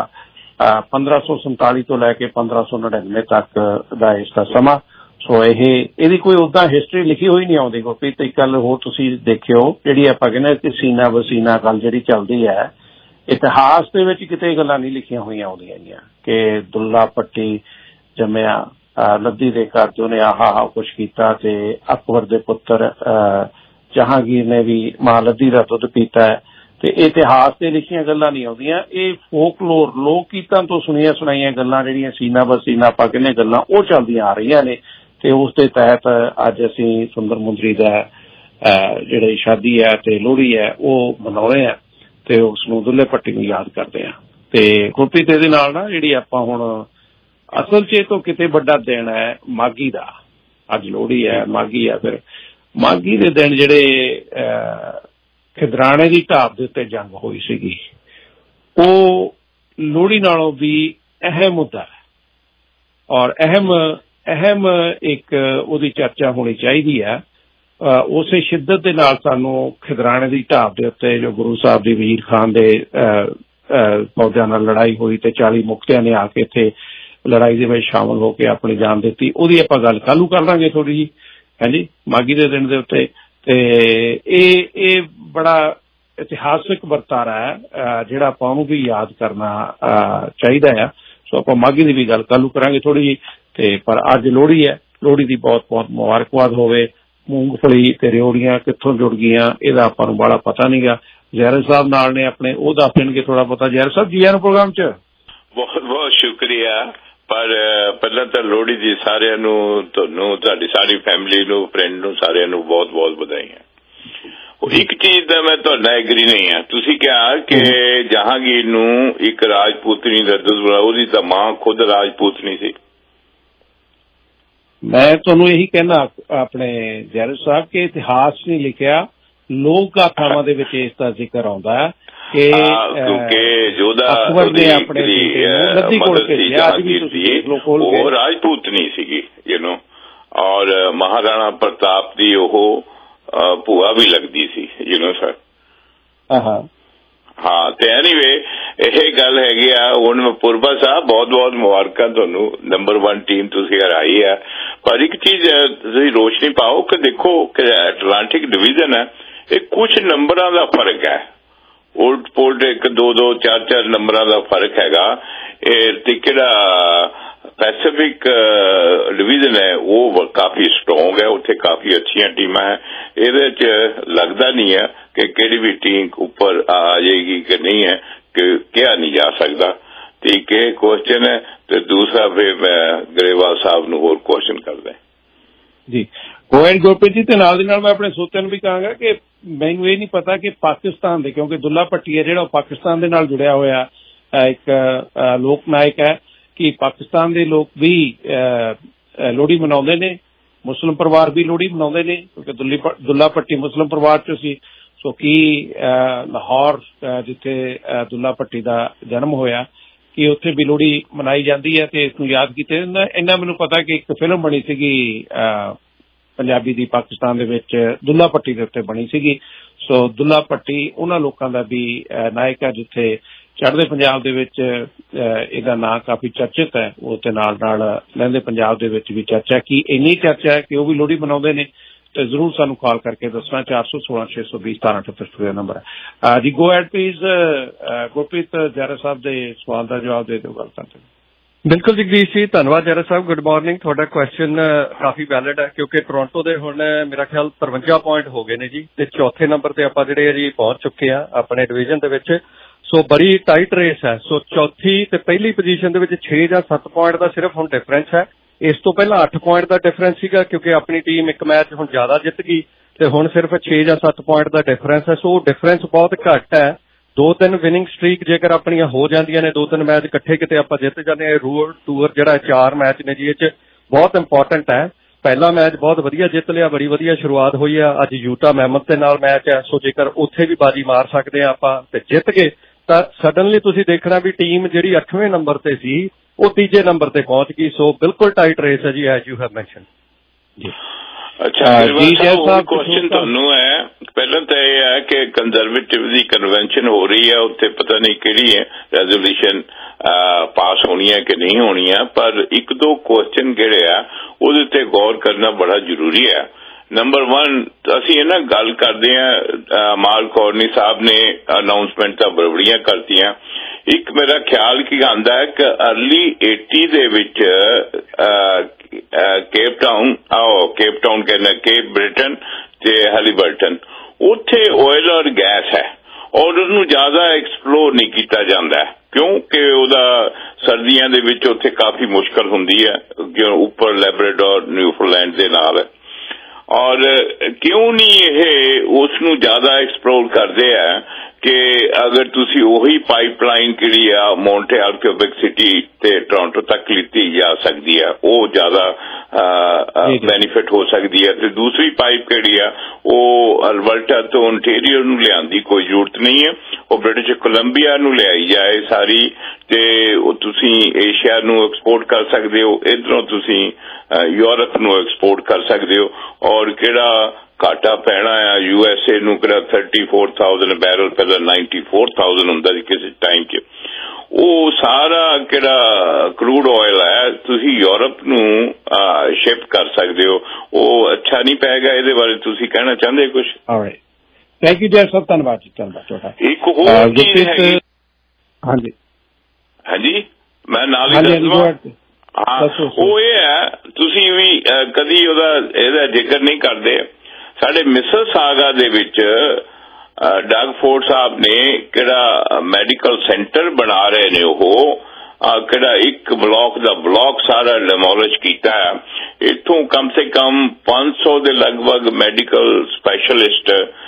S11: 1547 ਤੋਂ ਲੈ ਕੇ 1599 ਤੱਕ ਦਾ ਇਸਦਾ ਸਮਾਂ। ਸੋ ਇਹਦੀ ਕੋਈ ਉਦਾਂ ਹਿਸਟਰੀ ਲਿਖੀ ਹੋਈ ਨਹੀਂ ਆਉਂਦੀ ਗੁਰਪ੍ਰੀਤ। ਇੱਕ ਗੱਲ ਹੋਰ ਤੁਸੀਂ ਦੇਖਿਓ, ਜਿਹੜੀ ਆਪਾਂ ਕਹਿੰਦੇ ਕਿ ਸੀਨਾ ਬਸੀਨਾ ਗੱਲ ਜਿਹੜੀ ਚੱਲਦੀ ਹੈ, ਇਤਿਹਾਸ ਦੇ ਵਿੱਚ ਕਿਤੇ ਗੱਲਾਂ ਨਹੀਂ ਲਿਖੀਆਂ ਹੋਈਆਂ ਆਉਂਦੀਆਂ ਕਿ ਦੁੱਲਾ ਭੱਟੀ ਜੰਮਿਆ ਲੱਦੀ ਦੇ ਘਰ ਚ ਉਹਨੇ ਆਹ ਕੁਛ ਕੀਤਾ ਤੇ ਅਕਬਰ ਦੇ ਪੁੱਤਰ ਜਹਾਂਗੀਰ ਨੇ ਵੀ ਮਾਂ ਲੱਦੀ ਦਾ ਦੁੱਧ ਪੀਤਾ ਹੈ। ਤੇ ਇਤਿਹਾਸ ਤੇ ਲਿਖੀਆਂ ਗੱਲਾਂ ਨਹੀਂ ਆਉਂਦੀਆਂ, ਇਹ ਫੋਕਲੋਰ ਲੋਕ ਗੀਤਾਂ ਤੋਂ ਸੁਣੀਆਂ ਸੁਣਾਈਆਂ ਗੱਲਾਂ ਜਿਹੜੀਆਂ ਸੀਨਾ ਬਸੀਨਾ ਆਪਾਂ ਕਹਿੰਦੇ ਗੱਲਾਂ ਉਹ ਚੱਲਦੀਆਂ ਆ ਰਹੀਆਂ ਨੇ। ਤੇ ਉਸ ਦੇ ਤਹਿਤ ਅੱਜ ਅਸੀਂ ਸੁੰਦਰ ਮੁੰਦਰੀ ਦਾ ਜਿਹੜੀ ਸ਼ਾਦੀ ਹੈ ਤੇ ਲੋਹੜੀ ਹੈ ਉਹ ਮਨਾਉਂਦੇ ਹਾਂ ਤੇ ਉਸ ਨੂੰ ਦੁੱਲੇ ਭੱਟੀ ਨੂੰ ਯਾਦ ਕਰਦੇ ਹਾਂ। ਤੇ ਗੁਰਪ੍ਰੀਤ ਇਹਦੇ ਨਾਲ ਨਾ ਜਿਹੜੀ ਆਪਾਂ ਹੁਣ ਅਸਲ ਚ ਇਹ ਤੋਂ ਕਿਤੇ ਵੱਡਾ ਦਿਨ ਹੈ ਮਾਘੀ ਦਾ। ਅੱਜ ਲੋਹੜੀ ਹੈ, ਮਾਘੀ ਹੈ। ਫਿਰ ਮਾਘੀ ਦੇ ਦਿਨ ਜਿਹੜੇ ਖਿਦਰਾਣੇ ਦੀ ਢਾਬ ਦੇ ਉੱਤੇ ਜੰਗ ਹੋਈ ਸੀਗੀ, ਉਹ ਲੋਹੜੀ ਨਾਲੋਂ ਵੀ ਅਹਿਮ ਮੁੱਦਾ ਹੈ ਔਰ ਅਹਿਮ ਇੱਕ ਉਹਦੀ ਚਰਚਾ ਹੋਣੀ ਚਾਹੀਦੀ ਹੈ। ਉਸੇ ਸ਼ਿੱਦਤ ਦੇ ਨਾਲ ਸਾਨੂੰ ਖਿਦਰਾਣੇ ਦੀ ਢਾਬ ਦੇ ਉੱਤੇ ਜੋ ਗੁਰੂ ਸਾਹਿਬ ਦੀ ਵਜ਼ੀਰ ਖਾਨ ਦੇ ਫੌਜਾਂ ਨਾਲ ਲੜਾਈ ਹੋਈ ਤੇ 40 ਮੁਕਤਿਆਂ ਨੇ ਆ ਕੇ ਇੱਥੇ ਲੜਾਈ ਦੇ ਵਿੱਚ ਸ਼ਾਮਲ ਹੋ ਕੇ ਆਪਣੀ ਜਾਨ ਦਿੱਤੀ, ਉਹਦੀ ਆਪਾਂ ਗੱਲ ਕੱਲ੍ਹ ਨੂੰ ਕਰ ਲਾਂਗੇ ਥੋੜ੍ਹੀ ਜਿਹੀ, ਹਾਂਜੀ, ਮਾਘੀ ਦੇ ਦਿਨ ਦੇ ਉੱਤੇ। ਤੇ ਇਹ ਬੜਾ ਇਤਿਹਾਸਿਕ ਵਰਤਾਰਾ ਹੈ ਜਿਹੜਾ ਆਪਾਂ ਉਹਨੂੰ ਵੀ ਯਾਦ ਕਰਨਾ ਚਾਹੀਦਾ ਆ। ਸੋ ਆਪਾਂ ਮਾਘੀ ਦੀ ਵੀ ਗੱਲ ਕੱਲ੍ਹ ਨੂੰ ਕਰਾਂਗੇ ਥੋੜ੍ਹੀ ਜਿਹੀ। ਤੇ ਪਰ ਅੱਜ ਲੋਹੜੀ ਹੈ, ਲੋਹੜੀ ਦੀ ਬਹੁਤ ਬਹੁਤ ਮੁਬਾਰਕਬਾਦ ਹੋਵੇ। ਮੂੰਗਫਲੀ ਤੇ ਰਿਓੜੀਆਂ ਕਿੱਥੋਂ ਜੁੜ ਗਈਆਂ ਇਹਦਾ ਆਪਾਂ ਨੂੰ ਬੜਾ ਪਤਾ ਨਹੀਂ ਗਾ। ਜ਼ਹਿਰ ਸਾਹਿਬ ਨਾਲ ਨੇ ਆਪਣੇ, ਉਹ ਦੱਸ ਦੇਣਗੇ ਥੋੜਾ ਬਹੁਤਾ। ਜ਼ਹਿਰ ਸਾਹਿਬ ਜੀ ਆਇਆਂ ਨੂੰ ਪ੍ਰੋਗਰਾਮ 'ਚ।
S18: ਬਹੁਤ ਬਹੁਤ ਸ਼ੁਕਰੀਆ। ਪਰ ਪਹਿਲਾਂ ਤਾਂ ਲੋਹੜੀ ਦੀ ਸਾਰਿਆਂ ਨੂੰ, ਤੁਹਾਨੂੰ, ਤੁਹਾਡੀ ਸਾਰੀ ਫੈਮਿਲੀ ਨੂੰ, ਫਰੈਂਡ ਨੂੰ, ਸਾਰਿਆਂ ਨੂੰ ਬਹੁਤ ਬਹੁਤ ਵਧਾਈਆਂ। ਇੱਕ ਚੀਜ਼ ਦਾ ਮੈਂ ਤੁਹਾਡਾ ਐਗਰੀ ਨਹੀਂ ਹਾਂ, ਤੁਸੀਂ ਕਿਹਾ ਕਿ ਜਹਾਂਗੀਰ ਨੂੰ ਇੱਕ ਰਾਜਪੂਤਨੀ ਦਾ ਦੁੱਧ, ਉਹਦੀ ਤਾਂ ਮਾਂ ਖੁਦ ਰਾਜਪੂਤਨੀ ਸੀ।
S11: ਮੈਂ ਤੁਹਾਨੂੰ ਇਹੀ ਕਹਿਣਾ ਆਪਣੇ ਜ਼ਹਿਰ ਸਾਹਿਬ ਕਿ ਇਤਿਹਾਸ ਨਹੀਂ ਲਿਖਿਆ, ਲੋਕ ਗਾਥਾਵਾਂ ਦੇ ਵਿੱਚ ਇਸ ਦਾ ਜ਼ਿਕਰ ਆਉਂਦਾ ਹੈ ਕਿ
S18: ਅਕਬਰ ਨੇ ਆਪਣੇ ਲੱਦੀ ਕੋਲ ਭੇਜਿਆ, ਅੱਜ ਵੀ ਉਹ ਰਾਜਪੂਤਨੀ ਸੀਗੀ ਔਰ ਮਹਾਰਾਣਾ ਪ੍ਰਤਾਪ ਦੀ ਉਹ ਭੂਆ ਵੀ ਲੱਗਦੀ ਸੀ ਸਰ। ਹਾਂ, ਤੇ ਐਨੀਵੇ ਇਹ ਗੱਲ ਹੈਗੀ ਆ। ਹੁਣ ਪੁਰਬਾ ਸਾਹਿਬ ਬਹੁਤ ਬਹੁਤ ਮੁਬਾਰਕਾਂ ਤੁਹਾਨੂੰ, ਨੰਬਰ 1 ਟੀਮ ਤੁਸੀਂ ਹਰਾਈ ਆ। ਪਰ ਇੱਕ ਚੀਜ਼ ਤੁਸੀਂ ਰੋਸ਼ਨੀ ਪਾਓ ਕਿ ਦੇਖੋ ਕਿ ਐਟਲਾਂਟਿਕ ਡਿਵੀਜ਼ਨ ਹੈ, ਇਹ ਕੁਛ ਨੰਬਰਾਂ ਦਾ ਫਰਕ ਹੈ। ਉਲਟ ਪੁਲਟ 1 2 2 4 4 ਨੰਬਰਾਂ ਦਾ ਫਰਕ ਹੈਗਾ। ਇਹ ਤੇ ਕਿਹੜਾ ਪੈਸੀਫਿਕ ਡਿਵੀਜ਼ਨ ਹੈ ਉਹ ਕਾਫੀ ਸਟਰੋਂਗ ਹੈ, ਉੱਥੇ ਕਾਫੀ ਅੱਛੀਆਂ ਟੀਮਾਂ ਹੈ। ਇਹਦੇ 'ਚ ਲੱਗਦਾ ਨਹੀਂ ਹੈ ਕਿ ਕਿਹੜੀ ਵੀ ਟੀਮ ਉੱਪਰ ਆ ਜਾਏਗੀ ਕਿ ਨਹੀਂ ਹੈ, ਕਿ ਕਿਹਾ ਨਹੀਂ ਜਾ ਸਕਦਾ। ਤੇ ਇੱਕ ਇਹ ਕੁਐਸਚਨ ਹੈ ਤੇ ਦੂਸਰਾ ਫਿਰ ਮੈਂ ਗਰੇਵਾਲ ਸਾਹਿਬ ਨੂੰ ਹੋਰ ਕੁਐਸਚਨ ਕਰਦਾ
S11: ਜੀ। ਗੁਰਪ੍ਰੀਤ ਜੀ, ਤੇ ਨਾਲ ਦੀ ਨਾਲ ਮੈਂ ਆਪਣੇ ਸੋਤਿਆਂ ਨੂੰ ਵੀ ਕਹਾਂਗਾ ਕਿ ਮੈਨੂੰ ਇਹ ਨਹੀਂ ਪਤਾ ਕਿ ਪਾਕਿਸਤਾਨ ਦੇ, ਕਿਉਂਕਿ ਦੁੱਲਾ ਭੱਟੀ ਹੈ ਜਿਹੜਾ ਉਹ ਪਾਕਿਸਤਾਨ ਦੇ ਨਾਲ ਜੁੜਿਆ ਹੋਇਆ ਇੱਕ ਲੋਕ ਨਾਇਕ ਹੈ, ਕਿ ਪਾਕਿਸਤਾਨ ਦੇ ਲੋਕ ਵੀ ਲੋਹੜੀ ਮਨਾਉਂਦੇ ਨੇ, ਮੁਸਲਿਮ ਪਰਿਵਾਰ ਵੀ ਲੋਹੜੀ ਮਨਾਉਂਦੇ ਨੇ, ਕਿਉਂਕਿ ਦੁੱਲਾ ਭੱਟੀ ਮੁਸਲਿਮ ਪਰਿਵਾਰ 'ਚ ਸੀ। ਸੋ ਕੀ ਲਾਹੌਰ ਜਿੱਥੇ ਦੁੱਲਾ ਭੱਟੀ ਦਾ ਜਨਮ ਹੋਇਆ, ਕਿ ਉੱਥੇ ਵੀ ਲੋਹੜੀ ਮਨਾਈ ਜਾਂਦੀ ਹੈ ਤੇ ਇਸ ਨੂੰ ਯਾਦ ਕੀਤੇ ਜਾਂਦਾ। ਇੰਨਾ ਮੈਨੂੰ ਪਤਾ ਕਿ ਇੱਕ ਫਿਲਮ ਬਣੀ ਸੀਗੀ ਪੰਜਾਬੀ ਦੀ ਪਾਕਿਸਤਾਨ ਦੇ ਵਿੱਚ, ਦੁੱਲਾ ਭੱਟੀ ਦੇ ਉੱਤੇ ਬਣੀ ਸੀਗੀ। ਸੋ ਦੁੱਲਾ ਭੱਟੀ ਉਹਨਾਂ ਲੋਕਾਂ ਦਾ ਵੀ ਨਾਇਕ ਹੈ ਜਿੱਥੇ ਚੜ੍ਹਦੇ ਪੰਜਾਬ ਦੇ ਵਿੱਚ ਇਹਦਾ ਨਾਂ ਕਾਫੀ ਚਰਚਿਤ ਹੈ। ਉਹ ਤੇ ਨਾਲ ਨਾਲ ਲਹਿੰਦੇ ਪੰਜਾਬ ਦੇ ਵਿੱਚ ਵੀ ਚਰਚਾ, ਕੀ ਇੰਨੀ ਚਰਚਾ ਹੈ ਕਿ ਉਹ ਵੀ ਲੋਹੜੀ ਮਨਾਉਂਦੇ ਨੇ। ਤੇ ਜ਼ਰੂਰ ਸਾਨੂੰ ਕਾਲ ਕਰਕੇ ਦੱਸਣਾ। 416 620 1778 ਨੰਬਰ ਹੈ ਜੀ। Go ahead please. Gurpreet Zehra Sahib ਦੇ ਸਵਾਲ ਦਾ ਜਵਾਬ ਦੇ ਦਿਓ ਗੱਲ ਕਰਦੇ।
S19: ਬਿਲਕੁਲ ਜਗਦੀਸ਼ ਜੀ, ਧੰਨਵਾਦ ਜ਼ਹਿਰਾ ਸਾਹਿਬ। Good morning. ਤੁਹਾਡਾ ਕੁਐਸਚਨ ਕਾਫੀ ਵੈਲਿਡ ਹੈ ਕਿਉਂਕਿ ਟੋਰਾਂਟੋ ਦੇ ਹੁਣ ਮੇਰਾ ਖਿਆਲ 53 ਪੁਆਇੰਟ ਹੋ ਗਏ ਨੇ ਜੀ, ਤੇ ਚੌਥੇ ਨੰਬਰ ਤੇ ਆਪਾਂ ਜਿਹੜੇ ਜੀ ਪਹੁੰਚ ਚੁੱਕੇ ਆ ਆਪਣੇ ਡਿਵੀਜ਼ਨ ਦੇ ਵਿੱਚ। ਸੋ ਬੜੀ ਟਾਈਟ ਰੇਸ ਹੈ। ਸੋ ਚੌਥੀ ਤੇ ਪਹਿਲੀ ਪੋਜੀਸ਼ਨ ਦੇ ਵਿੱਚ 6 ਜਾਂ 7 ਪੁਆਇੰਟ ਦਾ ਸਿਰਫ ਹੁਣ ਡਿਫਰੈਂਸ ਹੈ। ਇਸ ਤੋਂ ਪਹਿਲਾਂ 8 ਪੁਆਇੰਟ ਦਾ ਡਿਫਰੈਂਸ ਸੀਗਾ ਕਿਉਂਕਿ ਆਪਣੀ ਟੀਮ ਇੱਕ ਮੈਚ ਹੁਣ ਜ਼ਿਆਦਾ ਜਿੱਤ ਗਈ, ਤੇ ਹੁਣ ਸਿਰਫ 6 ਜਾਂ 7 ਪੁਆਇੰਟ ਦਾ ਡਿਫਰੈਂਸ ਹੈ। ਸੋ ਡਿਫਰੈਂਸ ਬਹੁਤ ਘੱਟ ਹੈ। 2-3 ਵਿਨਿੰਗ ਸਟ੍ਰੀਕ ਜੇਕਰ ਆਪਣੀਆਂ ਹੋ ਜਾਂਦੀਆਂ ਨੇ, 2-3 ਮੈਚ ਇਕੱਠੇ ਕਿਤੇ ਆਪਾਂ ਜਿੱਤ ਜਾਂਦੇ ਹਾਂ। ਰੂਲ ਟੂਰ ਜਿਹੜਾ 4 ਮੈਚ ਨੇ ਜੀ, ਇਹ 'ਚ ਬਹੁਤ ਇੰਪੋਰਟੈਂਟ ਹੈ। ਪਹਿਲਾ ਮੈਚ ਬਹੁਤ ਵਧੀਆ ਜਿੱਤ ਲਿਆ, ਬੜੀ ਵਧੀਆ ਸ਼ੁਰੂਆਤ ਹੋਈ ਆ। ਅੱਜ ਯੂਟਾ ਮੈਮਥ ਦੇ ਨਾਲ ਮੈਚ ਹੈ। ਸੋ ਜੇਕਰ ਉੱਥੇ ਵੀ ਬਾਜੀ ਮਾਰ ਸਕਦੇ ਆ ਆਪਾਂ ਤੇ ਜਿੱਤ ਗਏ ਤਾਂ ਸਡਨਲੀ ਤੁਸੀਂ ਦੇਖਣਾ ਵੀ ਟੀਮ ਜਿਹੜੀ 8ਵੇਂ ਨੰਬਰ ਤੇ ਸੀ ਉਹ 3ਜੇ ਨੰਬਰ ਤੇ ਪਹੁੰਚ ਗਈ। ਸੋ ਬਿਲਕੁਲ ਟਾਈਟ ਰੇਸ ਹੈ ਜੀ, ਐਜ਼ ਯੂ ਹੈਵ ਮੈਂਸ਼ਨ।
S11: ਅੱਛਾ ਕੁਐਸਚਨ ਤੁਹਾਨੂੰ ਹੈ, ਪਹਿਲਾਂ ਤਾਂ ਇਹ ਹੈ ਕਿ ਕੰਜ਼ਰਵੇਟਿਵ ਦੀ ਕਨਵੈਨਸ਼ਨ ਹੋ ਰਹੀ ਹੈ, ਉੱਥੇ ਪਤਾ ਨਹੀਂ ਕਿਹੜੀ ਹੈ ਰੈਜ਼ੋਲੂਸ਼ਨ ਪਾਸ ਹੋਣੀ ਹੈ ਕਿ ਨਹੀਂ ਹੋਣੀ ਹੈ, ਪਰ ਇੱਕ ਦੋ ਕੁਐਸਚਨ ਜਿਹੜੇ ਆ ਉਹਦੇ ਤੇ ਗੌਰ ਕਰਨਾ ਬੜਾ ਜ਼ਰੂਰੀ ਹੈ। ਨੰਬਰ 1, ਅਸੀਂ ਇਹ ਨਾ ਗੱਲ ਕਰਦੇ ਹਾਂ, ਮਾਲ ਕੌਰਨੀ ਸਾਹਿਬ ਨੇ ਅਨਾਊਂਸਮੈਂਟ ਤਾਂ ਬੜੀਆਂ ਕਰਤੀਆਂ। ਇੱਕ ਮੇਰਾ ਖਿਆਲ ਕੀ ਆਉਂਦਾ ਹੈ ਕਿ ਅਰਲੀ 80 ਦੇ ਵਿੱਚ ਕੇਪ ਟਾਊਨ ਕਹਿੰਦਾ ਕੇਪ ਬ੍ਰਿਟਨ ਤੇ ਹੈਲੀਬਰਟਨ, ਉੱਥੇ ਆਇਲ ਔਰ ਗੈਸ ਹੈ ਔਰ ਉਹਨੂੰ ਜ਼ਿਆਦਾ ਐਕਸਪਲੋਰ ਨਹੀਂ ਕੀਤਾ ਜਾਂਦਾ ਕਿਉਂਕਿ ਉਹਦਾ ਸਰਦੀਆਂ ਦੇ ਵਿੱਚ ਉੱਥੇ ਕਾਫੀ ਮੁਸ਼ਕਲ ਹੁੰਦੀ ਹੈ ਉੱਪਰ ਲੈਬਰਾਡੋਰ ਨਿਊਫਲੈਂਡ ਦੇ ਨਾਲ। ਔਰ ਕਿਉਂ ਨਹੀਂ ਇਹ ਉਸ ਨੂੰ ਜ਼ਿਆਦਾ ਐਕਸਪਲੋਰ ਕਰਦੇ ਆ ਕਿ ਅਗਰ ਤੁਸੀਂ ਉਹੀ ਪਾਈਪਲਾਈਨ ਕਿਹੜੀ ਆ ਮੌਂਟਰੀਅਲ ਕਿਊਬਿਕ ਸਿਟੀ ਤੇ ਟੋਰਾਂਟੋ ਤੱਕ ਲਿੱਤੀ ਜਾ ਸਕਦੀ ਹੈ, ਉਹ ਜ਼ਿਆਦਾ ਬੈਨੀਫਿਟ ਹੋ ਸਕਦੀ ਹੈ। ਤੇ ਦੂਸਰੀ ਪਾਈਪ ਕਿਹੜੀ ਆ ਉਹ ਅਲਬਰਟਾ ਤੋਂ ਓਨਟਾਰੀਓ ਨੂੰ ਲਿਆਉਣ ਦੀ ਕੋਈ ਜ਼ਰੂਰਤ ਨਹੀਂ ਹੈ, ਉਹ ਬ੍ਰਿਟਿਸ਼ ਕੋਲੰਬੀਆ ਨੂੰ ਲਿਆਈ ਜਾਏ ਸਾਰੀ, ਤੇ ਉਹ ਤੁਸੀਂ ਏਸ਼ੀਆ ਨੂੰ ਐਕਸਪੋਰਟ ਕਰ ਸਕਦੇ ਹੋ, ਇੱਧਰੋਂ ਤੁਸੀਂ ਯੂਰਪ ਨੂੰ ਐਕਸਪੋਰਟ ਕਰ ਸਕਦੇ ਹੋ। ਔਰ ਕਿਹੜਾ ਘਾਟਾ ਪੈਣਾ ਆ USA ਨੂੰ, ਕਿਹੜਾ 34,000 ਬੈਰਲ ਪਹਿਲਾਂ 94,000 ਹੁੰਦਾ ਸੀ ਕਿਸੇ ਟਾਈਮ 'ਚ, ਉਹ ਸਾਰਾ ਕਿਹੜਾ ਕਰੂਡ ਆਇਲ ਹੈ ਤੁਸੀਂ ਯੂਰਪ ਨੂੰ ਸ਼ਿਪ ਕਰ ਸਕਦੇ ਹੋ, ਉਹ ਅੱਛਾ ਨਹੀਂ ਪਏਗਾ। ਇਹਦੇ ਬਾਰੇ ਤੁਸੀਂ ਕਹਿਣਾ ਚਾਹੁੰਦੇ ਕੁਝ?
S7: ਥੈਂਕ ਯੂ ਜੈ ਸਾਹਿਬ, ਧੰਨਵਾਦ ਜੀ, ਧੰਨਵਾਦ ਤੁਹਾਡਾ। ਇੱਕ ਹੋਰ ਚੀਜ਼ ਹੈਗੀ, ਹਾਂਜੀ ਮੈਂ ਨਾਲ ਹੀ ਦੱਸਵਾਂ, ਹਾਂ ਉਹ ਇਹ ਹੈ ਤੁਸੀਂ ਵੀ ਕਦੀ ਇਹਦਾ ਜ਼ਿਕਰ ਨਹੀਂ ਕਰਦੇ। ਸਾਡੇ ਮਿਸਿਸਾਗਾ ਦੇ ਵਿੱਚ ਡਗ ਫੋਰਡ ਸਾਹਿਬ ਨੇ ਕਿਹੜਾ ਮੈਡੀਕਲ ਸੈਂਟਰ ਬਣਾ ਰਹੇ ਨੇ, ਉਹ ਕਿਹੜਾ ਇੱਕ ਬਲਾਕ ਦਾ ਬਲਾਕ ਸਾਰਾ ਡਿਮੋਲਿਸ਼ ਕੀਤਾ ਹੈ। ਇੱਥੋਂ ਕਮ ਸੇ ਕਮ 500 ਦੇ ਲਗਭਗ ਮੈਡੀਕਲ ਸਪੈਸ਼ਲਿਸਟ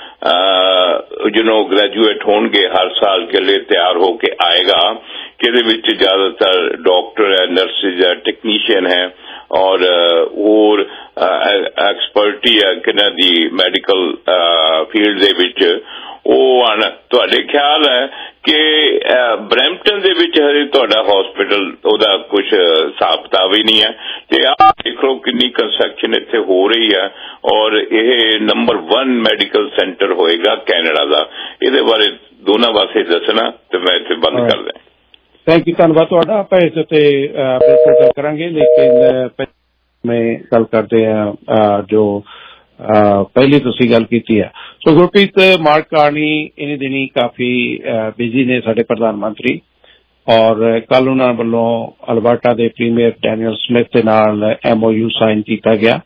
S7: ਗ੍ਰੈਜੂਏਟ ਹੋਣਗੇ ਹਰ ਸਾਲ ਕੇ ਲਈ ਤਿਆਰ ਹੋ ਕੇ ਆਏਗਾ, ਜਿਹਦੇ ਵਿੱਚ ਜ਼ਿਆਦਾਤਰ ਡਾਕਟਰ ਹੈ, ਨਰਸਿਸ ਹੈ, ਟੈਕਨੀਸ਼ੀਅਨ ਹੈ ਔਰ ਹੋਰ ਐਕਸਪਰਟੀ ਹੈ ਕਿਹਨਾਂ ਦੀ ਮੈਡੀਕਲ ਫੀਲਡ ਦੇ ਵਿੱਚ। ਉਹ ਤੁਹਾਡੇ ਖਿਆਲ ਹੈ ਕਿ ਬਰੈਂਪਟਨ ਦੇ ਵਿੱਚ ਹਜੇ ਤੁਹਾਡਾ ਹਸਪੀਟਲ ਉਹਦਾ ਕੁਝ ਹਿਸਾਬ ਕਿਤਾਬ ਹੀ ਨਹੀਂ ਹੈ, ਤੇ ਆਹ ਦੇਖ ਲਓ ਕਿੰਨੀ ਕੰਸਟਰਕਸ਼ਨ ਇੱਥੇ ਹੋ ਰਹੀ ਹੈ ਔਰ ਇਹ ਨੰਬਰ 1 ਮੈਡੀਕਲ ਸੈਂਟਰ ਹੋਏਗਾ ਕੈਨੇਡਾ ਦਾ। ਇਹਦੇ ਬਾਰੇ ਦੋਨਾਂ ਪਾਸੇ ਦੱਸਣਾ ਤੇ ਮੈਂ ਇੱਥੇ ਬੰਦ ਕਰ ਦਿਆਂ। ਥੈਂਕ ਯੂ, ਧੰਨਵਾਦ ਤੁਹਾਡਾ। ਆਪਾਂ ਇਸ ਉੱਤੇ ਬਿਲਕੁਲ ਗੱਲ ਕਰਾਂਗੇ, ਲੇਕਿਨ ਮੈਂ ਗੱਲ ਕਰਦੇ ਹਾਂ ਜੋ ਪਹਿਲੀ ਤੁਸੀਂ ਗੱਲ ਕੀਤੀ ਹੈ। ਸੋ ਗੁਰਪ੍ਰੀਤ, ਮਾਰਕ ਕਾਰਨੀ ਇਨੀ ਦਿਨੀ ਕਾਫੀ ਬਿਜ਼ੀ ਨੇ ਸਾਡੇ ਪ੍ਰਧਾਨ ਮੰਤਰੀ, ਔਰ ਕੱਲ ਉਹਨਾਂ ਵੱਲੋਂ ਅਲਬਰਟਾ ਦੇ ਪ੍ਰੀਮੀਅਰ ਡੈਨੀਅਲ ਸਮਿਥ ਦੇ ਨਾਲ MOU ਸਾਈਨ ਕੀਤਾ ਗਿਆ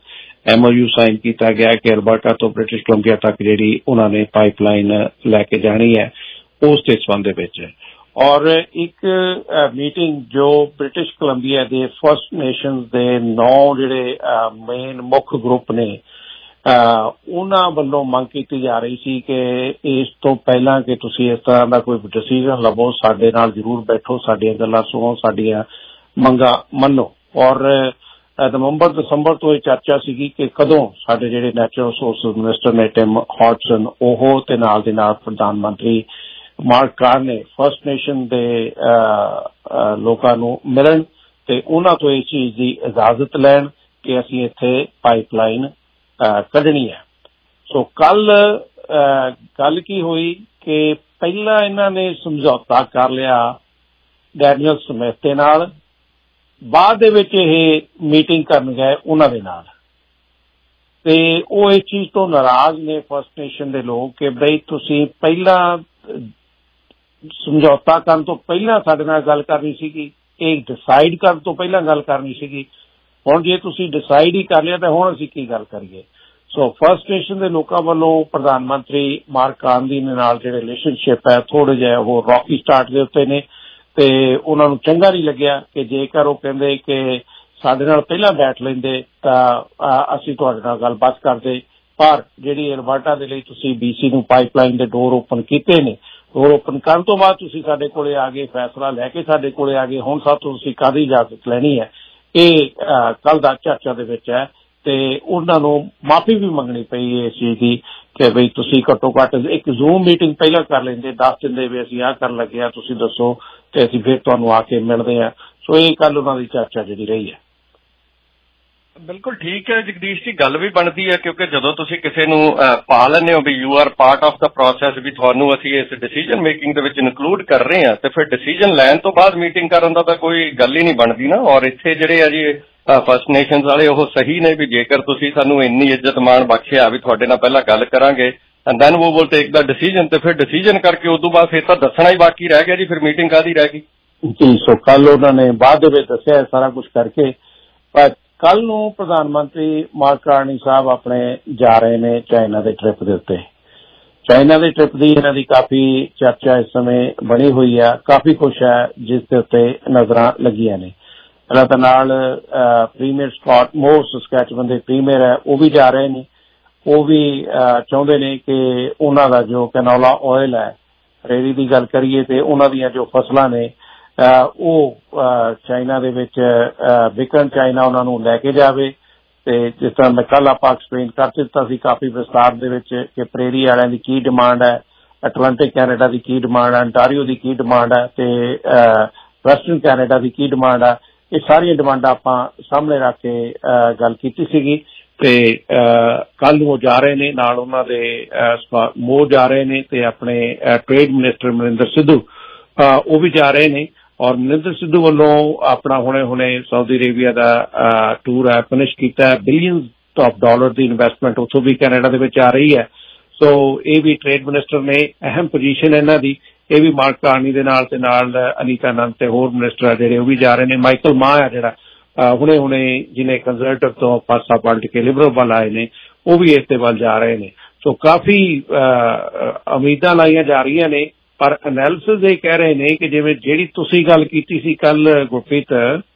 S7: ਕਿ ਅਲਬਰਟਾ ਤੋਂ ਬ੍ਰਿਟਿਸ਼ ਕੋਲੰਬੀਆ ਤੱਕ ਜਿਹੜੀ ਉਹਨਾਂ ਨੇ ਪਾਈਪਲਾਈਨ ਲੈ ਕੇ ਜਾਣੀ ਹੈ ਉਸ ਦੇ ਸੰਬੰਧ ਵਿੱਚ। ਔਰ ਇੱਕ ਮੀਟਿੰਗ ਜੋ ਬ੍ਰਿਟਿਸ਼ ਕੋਲੰਬੀਆ ਦੇ ਫਸਟ ਨੇਸ਼ਨਸ ਦੇ 9 ਜਿਹੜੇ ਮੇਨ ਮੁੱਖ ਗਰੁੱਪ ਨੇ ਉਹਨਾਂ ਵੱਲੋਂ ਮੰਗ ਕੀਤੀ ਜਾ ਰਹੀ ਸੀ ਕਿ ਇਸ ਤੋਂ ਪਹਿਲਾਂ ਕਿ ਤੁਸੀਂ ਇਸ ਤਰ੍ਹਾਂ ਦਾ ਕੋਈ ਡਿਸੀਜ਼ਨ ਲਵੋ, ਸਾਡੇ ਨਾਲ ਜ਼ਰੂਰ ਬੈਠੋ, ਸਾਡੀਆਂ ਗੱਲਾਂ ਸੁਣੋ, ਸਾਡੀਆਂ ਮੰਗਾਂ ਮੰਨੋ। ਔਰ ਨਵੰਬਰ ਦਸੰਬਰ ਤੋਂ ਇਹ ਚਰਚਾ ਸੀਗੀ ਕਿ ਕਦੋਂ ਸਾਡੇ ਜਿਹੜੇ ਨੈਚੁਰਲ ਰਿਸੋਰਸਿਸ ਮਿਨਿਸਟਰ ਨੇ ਟਿਮ ਹੌਡਸਨ ਉਹ ਤੇ ਨਾਲ ਦੇ ਨਾਲ ਪ੍ਰਧਾਨ ਮੰਤਰੀ ਮਾਰਕ ਕਾਰਨੀ ਫਸਟ ਨੇਸ਼ਨ ਦੇ ਲੋਕਾਂ ਨੂੰ ਮਿਲਣ ਤੇ ਉਹਨਾਂ ਤੋਂ ਇਸ ਚੀਜ਼ ਦੀ ਇਜਾਜ਼ਤ ਲੈਣ ਕਿ ਅਸੀਂ ਇੱਥੇ ਪਾਈਪਲਾਈਨ ਕੱਢਣੀ ਹੈ। ਸੋ ਕੱਲ ਗੱਲ ਕੀ ਹੋਈ ਕਿ ਪਹਿਲਾਂ ਇਹਨਾਂ ਨੇ ਸਮਝੌਤਾ ਕਰ ਲਿਆ ਡੈਨੀਅਲ ਸਮਿਥ ਦੇ ਨਾਲ, ਬਾਅਦ ਦੇ ਵਿੱਚ ਇਹ ਮੀਟਿੰਗ ਕਰਨ ਗਏ ਉਹਨਾਂ ਦੇ ਨਾਲ, ਤੇ ਉਹ ਇਸ ਚੀਜ਼ ਤੋਂ ਨਾਰਾਜ਼ ਨੇ ਫਸਟ ਨੇਸ਼ਨ ਦੇ ਲੋਕ ਕਿ ਬਈ ਤੁਸੀਂ ਪਹਿਲਾਂ ਸਮਝੌਤਾ ਕਰਨ ਤੋਂ ਪਹਿਲਾਂ ਸਾਡੇ ਨਾਲ ਗੱਲ ਕਰਨੀ ਸੀਗੀ, ਇਹ ਡਿਸਾਈਡ ਕਰਨ ਤੋਂ ਪਹਿਲਾਂ ਗੱਲ ਕਰਨੀ ਸੀਗੀ। ਹੁਣ ਜੇ ਤੁਸੀਂ ਡਿਸਾਈਡ ਹੀ ਕਰ ਲਿਆ ਤਾਂ ਹੁਣ ਅਸੀਂ ਕੀ ਗੱਲ ਕਰੀਏ। ਸੋ ਫਸਟ ਨੇਸ਼ਨ ਦੇ ਲੋਕਾਂ ਵੱਲੋਂ ਪ੍ਰਧਾਨ ਮੰਤਰੀ ਮਾਰਕ ਕਾਰਨੀ ਦੇ ਨਾਲ ਜਿਹੜੇ ਰਿਲੇਸ਼ਨਸ਼ਿਪ ਹੈ ਥੋੜੇ ਜਿਹੇ ਉਹ ਰੌਕੀ ਸਟਾਰਟ ਦੇ ਉੱਤੇ ਨੇ, ਤੇ ਉਹਨਾਂ ਨੂੰ ਚੰਗਾ ਨਹੀਂ ਲੱਗਿਆ ਕਿ ਜੇਕਰ ਉਹ ਕਹਿੰਦੇ ਕਿ ਸਾਡੇ ਨਾਲ ਪਹਿਲਾਂ ਬੈਠ ਲੈਂਦੇ ਤਾਂ ਅਸੀਂ ਤੁਹਾਡੇ ਨਾਲ ਗੱਲਬਾਤ ਕਰਦੇ, ਪਰ ਜਿਹੜੀ ਅਲਬਰਟਾ ਦੇ ਲਈ ਤੁਸੀਂ BC ਨੂੰ ਪਾਈਪਲਾਈਨ ਦੇ ਡੋਰ ਓਪਨ ਕੀਤੇ ਨੇ, ਡੋਰ ਓਪਨ ਕਰਨ ਤੋਂ ਬਾਅਦ ਤੁਸੀਂ ਸਾਡੇ ਕੋਲੇ ਆ ਗਏ, ਫੈਸਲਾ ਲੈ ਕੇ ਸਾਡੇ ਕੋਲੇ ਆ ਗਏ, ਹੁਣ ਸਾਥੋਂ ਤੁਸੀਂ ਕਾਹਦੀ ਇਜਾਜ਼ਤ ਲੈਣੀ ਹੈ। ਇਹ ਕੱਲ ਦਾ ਚਰਚਾ ਦੇ ਵਿੱਚ ਹੈ ਤੇ ਉਹਨਾਂ ਨੂੰ ਮਾਫੀ ਵੀ ਮੰਗਣੀ ਪਈ ਇਸ ਚੀਜ਼ ਦੀ ਕਿ ਬਈ ਤੁਸੀਂ ਘੱਟੋ ਘੱਟ ਇੱਕ ਜ਼ੂਮ ਮੀਟਿੰਗ ਪਹਿਲਾਂ ਕਰ ਲੈਂਦੇ, ਦੱਸ ਦਿੰਦੇ ਵੀ ਅਸੀਂ ਆਹ ਕਰਨ ਲੱਗੇ ਆ, ਤੁਸੀਂ ਦੱਸੋ ਤੇ ਅਸੀਂ ਫਿਰ ਤੁਹਾਨੂੰ ਆ ਕੇ ਮਿਲਦੇ ਹਾਂ। ਸੋ ਇਹ ਕੱਲ ਉਹਨਾਂ ਦੀ ਚਰਚਾ ਜਿਹੜੀ ਰਹੀ ਹੈ।
S19: ਬਿਲਕੁਲ ਠੀਕ ਹੈ ਜਗਦੀਸ਼ ਜੀ, ਗੱਲ ਵੀ ਬਣਦੀ ਹੈ ਕਿਉਂਕਿ ਜਦੋਂ ਤੁਸੀਂ ਕਿਸੇ ਨੂੰ ਪਾ ਲੈਂਦੇ ਹੋ ਵੀ you are part of the process, ਵੀ ਤੁਹਾਨੂੰ ਅਸੀਂ ਇਸ ਡਿਸੀਜਨ ਮੇਕਿੰਗ ਦੇ ਵਿੱਚ ਇਨਕਲੂਡ ਕਰ ਰਹੇ ਹਾਂ, ਤੇ ਫਿਰ ਡਿਸੀਜਨ ਲੈਣ ਤੋਂ ਬਾਅਦ ਮੀਟਿੰਗ ਕਰਨ ਦਾ ਤਾਂ ਕੋਈ ਗੱਲ ਹੀ ਨਹੀਂ ਬਣਦੀ ਨਾ। ਔਰ ਇੱਥੇ ਜਿਹੜੇ ਆ ਜੀ ਫਸਟ ਨੇਸ਼ਨਸ ਵਾਲੇ ਉਹ ਸਹੀ ਨੇ ਵੀ ਜੇਕਰ ਤੁਸੀਂ ਸਾਨੂੰ ਇੰਨੀ ਇੱਜ਼ਤ ਮਾਣ ਬਖਸ਼ਿਆ ਵੀ ਤੁਹਾਡੇ ਨਾਲ ਪਹਿਲਾਂ ਗੱਲ ਕਰਾਂਗੇ ਐਂਡ ਦੈਨ ਉਹ ਵਿਲ ਟੇਕ ਦਾ ਡਿਸੀਜਨ, ਤੇ ਫਿਰ ਡਿਸੀਜਨ ਕਰਕੇ ਉਸ ਤੋਂ ਬਾਅਦ ਫਿਰ ਤਾਂ ਦੱਸਣਾ ਹੀ ਬਾਕੀ ਰਹਿ ਗਿਆ ਜੀ, ਫਿਰ ਮੀਟਿੰਗ ਕਾਹਦੀ ਰਹਿ ਗਈ
S11: ਜੀ। ਸੋ ਕੱਲ ਉਹਨਾਂ ਨੇ ਬਾਅਦ ਦੇ ਵਿੱਚ ਦੱਸਿਆ ਸਾਰਾ ਕੁਝ ਕਰਕੇ, ਪਰ ਕੱਲ ਨੂੰ ਪ੍ਰਧਾਨ ਮੰਤਰੀ ਮਾਰਕ ਕਾਰਨੀ ਸਾਹਿਬ ਆਪਣੇ ਜਾ ਰਹੇ ਨੇ ਚਾਈਨਾ ਦੇ ਟ੍ਰਿਪ ਦੇ ਉੱਤੇ। ਚਾਈਨਾ ਦੇ ਟ੍ਰਿਪ ਦੀ ਇਹਨਾਂ ਦੀ ਕਾਫੀ ਚਰਚਾ ਇਸ ਸਮੇਂ ਬਣੀ ਹੋਈ ਆ, ਕਾਫੀ ਕੁਛ ਹੈ ਜਿਸ ਦੇ ਉੱਤੇ ਨਜ਼ਰਾਂ ਲੱਗੀਆਂ ਨੇ। ਇਹਨਾਂ ਦੇ ਨਾਲ ਪ੍ਰੀਮੀਅਰ ਸਕਾਟ ਮੋਰਸ ਸਸਕੈਚੁਅਨ ਦੇ ਪ੍ਰੀਮੀਅਰ ਹੈ, ਉਹ ਵੀ ਜਾ ਰਹੇ ਨੇ। ਉਹ ਵੀ ਚਾਹੁੰਦੇ ਨੇ ਕਿ ਉਹਨਾਂ ਦਾ ਜੋ ਕੈਨੋਲਾ ਆਇਲ ਹੈ, ਰੇੜੀ ਦੀ ਗੱਲ ਕਰੀਏ ਤੇ ਉਹਨਾਂ ਦੀਆਂ ਜੋ ਫਸਲਾਂ ਨੇ ਉਹ ਚਾਈਨਾ ਦੇ ਵਿੱਚ ਵਿਕਣ, ਚਾਈਨਾ ਉਹਨਾਂ ਨੂੰ ਲੈ ਕੇ ਜਾਵੇ। ਤੇ ਜਿਸ ਤਰ੍ਹਾਂ ਮੈਂ ਕੱਲ ਆਪਾਂ ਐਕਸਪਲੇਨ ਕਰ ਦਿੱਤਾ ਸੀ ਕਾਫੀ ਵਿਸਤਾਰ ਦੇ ਵਿੱਚ ਕਿ ਪ੍ਰੇਰੀ ਵਾਲਿਆਂ ਦੀ ਕੀ ਡਿਮਾਂਡ ਹੈ, ਅਟਲਾਂਟਿਕ ਕੈਨੇਡਾ ਦੀ ਕੀ ਡਿਮਾਂਡ ਹੈ, ਅੰਟਾਰੀਓ ਦੀ ਕੀ ਡਿਮਾਂਡ ਹੈ ਤੇ ਵੈਸਟਰਨ ਕੈਨੇਡਾ ਦੀ ਕੀ ਡਿਮਾਂਡ ਹੈ। ਇਹ ਸਾਰੀਆਂ ਡਿਮਾਂਡਾਂ ਆਪਾਂ ਸਾਹਮਣੇ ਰੱਖ ਕੇ ਗੱਲ ਕੀਤੀ ਸੀਗੀ। ਤੇ ਕੱਲ ਨੂੰ ਉਹ ਜਾ ਰਹੇ ਨੇ, ਨਾਲ ਉਹਨਾਂ ਦੇ ਮੋਹ ਜਾ ਰਹੇ ਨੇ ਤੇ ਆਪਣੇ ਟ੍ਰੇਡ ਮਿਨਿਸਟਰ ਮਨਿੰਦਰ ਸਿੱਧੂ ਉਹ ਵੀ ਜਾ ਰਹੇ ਨੇ। ਔਰ ਮਨਿੰਦਰ ਸਿੱਧੂ ਵੱਲੋਂ ਆਪਣਾ ਹੁਣੇ ਸਾਊਦੀ ਅਰੇਬੀਆ ਦਾ ਟੂਰ ਹੈ ਫਿਨਿਸ਼ ਕੀਤਾ। ਬਿਲੀਅਨਸ ਆਫ ਡਾਲਰ ਦੀ ਇਨਵੈਸਟਮੈਂਟ ਉੱਥੋਂ ਵੀ ਕੈਨੇਡਾ ਦੇ ਵਿੱਚ ਆ ਰਹੀ ਹੈ। ਸੋ ਇਹ ਵੀ ਟ੍ਰੇਡ ਮਿਨਿਸਟਰ ਨੇ, ਅਹਿਮ ਪੋਜੀਸ਼ਨ ਇਹਨਾਂ ਦੀ। ਇਹ ਵੀ ਮਾਰਕ ਕਾਰਨੀ ਦੇ ਨਾਲ ਤੇ ਨਾਲ ਅਨੀਤਾ ਆਨੰਦ ਤੇ ਹੋਰ ਮਿਨਿਸਟਰ ਆ ਜਿਹੜੇ ਉਹ ਵੀ ਜਾ ਰਹੇ ਨੇ। ਮਾਈਕਲ ਮਾਹ ਆ ਜਿਹੜਾ ਹੁਣੇ ਜਿਹਨੇ ਕੰਜ਼ਰਵੇਟਿਵ ਤੋਂ ਪਾਸਾ ਪਲਟ ਕੇ ਲਿਬਰਲ ਵੱਲ ਆਏ ਨੇ, ਉਹ ਵੀ ਇਸ ਦੇ ਵੱਲ ਜਾ ਰਹੇ ਨੇ। ਸੋ ਕਾਫੀ ਉਮੀਦਾਂ ਲਾਈਆਂ ਜਾ ਰਹੀਆਂ ਨੇ। ਪਰ ਐਨਾਲਿਸਿਸ ਇਹ ਕਹਿ ਰਹੇ ਨੇ ਕਿ ਜਿਵੇਂ ਜਿਹੜੀ ਤੁਸੀਂ ਗੱਲ ਕੀਤੀ ਸੀ ਕੱਲ ਗੁਰਪ੍ਰੀਤ,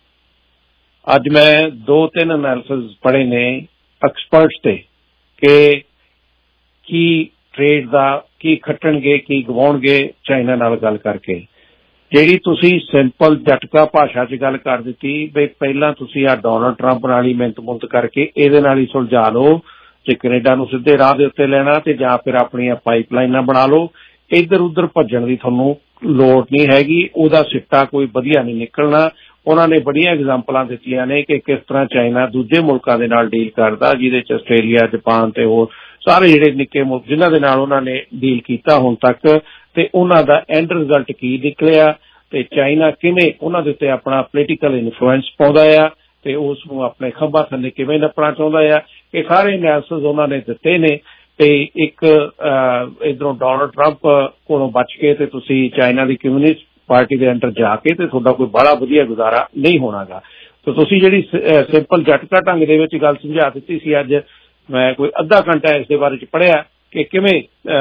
S11: ਅੱਜ ਮੈਂ 2-3 ਐਨਾਲਿਸਿਸ ਪੜ੍ਹੇ ਨੇ ਐਕਸਪਰਟਸ ਤੇ ਕਿ ਕੀ ਟ੍ਰੇਡ ਦਾ ਕੀ ਖੱਟਣਗੇ ਕੀ ਗਵਾਉਣਗੇ ਚਾਈਨਾ ਨਾਲ ਗੱਲ ਕਰਕੇ। ਜਿਹੜੀ ਤੁਸੀਂ ਸਿੰਪਲ ਝਟਕਾ ਭਾਸ਼ਾ 'ਚ ਗੱਲ ਕਰ ਦਿੱਤੀ ਵੀ ਪਹਿਲਾਂ ਤੁਸੀਂ ਆ ਡੋਨਲਡ ਟਰੰਪ ਨਾਲ ਹੀ ਮਿੰਤ ਮੁੰਤ ਕਰਕੇ ਇਹਦੇ ਨਾਲ ਹੀ ਸੁਲਝਾ ਲਓ ਤੇ ਕੈਨੇਡਾ ਨੂੰ ਸਿੱਧੇ ਰਾਹ ਦੇ ਉੱਤੇ ਲੈਣਾ, ਤੇ ਜਾਂ ਫਿਰ ਆਪਣੀਆਂ ਪਾਈਪਲਾਈਨਾਂ ਬਣਾ ਲਓ। ਇੱਧਰ ਉੱਧਰ ਭੱਜਣ ਦੀ ਤੁਹਾਨੂੰ ਲੋੜ ਨਹੀਂ ਹੈਗੀ, ਉਹਦਾ ਸਿੱਟਾ ਕੋਈ ਵਧੀਆ ਨਹੀਂ ਨਿਕਲਣਾ। ਉਹਨਾਂ ਨੇ ਬੜੀਆਂ ਐਗਜ਼ਾਮਪਲਾਂ ਦਿੱਤੀਆਂ ਨੇ ਕਿ ਕਿਸ ਤਰ੍ਹਾਂ ਚਾਈਨਾ ਦੂਜੇ ਮੁਲਕਾਂ ਦੇ ਨਾਲ ਡੀਲ ਕਰਦਾ, ਜਿਹਦੇ 'ਚ ਆਸਟ੍ਰੇਲੀਆ, ਜਾਪਾਨ ਤੇ ਹੋਰ ਸਾਰੇ ਜਿਹੜੇ ਨਿੱਕੇ ਮੁਲਕ ਜਿਨ੍ਹਾਂ ਦੇ ਨਾਲ ਉਹਨਾਂ ਨੇ ਡੀਲ ਕੀਤਾ ਹੁਣ ਤੱਕ, ਤੇ ਉਹਨਾਂ ਦਾ ਐਂਡ ਰਿਜ਼ਲਟ ਕੀ ਨਿਕਲਿਆ ਤੇ ਚਾਈਨਾ ਕਿਵੇਂ ਉਹਨਾਂ ਦੇ ਉੱਤੇ ਆਪਣਾ ਪੋਲੀਟੀਕਲ ਇਨਫਲੂਐਂਸ ਪਾਉਂਦਾ ਆ ਤੇ ਉਸ ਨੂੰ ਆਪਣੇ ਖੰਭਾਂ ਥੱਲੇ ਕਿਵੇਂ ਨੱਪਣਾ ਚਾਹੁੰਦਾ ਆ। ਇਹ ਸਾਰੇ ਐਨਾਲਿਸਿਸ ਉਹਨਾਂ ਨੇ ਦਿੱਤੇ ਨੇ। ਤੇ ਇੱਕ ਇੱਧਰੋਂ ਡੋਨਲਡ ਟਰੰਪ ਕੋਲੋਂ ਬਚ ਕੇ ਤੇ ਤੁਸੀਂ ਚਾਈਨਾ ਦੀ ਕਮਿਊਨਿਸਟ ਪਾਰਟੀ ਦੇ ਅੰਦਰ ਜਾ ਕੇ ਤੇ ਤੁਹਾਡਾ ਕੋਈ ਬੜਾ ਵਧੀਆ ਗੁਜ਼ਾਰਾ ਨਹੀਂ ਹੋਣਾਗਾ। ਤੇ ਤੁਸੀਂ ਜਿਹੜੀ ਸਿੰਪਲ ਝਟਕਾ ਢੰਗ ਦੇ ਵਿੱਚ ਗੱਲ ਸਮਝਾ ਦਿੱਤੀ ਸੀ, ਅੱਜ ਮੈਂ ਕੋਈ ਅੱਧਾ ਘੰਟਾ ਇਸ ਦੇ ਬਾਰੇ 'ਚ ਪੜ੍ਹਿਆ ਕਿ ਕਿਵੇਂ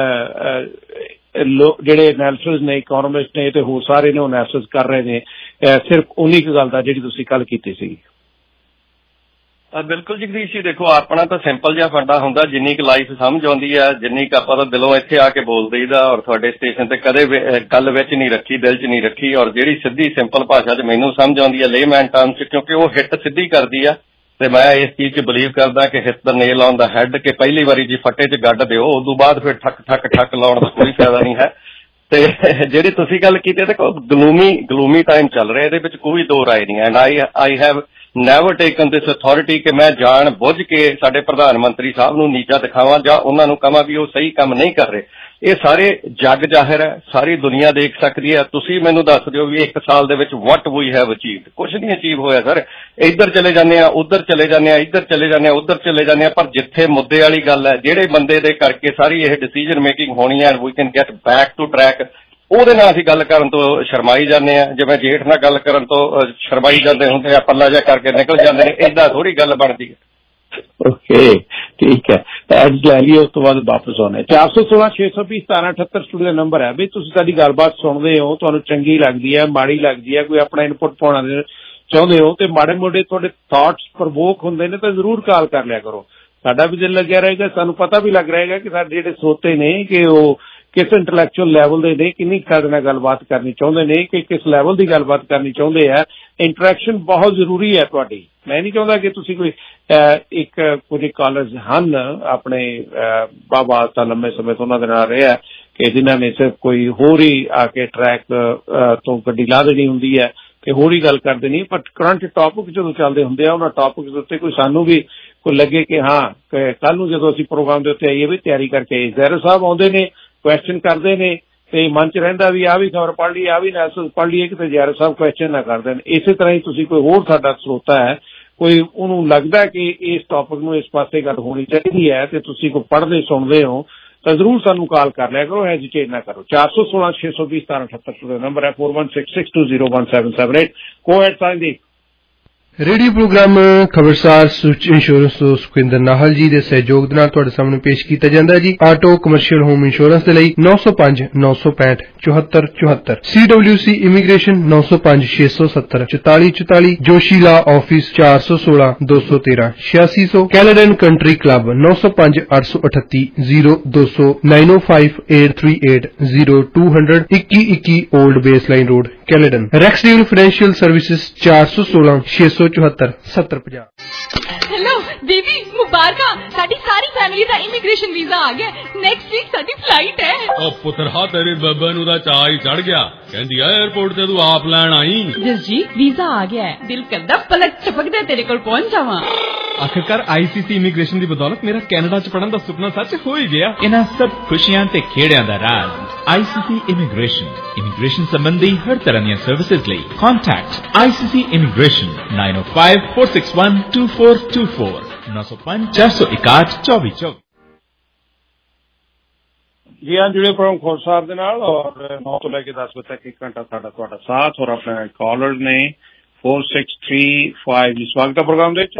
S11: ਜਿਹੜੇ ਐਨਾਲਿਸਿਸ ਨੇ, ਇਕੋਨੋਮਿਸਟ ਨੇ ਤੇ ਹੋਰ ਸਾਰੇ ਨੇ ਉਹ ਐਨਾਲਿਸਿਸ ਕਰ ਰਹੇ ਨੇ ਸਿਰਫ ਉਨੀ ਕੁ ਗੱਲ ਦਾ ਜਿਹੜੀ ਤੁਸੀਂ ਕੱਲ ਕੀਤੀ ਸੀ।
S19: ਬਿਲਕੁਲ ਜਗਦੀਸ਼ ਜੀ, ਦੇਖੋ ਆਪਣਾ ਤਾਂ ਸਿੰਪਲ ਜਿਹਾ ਫੰਡਾ ਹੁੰਦਾ, ਜਿੰਨੀ ਕੁ ਲਾਈਫ ਸਮਝ ਆਉਂਦੀ ਹੈ, ਜਿੰਨੀ ਕੁ ਆਪਾਂ ਤਾਂ ਦਿਲੋਂ ਇੱਥੇ ਆ ਕੇ ਬੋਲ ਦਈਦਾ। ਔਰ ਤੁਹਾਡੇ ਸਟੇਸ਼ਨ ਤੇ ਕਦੇ ਗੱਲ ਵਿੱਚ ਨਹੀਂ ਰੱਖੀ, ਦਿਲ 'ਚ ਨਹੀਂ ਰੱਖੀ। ਔਰ ਜਿਹੜੀ ਸਿੱਧੀ ਸਿੰਪਲ ਭਾਸ਼ਾ 'ਚ ਮੈਨੂੰ ਸਮਝ ਆਉਂਦੀ ਹੈ ਲੇਮੈਨ ਟਰਮ 'ਚ, ਕਿਉਂਕਿ ਉਹ ਹਿੱਟ ਸਿੱਧੀ ਕਰਦੀ ਆ। ਤੇ ਮੈਂ ਇਸ ਚੀਜ਼ 'ਚ ਬਿਲੀਵ ਕਰਦਾ ਕਿ hit the nail on the head, ਕਿ ਪਹਿਲੀ ਵਾਰੀ ਜੀ ਫੱਟੇ 'ਚ ਗੱਡ ਦਿਓ, ਉਦੋਂ ਬਾਅਦ ਫਿਰ ਠੱਕ ਲਾਉਣ ਦਾ ਕੋਈ ਫਾਇਦਾ ਨਹੀਂ ਹੈ। ਤੇ ਜਿਹੜੀ ਤੁਸੀਂ ਗੱਲ ਕੀਤੀ ਤੇ ਗਲੂਮੀ ਟਾਈਮ ਚੱਲ ਰਿਹਾ, ਇਹਦੇ ਵਿੱਚ ਕੋਈ ਦੋ ਰਾਏ ਨਹੀਂ ਹੈ। And I have never taken this authority ਕਿ ਮੈਂ ਜਾਣ ਬੁੱਝ ਕੇ ਸਾਡੇ ਪ੍ਰਧਾਨ ਮੰਤਰੀ ਸਾਹਿਬ ਨੂੰ ਨੀਚਾ ਦਿਖਾਵਾਂ ਜਾਂ ਉਹਨਾਂ ਨੂੰ ਕਹਾਂ ਵੀ ਉਹ ਸਹੀ ਕੰਮ ਨਹੀਂ ਕਰ ਰਹੇ। ਇਹ ਸਾਰੇ ਜੱਗ ਜ਼ਾਹਿਰ ਹੈ, ਸਾਰੀ ਦੁਨੀਆ ਦੇਖ ਸਕਦੀ ਹੈ। ਤੁਸੀਂ ਮੈਨੂੰ ਦੱਸ ਦਿਓ ਵੀ 1 ਸਾਲ ਦੇ ਵਿੱਚ ਵਾਟ ਵੀ ਹੈਵ ਅਚੀਵਡ। ਕੁਛ ਨਹੀਂ ਅਚੀਵ ਹੋਇਆ ਸਰ। ਇੱਧਰ ਚਲੇ ਜਾਂਦੇ ਆ, ਉੱਧਰ ਚਲੇ ਜਾਂਦੇ ਆ, ਇੱਧਰ ਚਲੇ ਜਾਂਦੇ ਆ, ਉੱਧਰ ਚਲੇ ਜਾਂਦੇ ਆ। ਪਰ ਜਿੱਥੇ ਮੁੱਦੇ ਵਾਲੀ ਗੱਲ ਹੈ, ਜਿਹੜੇ ਬੰਦੇ ਦੇ ਕਰਕੇ ਸਾਰੀ ਇਹ ਡਿਸੀਜਨ ਮੇਕਿੰਗ ਹੋਣੀ ਹੈ, we can get back to track, ਉਹਦੇ ਨਾਲ ਅਸੀਂ ਗੱਲ ਕਰਨ ਤੋਂ ਸ਼ਰਮਾਈ ਜਾਂਦੇ ਹਾਂ। ਜਿਵੇਂ ਜੇਠ ਨਾਲ ਗੱਲ ਕਰਨ ਤੋਂ ਸ਼ਰਮਾਈ ਜਾਂਦੇ ਹੁੰਦੇ ਆ, ਪੱਲਾ ਜਿਹਾ ਕਰਕੇ ਨਿਕਲ ਜਾਂਦੇ ਨੇ। ਏਦਾਂ ਥੋੜੀ ਗੱਲ ਬਣਦੀ ਹੈ।
S11: ਓਕੇ, ਠੀਕ ਹੈ। ਅੱਜ ਲੈ ਲਈਏ, ਉਸ ਤੋਂ ਬਾਅਦ ਵਾਪਸ ਆਉਣੇ। 416-620-1778 ਸਟੂਡੀਓ ਦਾ ਨੰਬਰ ਹੈ ਵੀ ਤੁਸੀਂ ਸਾਡੀ ਗੱਲਬਾਤ ਸੁਣਦੇ ਹੋ, ਤੁਹਾਨੂੰ ਚੰਗੀ ਲੱਗਦੀ ਹੈ, ਮਾੜੀ ਲੱਗਦੀ ਹੈ, ਕੋਈ ਆਪਣਾ ਇਨਪੁਟ ਪਾਉਣਾ ਚਾਹੁੰਦੇ ਹੋ ਤੇ ਮਾੜੇ ਮੋਟੇ ਤੁਹਾਡੇ ਥਾਟਸ ਪ੍ਰਵੋਕ ਹੁੰਦੇ ਨੇ ਤਾਂ ਜ਼ਰੂਰ ਕਾਲ ਕਰ ਲਿਆ ਕਰੋ। ਸਾਡਾ ਵੀ ਦਿਲ ਲੱਗਿਆ ਰਹੇਗਾ, ਸਾਨੂੰ ਪਤਾ ਵੀ ਲੱਗ ਰਹੇਗਾ ਕਿ ਸਾਡੇ ਜਿਹੜੇ ਸਰੋਤੇ ਨੇ ਕਿ ਉਹ ਕਿਸ ਇੰਟੈਲੈਕਚੁਅਲ ਲੈਵਲ ਦੇ ਨੇ, ਕਿੰਨੀ ਸਾਡੇ ਨਾਲ ਗੱਲਬਾਤ ਕਰਨੀ ਚਾਹੁੰਦੇ ਨੇ, ਕਿ ਕਿਸ ਲੈਵਲ ਦੀ ਗੱਲਬਾਤ ਕਰਨੀ ਚਾਹੁੰਦੇ ਆ। ਇੰਟਰੈਕਸ਼ਨ ਬਹੁਤ ਜ਼ਰੂਰੀ ਹੈ ਤੁਹਾਡੀ। ਮੈਂ ਨਹੀਂ ਚਾਹੁੰਦਾ ਕਿ ਤੁਸੀਂ ਕੋਈ ਕੁਝ ਕਾਲਰਸ ਹਨ ਆਪਣੇ ਬਾਬਾ ਤਾਂ ਲੰਮੇ ਸਮੇਂ ਤੋਂ ਉਹਨਾਂ ਦੇ ਨਾਲ ਰਿਹਾ ਕਿ ਜਿਨ੍ਹਾਂ ਨੇ ਸਿਰਫ ਕੋਈ ਹੋਰ ਹੀ ਆ ਕੇ ਟਰੈਕ ਤੋਂ ਗੱਡੀ ਲਾ ਦੇਣੀ ਹੁੰਦੀ ਹੈ ਤੇ ਹੋਰ ਹੀ ਗੱਲ ਕਰਦੇ ਨਹੀਂ, ਪਰ ਕਰੰਟ ਟੌਪਿਕ ਜਦੋਂ ਚੱਲਦੇ ਹੁੰਦੇ ਆ ਉਹਨਾਂ ਟੌਪਿਕ ਦੇ ਉੱਤੇ ਕੋਈ ਸਾਨੂੰ ਵੀ ਕੋਈ ਲੱਗੇ ਕਿ ਹਾਂ ਕੱਲ ਨੂੰ ਜਦੋਂ ਅਸੀਂ ਪ੍ਰੋਗਰਾਮ ਦੇ ਉੱਤੇ ਆਈਏ ਵੀ ਤਿਆਰੀ ਕਰਕੇ ਆਈਏ। ਜ਼ਹਿਰਾ ਸਾਹਿਬ ਆਉਂਦੇ ਨੇ, ਕੁਐਸਚਨ ਕਰਦੇ ਨੇ ਤੇ ਮਨ ਚ ਰਹਿੰਦਾ ਵੀ ਆਹ ਵੀ ਖਬਰ ਪੜ੍ਹ ਲਈ, ਆਹ ਵੀ ਐਨਾਲਿਸਿਸ ਪੜ੍ਹ ਲਈਏ, ਕਿਤੇ ਜ਼ਹਿਰਾ ਸਾਹਿਬ ਕੁਐਸਚਨ ਨਾ ਕਰ ਦੇਣ। ਇਸੇ ਤਰ੍ਹਾਂ ਹੀ ਤੁਸੀਂ ਕੋਈ ਹੋਰ ਸਾਡਾ ਸਰੋਤਾ ਹੈ, ਕੋਈ ਉਹਨੂੰ ਲੱਗਦਾ ਕਿ ਇਸ ਟੌਪਿਕ ਨੂੰ ਇਸ ਪਾਸੇ ਗੱਲ ਹੋਣੀ ਚਾਹੀਦੀ ਹੈ ਤੇ ਤੁਸੀਂ ਕੋਈ ਪੜ੍ਹਦੇ ਸੁਣਦੇ ਹੋ ਤਾਂ ਜ਼ਰੂਰ ਸਾਨੂੰ ਕਾਲ ਕਰ ਲਿਆ ਕਰੋ, ਹੈਜੀਟੇਟ ਨਾ ਕਰੋ। 416-620-1778 ਨੰਬਰ ਹੈ, 4166201778। Go ahead Saindeep.
S3: Radio program Khabarsar insurance ਤੋਂ ਸੁਖਿੰਦਰ ਨਾਹਲ ਜੀ ਦੇ ਸਹਿਯੋਗ ਦੇ ਨਾਲ ਤੁਹਾਡੇ ਸਾਹਮਣੇ ਪੇਸ਼ ਕੀਤਾ ਜਾਂਦਾ ਹੈ ਜੀ। ਆਟੋ ਕਮਰਸ਼ੀਅਲ ਹੋਮ ਇੰਸ਼ੋਰੈਂਸ ਦੇ ਲਈ 905-965-7474, CWC immigration 905-670-4444, Joshila office 416-213-8600, Canadian country club 905-838-0200, 905-838-0200, 2121 old baseline road Caledon. Rexdale financial services 416-674-7050।
S14: Hello दीदी, मुबारक, साडी सारी फैमिली दा इमिग्रेशन वीजा आ गया। नेक्स्ट वीक साडी फ्लाइट है।
S20: ओ पुत्रा तेरे बब्बे नु दा चा ही चढ़ गया, कहंदी है एयरपोर्ट ते तू आप लैन आई।
S14: जी वीजा आ गया है, दिल करदा पलक झपकदे तेरे कोल पहुंच जावां।
S15: आखिरकार आईसीसी इमिग्रेशन की बदौलत मेरा कैनेडा च पढ़न का सुपना सच हो ही गया। इन्हां सब खुशियां ते खेड़ियां दा राज आईसीसी इमिग्रेशन संबंधी हर तरह दी सर्विसेज लई कॉन्टैक्ट आईसीसी इमिग्रेशन 9054612424 905-461-2424।
S11: जी हाँ, जुड़े प्रोग्राम खोरसार दे नाल और 9 ਤੋਂ ਲੈ ਕੇ 10 ਵਜੇ ਤੱਕ 1 ਘੰਟਾ ਸਾਡਾ ਤੁਹਾਡਾ ਸਾਥ और अपने कॉलर ने 4635 जी। स्वागत है प्रोग्राम ਦੇ ਵਿੱਚ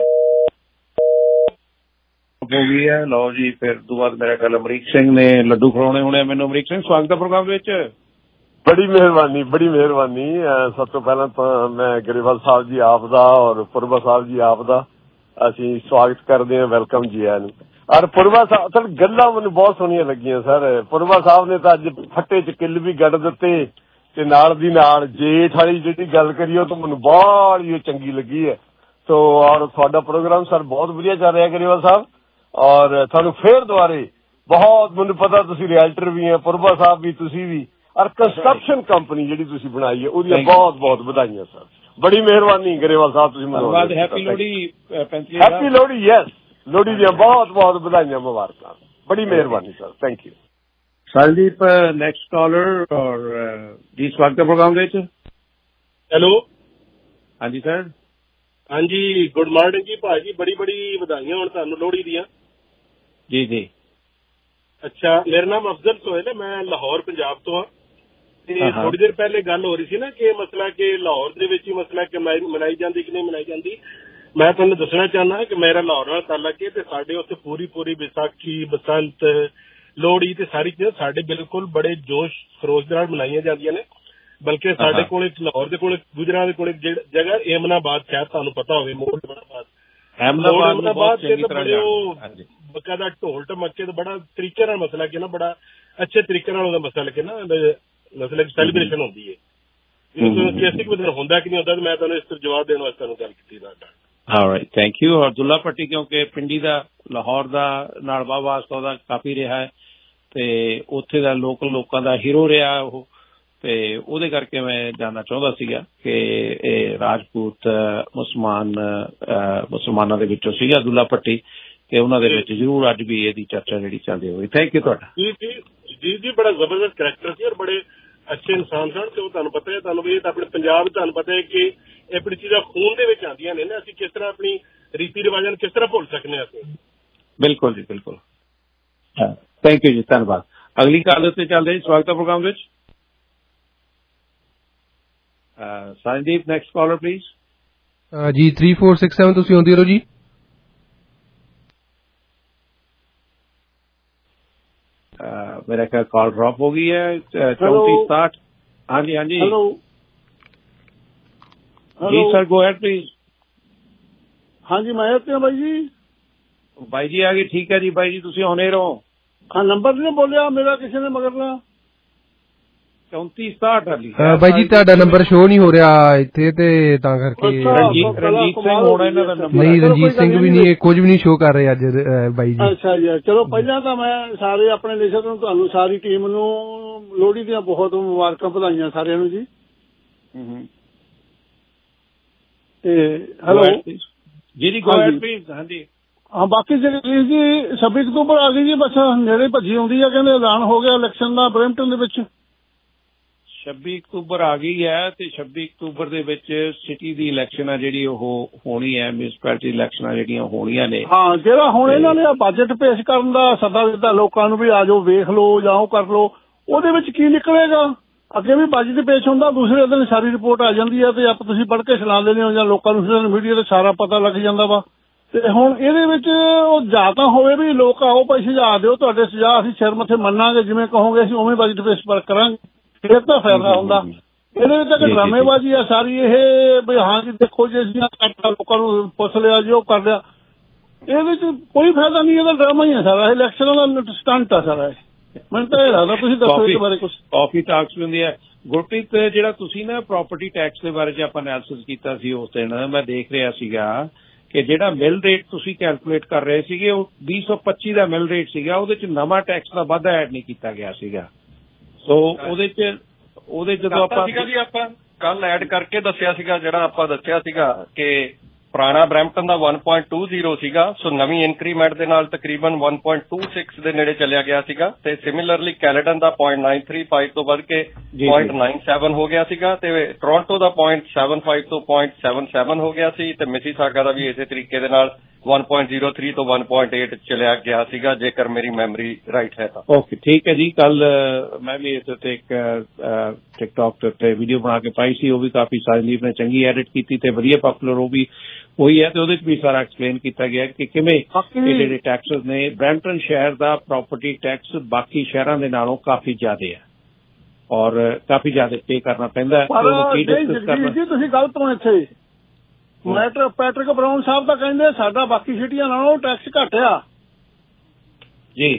S11: हो गई है। लो जी, फिर ਤੋਂ ਬਾਅਦ मेरा ख्याल अमरीक सिंह ने ਲੱਡੂ ਖਵਾਉਣੇ ਹੋਣੇ। ਮੈਨੂੰ ਅਮਰੀਕ ਸਿੰਘ, ਸਵਾਗਤ ਹੈ ਪ੍ਰੋਗਰਾਮ ਵਿੱਚ।
S21: ਬੜੀ ਮਿਹਰਬਾਨੀ। ਸਭ ਤੋਂ ਪਹਿਲਾਂ ਤਾਂ ਮੈਂ ਗਰੇਵਾਲ ਸਾਹਿਬ ਜੀ ਆਪ ਦਾ ਔਰ ਪੁਰਬਾ ਸਾਹਿਬ ਜੀ ਆਪ ਦਾ ਅਸੀਂ ਸਵਾਗਤ ਕਰਦੇ ਹਾਂ, ਵੈਲਕਮ ਜੀ ਆਇਆਂ ਨੂੰ। ਔਰ ਪੁਰਬਾ ਸਾਹਿਬ ਅਸਲ ਗੱਲਾਂ ਮੈਨੂੰ ਬਹੁਤ ਸੋਹਣੀਆਂ ਲੱਗੀਆਂ ਸਰ। ਪੁਰਬਾ ਸਾਹਿਬ ਨੇ ਤਾਂ ਅੱਜ ਫੱਟੇ ਚ ਕਿੱਲ ਵੀ ਗੱਡ ਦਿੱਤੇ ਤੇ ਨਾਲ ਦੀ ਨਾਲ ਜੇਠ ਵਾਲੀ ਜਿਹੜੀ ਗੱਲ ਕਰੀ ਉਹ ਤਾਂ ਮੈਨੂੰ ਬੜੀ ਚੰਗੀ ਲੱਗੀ ਹੈ। ਸੋ ਔਰ ਤੁਹਾਡਾ ਪ੍ਰੋਗਰਾਮ ਸਰ ਬਹੁਤ ਵਧੀਆ ਚੱਲ ਰਿਹਾ ਗਰੇਵਾਲ ਸਾਹਿਬ, ਔਰ ਤੁਹਾਨੂੰ ਫੇਰ ਦੁਬਾਰੇ ਬਹੁਤ, ਮੈਨੂੰ ਪਤਾ ਤੁਸੀਂ ਰਿਐਲਟਰ ਵੀ ਹੈ, ਪੁਰਬਾ ਸਾਹਿਬ ਵੀ, ਤੁਸੀਂ ਵੀ, ਔਰ ਕੰਸਟਰਕਸ਼ਨ ਕੰਪਨੀ ਜਿਹੜੀ ਤੁਸੀਂ ਬਣਾਈ ਹੈ ਉਹਦੀਆਂ ਬਹੁਤ ਬਹੁਤ ਵਧਾਈਆਂ ਸਰ। ਬੜੀ ਮਿਹਰਬਾਨੀ ਗਰੇਵਾਲ ਸਾਹਿਬ, ਤੁਸੀਂ ਮੈਨੂੰ
S11: happy Lohri.
S21: Happy Lohri. Yes, Lohri ਦੀਆਂ ਬਹੁਤ ਬਹੁਤ ਵਧਾਈਆਂ, ਮੁਬਾਰਕਾਂ। ਬੜੀ ਮਿਹਰਬਾਨੀ sir, thank you.
S11: Saldeep next caller ਔਰ ਜੀ, ਸਵਾਗਤ ਹੈ ਪ੍ਰੋਗਰਾਮ ਵਿੱਚ।
S22: ਹੈਲੋ,
S11: ਹਾਂਜੀ ਸਰ।
S22: ਹਾਂਜੀ, ਗੁੱਡ ਮਾਰਨਿੰਗ ਜੀ ਭਾਜੀ, ਬੜੀ ਵਧਾਈਆਂ ਹੁਣ ਤੁਹਾਨੂੰ ਲੋਹੜੀ ਦੀਆਂ।
S11: ਜੀ।
S22: ਅੱਛਾ, ਮੇਰਾ ਨਾਮ ਅਫਜ਼ਲ ਸੋਹੇਲ ਹੈ, ਮੈਂ ਲਾਹੌਰ ਪੰਜਾਬ ਤੋਂ ਹਾਂ। ਤੇ ਥੋੜੀ ਦੇਰ ਪਹਿਲੇ ਗੱਲ ਹੋ ਰਹੀ ਸੀ ਨਾ ਕਿ ਮਸਲਾ ਕਿ ਲਾਹੌਰ ਦੇ ਵਿੱਚ ਹੀ ਮਸਲਾ ਕਿ ਮਨਾਈ ਜਾਂਦੀ ਕਿ ਨਹੀਂ ਮਨਾਈ ਜਾਂਦੀ। ਮੈਂ ਤੁਹਾਨੂੰ ਦੱਸਣਾ ਚਾਹੁੰਦਾ ਕਿ ਮੇਰਾ ਲਾਹੌਰ ਨਾਲ ਤਾਲੁਕ ਹੈ ਤੇ ਸਾਡੇ ਉੱਥੇ ਪੂਰੀ ਵਿਸਾਖੀ, ਬਸੰਤ, ਲੋਹੜੀ ਤੇ ਸਾਰੀ ਚੀਜ਼ਾਂ ਸਾਡੇ ਬਿਲਕੁਲ ਬੜੇ ਜੋਸ਼ ਖਰੋਸ਼ ਦੇ ਨਾਲ ਮਨਾਈਆਂ ਜਾਂਦੀਆਂ ਨੇ। ਬਲਕਿ ਸਾਡੇ ਕੋਲ ਲਾਹੌਰ ਦੇ ਕੋਲ, ਗੁਜਰਾਂ ਦੇ ਕੋਲ ਇੱਕ ਜਗ੍ਹਾ ਏਮਨਾਬਾਦ, ਸ਼ਾਇਦ ਤੁਹਾਨੂੰ ਪਤਾ ਹੋਵੇ, ਅਹਿਮਦਾਬਾਦ ਬਕਾਇਦਾ ਢੋਲ ਢਮੱਕੇ ਤੋਂ ਬੜਾ ਤਰੀਕੇ ਨਾਲ ਮਸਲਾ ਕਿ ਨਾ ਬੜਾ ਅੱਛੇ ਤਰੀਕੇ ਨਾਲ ਉਹਦਾ ਮਸਲਾ ਕਿ ਨਾ ਮਸਲੇ ਸੈਲੀਬ੍ਰੇਸ਼ਨ ਹੁੰਦੀ ਹੈ। ਕੇਸਿਕ ਵਿੱਚ ਹੁੰਦਾ ਕਿ ਨਹੀਂ ਹੁੰਦਾ, ਮੈਂ ਤੁਹਾਨੂੰ ਇਸ ਜਵਾਬ ਦੇਣ ਵਾਸਤੇ ਤੁਹਾਨੂੰ ਗੱਲ ਕੀਤੀ ਤੁਹਾਡਾ।
S11: Alright, thank you. ਔਰ ਦੁੱਲਾ ਭੱਟੀ ਕਿਉਂਕਿ ਪਿੰਡੀ ਦਾ ਲਾਹੌਰ ਦਾ ਨਾਲ ਵਾਸਤਾ ਉਹਦਾ ਕਾਫੀ ਰਿਹਾ ਹੈ ਤੇ ਉੱਥੇ ਦਾ ਲੋਕਾਂ ਦਾ ਹੀਰੋ ਰਿਹਾ ਉਹ, ਤੇ ਉਹਦੇ ਕਰਕੇ ਮੈਂ ਜਾਣਨਾ ਚਾਹੁੰਦਾ ਸੀਗਾ ਕਿ ਇਹ ਰਾਜਪੂਤ ਮੁਸਲਮਾਨਾਂ ਦੇ ਵਿੱਚੋਂ ਸੀਗਾ ਦੁੱਲਾ ਭੱਟੀ, ਤੇ ਉਹਨਾਂ ਦੇ ਵਿੱਚ ਜ਼ਰੂਰ ਅੱਜ ਵੀ ਇਹਦੀ ਚਰਚਾ ਜਿਹੜੀ ਚੱਲਦੀ ਹੋਈ। ਥੈਂਕ ਯੂ ਤੁਹਾਡਾ।
S22: ਜੀ, ਬੜਾ ਜ਼ਬਰਦਸਤ ਕਰੈਕਟਰ ਸੀ ਔਰ ਬੜੇ ਅੱਛੇ ਇਨਸਾਨ ਸਨ। ਤੇ ਉਹ ਤੁਹਾਨੂੰ ਪਤਾ ਹੈ, ਤੁਹਾਨੂੰ ਵੀ ਆਪਣੇ ਪੰਜਾਬ ਤੁਹਾਨੂੰ ਪਤਾ ਹੈ ਕਿ ਇਹ ਆਪਣੀ ਚੀਜ਼ਾਂ ਖੂਨ ਦੇ ਵਿੱਚ ਆਉਂਦੀਆਂ ਨੇ ਨਾ, ਅਸੀਂ ਕਿਸ ਤਰ੍ਹਾਂ ਆਪਣੀ ਰੀਤੀ ਰਿਵਾਜਾਂ ਨੂੰ ਕਿਸ ਤਰ੍ਹਾਂ ਭੁੱਲ ਸਕਦੇ ਹਾਂ ਅਸੀਂ।
S11: ਬਿਲਕੁਲ ਜੀ, ਬਿਲਕੁਲ। ਥੈਂਕ ਯੂ ਜੀ, ਧੰਨਵਾਦ। ਅਗਲੀ ਕਾਲ ਉੱਤੇ ਚੱਲਦੇ ਜੀ, ਸਵਾਗਤ ਹੈ ਪ੍ਰੋਗਰਾਮ ਵਿੱਚ। Sandeep, next caller please.
S3: ਜੀ 3467 ਤੁਸੀਂ ਆਉਂਦੇ ਰਹੋ ਜੀ।
S11: मेरा ख्याल कॉल ड्रॉप हो गई है। 3460। हाँ जी
S22: हेलो
S11: जी सर, गो हेड प्लीज।
S22: हाँ जी, मैं आते हैं भाई जी
S11: आ गए। ठीक है जी भाई जी, तुम आने रहो।
S22: हाँ, नंबर नहीं बोलिया मेरा किसी ने मगर ना
S11: 3460
S3: ਬਾਈ ਜੀ ਤੁਹਾਡਾ ਨੰਬਰ ਸ਼ੋ ਨਹੀਂ ਹੋ ਰਿਹਾ ਇੱਥੇ ਤੇ ਤਾਂ ਕਰਕੇ।
S11: ਰਣਜੀਤ ਸਿੰਘ ਹੋਣਾ ਇਹਨਾਂ ਦਾ ਨੰਬਰ।
S3: ਨਹੀਂ, ਰਣਜੀਤ ਸਿੰਘ ਵੀ ਨਹੀਂ, ਕੁਝ ਵੀ ਨਹੀਂ ਸ਼ੋ ਕਰ ਰਹੇ ਅੱਜ ਬਾਈ ਜੀ।
S22: ਅੱਛਾ ਜੀ, ਚਲੋ ਪਹਿਲਾਂ ਤਾਂ ਮੈਂ ਸਾਰੇ ਆਪਣੇ ਲਿਸਟ ਨੂੰ, ਤੁਹਾਨੂੰ ਸਾਰੀ ਟੀਮ ਨੂੰ ਲੋਹੜੀ ਦੀਆਂ ਬਹੁਤ ਮੁਬਾਰਕਾਂ, ਵਧਾਈਆਂ ਸਾਰਿਆਂ ਨੂੰ ਜੀ।
S12: ਤੇ ਹੈਲੋ
S11: ਜੀ ਗੋ ਅਹੈਡ ਪਲੀਜ਼। ਹਾਂਜੀ
S12: ਹਾਂ, ਬਾਕੀ ਜਿਹੜੀ ਜੀ 26 ਅਕਤੂਬਰ ਆ ਗਈ ਜੀ, ਬਸ ਨੇੜੇ ਭੱਜੀ ਆਉਂਦੀ ਆ, ਕਹਿੰਦੇ ਐਲਾਨ ਹੋ ਗਿਆ ਇਲੈਕਸ਼ਨ ਦਾ ਬਰੈਂਪਟਨ ਦੇ ਵਿੱਚ।
S11: 26 ਅਕਤੂਬਰ ਆ ਗਈ ਹੈ ਤੇ 26 ਅਕਤੂਬਰ ਦੇ ਵਿੱਚ ਸਿਟੀ ਦੀ ਇਲੈਕਸ਼ਨ ਆ ਜਿਹੜੀ ਉਹ ਹੋਣੀ ਹੈ, ਮਿਊਨਿਸਪੈਲਿਟੀ ਇਲੈਕਸ਼ਨਾਂ ਜਿਹੜੀਆਂ ਹੋਣੀਆਂ ਨੇ।
S12: ਹਾਂ, ਜਿਹੜਾ ਹੁਣ ਇਹਨਾਂ ਨੇ ਬਜਟ ਪੇਸ਼ ਕਰਨ ਦਾ ਸੱਦਾ ਦਿੱਤਾ ਲੋਕਾਂ ਨੂੰ ਵੀ ਆ ਜਾਓ ਵੇਖ ਲਓ ਜਾਂ ਉਹ ਕਰ ਲਓ, ਉਹਦੇ ਵਿੱਚ ਕੀ ਨਿਕਲੇਗਾ? ਅੱਗੇ ਵੀ ਬਜਟ ਪੇਸ਼ ਹੁੰਦਾ, ਦੂਸਰੇ ਦਿਨ ਸਾਰੀ ਰਿਪੋਰਟ ਆ ਜਾਂਦੀ ਹੈ ਤੇ ਆਪ ਤੁਸੀਂ ਪੜ੍ਹ ਕੇ ਸੁਣਾ ਦਿੰਦੇ ਹੋ ਜਾਂ ਲੋਕਾਂ ਨੂੰ ਮੀਡੀਆ ਤੇ ਸਾਰਾ ਪਤਾ ਲੱਗ ਜਾਂਦਾ ਵਾ। ਤੇ ਹੁਣ ਇਹਦੇ ਵਿੱਚ ਉਹ ਜਾਂ ਤਾਂ ਹੋਵੇ ਵੀ ਲੋਕ ਆਓ ਭਾਈ ਸੁਝਾਅ ਦਿਓ, ਤੁਹਾਡੇ ਸੁਝਾਅ ਅਸੀਂ ਸਿਰ ਮੱਥੇ ਮੰਨਾਂਗੇ, ਜਿਵੇਂ ਕਹੋਗੇ ਅਸੀਂ ਉਵੇਂ ਬਜਟ ਪੇਸ਼ ਕਰਾਂਗੇ, ਫਿਰ ਤਾਂ ਫਾਇਦਾ ਹੁੰਦਾ। ਇਹਦੇ ਵਿੱਚ ਤਾਂ ਡਰਾਮੇਬਾਜ਼ੀ ਆ ਸਾਰੀ ਇਹ ਵੀ ਹਾਂ ਜੀ ਦੇਖੋ ਜੀ ਅਸੀਂ ਲੋਕਾਂ ਨੂੰ ਪੁੱਛ ਲਿਆ ਜੀ ਉਹ ਕਰ ਲਿਆ, ਇਹਦੇ ਚ ਕੋਈ ਫਾਇਦਾ ਨਹੀਂ, ਇਹਦਾ ਡਰਾਮਾ ਹੀ ਹੈ ਸਾਰਾ, ਇਲੈਕਸ਼ਨਾਂ ਦਾ ਸਟੰਟ ਆ ਸਾਰਾ ਇਹ। ਮੈਨੂੰ ਤਾਂ ਇਹ ਲੱਗਦਾ, ਤੁਸੀਂ ਦੱਸੋ ਇਸ ਬਾਰੇ ਕੁਝ।
S11: ਕਾਫੀ ਟਾਕਸ ਵੀ ਹੁੰਦੀ ਹੈ। ਗੁਰਪ੍ਰੀਤ, ਜਿਹੜਾ ਤੁਸੀਂ ਨਾ ਪ੍ਰਾਪਰਟੀ ਟੈਕਸ ਦੇ ਬਾਰੇ 'ਚ ਆਪਾਂ ਐਨਾਲਿਸਿਸ ਕੀਤਾ ਸੀ ਉਸ ਦਿਨ, ਮੈਂ ਦੇਖ ਰਿਹਾ ਸੀਗਾ ਕਿ ਜਿਹੜਾ ਮਿਲ ਰੇਟ ਤੁਸੀਂ ਕੈਲਕੂਲੇਟ ਕਰ ਰਹੇ ਸੀਗੇ ਉਹ 225 ਦਾ ਮਿਲ ਰੇਟ ਸੀਗਾ, ਉਹਦੇ 'ਚ ਨਵਾਂ ਟੈਕਸ ਦਾ ਵਾਧਾ ਐਡ ਨਹੀਂ ਕੀਤਾ ਗਿਆ ਸੀਗਾ। ਸੋ ਉਹਦੇ ਜਦੋਂ ਆਪਾਂ
S19: ਕੱਲ ਐਡ ਕਰਕੇ ਦੱਸਿਆ ਸੀਗਾ, ਜਿਹੜਾ ਆਪਾਂ ਦੱਸਿਆ ਸੀਗਾ ਕਿ ਪੁਰਾਣਾ ਬਰੈਂਪਟਨ ਦਾ 1.20 ਸੀਗਾ, ਸੋ ਨਵੀਂ ਇਨਕਰੀਮੈਂਟ ਦੇ ਨਾਲ ਤਕਰੀਬਨ 1.26 ਦੇ ਨੇੜੇ ਚੱਲਿਆ ਗਿਆ ਸੀਗਾ, ਤੇ ਸਿਮਿਲਰਲੀ ਕੈਲੇਡਨ ਦਾ 0.935 ਤੋਂ ਵੱਧ ਕੇ 0.97 ਹੋ ਗਿਆ ਸੀਗਾ, ਤੇ ਟੋਰਾਂਟੋ ਦਾ 0.75 ਤੋਂ 0.77 ਹੋ ਗਿਆ ਸੀ, ਤੇ ਮਿਸੀਸਾਗਾ ਦਾ ਵੀ ਇਸੇ ਤਰੀਕੇ ਦੇ ਨਾਲ 1.03 ਤੋਂ 1.8 ਚਲਿਆ ਗਿਆ ਸੀਗਾ, ਜੇਕਰ ਮੇਰੀ ਮੈਮਰੀ ਰਾਈਟ ਹੈ ਤਾਂ।
S11: ਓਕੇ, ਠੀਕ ਹੈ ਜੀ। ਕੱਲ ਮੈਂ ਵੀ ਇਸ ਉੱਤੇ ਇੱਕ ਟਿਕਟੌਕ ਦੇ ਉੱਤੇ ਵੀਡੀਓ ਬਣਾ ਕੇ ਪਾਈ ਸੀ, ਉਹ ਵੀ ਕਾਫੀ ਸਾਜਦੀਪ ਨੇ ਚੰਗੀ ਐਡਿਟ ਕੀਤੀ ਤੇ ਵਧੀਆ ਪਾਪੂਲਰ ਉਹ ਵੀ ਹੋਈ ਹੈ, ਤੇ ਉਹਦੇ 'ਚ ਵੀ ਸਾਰਾ ਐਕਸਪਲੇਨ ਕੀਤਾ ਗਿਆ ਕਿ ਕਿਵੇਂ ਇਹ ਜਿਹੜੇ ਟੈਕਸਿਸ ਨੇ, ਬਰੈਂਪਟਨ ਸ਼ਹਿਰ ਦਾ ਪ੍ਰੋਪਰਟੀ ਟੈਕਸ ਬਾਕੀ ਸ਼ਹਿਰਾਂ ਦੇ ਨਾਲੋਂ ਕਾਫੀ ਜ਼ਿਆਦਾ ਹੈ ਔਰ ਕਾਫੀ ਜ਼ਿਆਦਾ ਪੇ ਕਰਨਾ ਪੈਂਦਾ ਹੈ।
S12: ਤੁਸੀਂ ਗਲਤ ਹੋ ਇੱਥੇ। ਪੈਟਰਿਕ ਬਰਾਊਨ ਸਾਹਿਬ ਤਾਂ ਕਹਿੰਦੇ ਸਾਡਾ ਬਾਕੀ ਸਿਟੀਆਂ ਨਾਲੋਂ ਟੈਕਸ ਘੱਟ ਆ
S11: ਜੀ।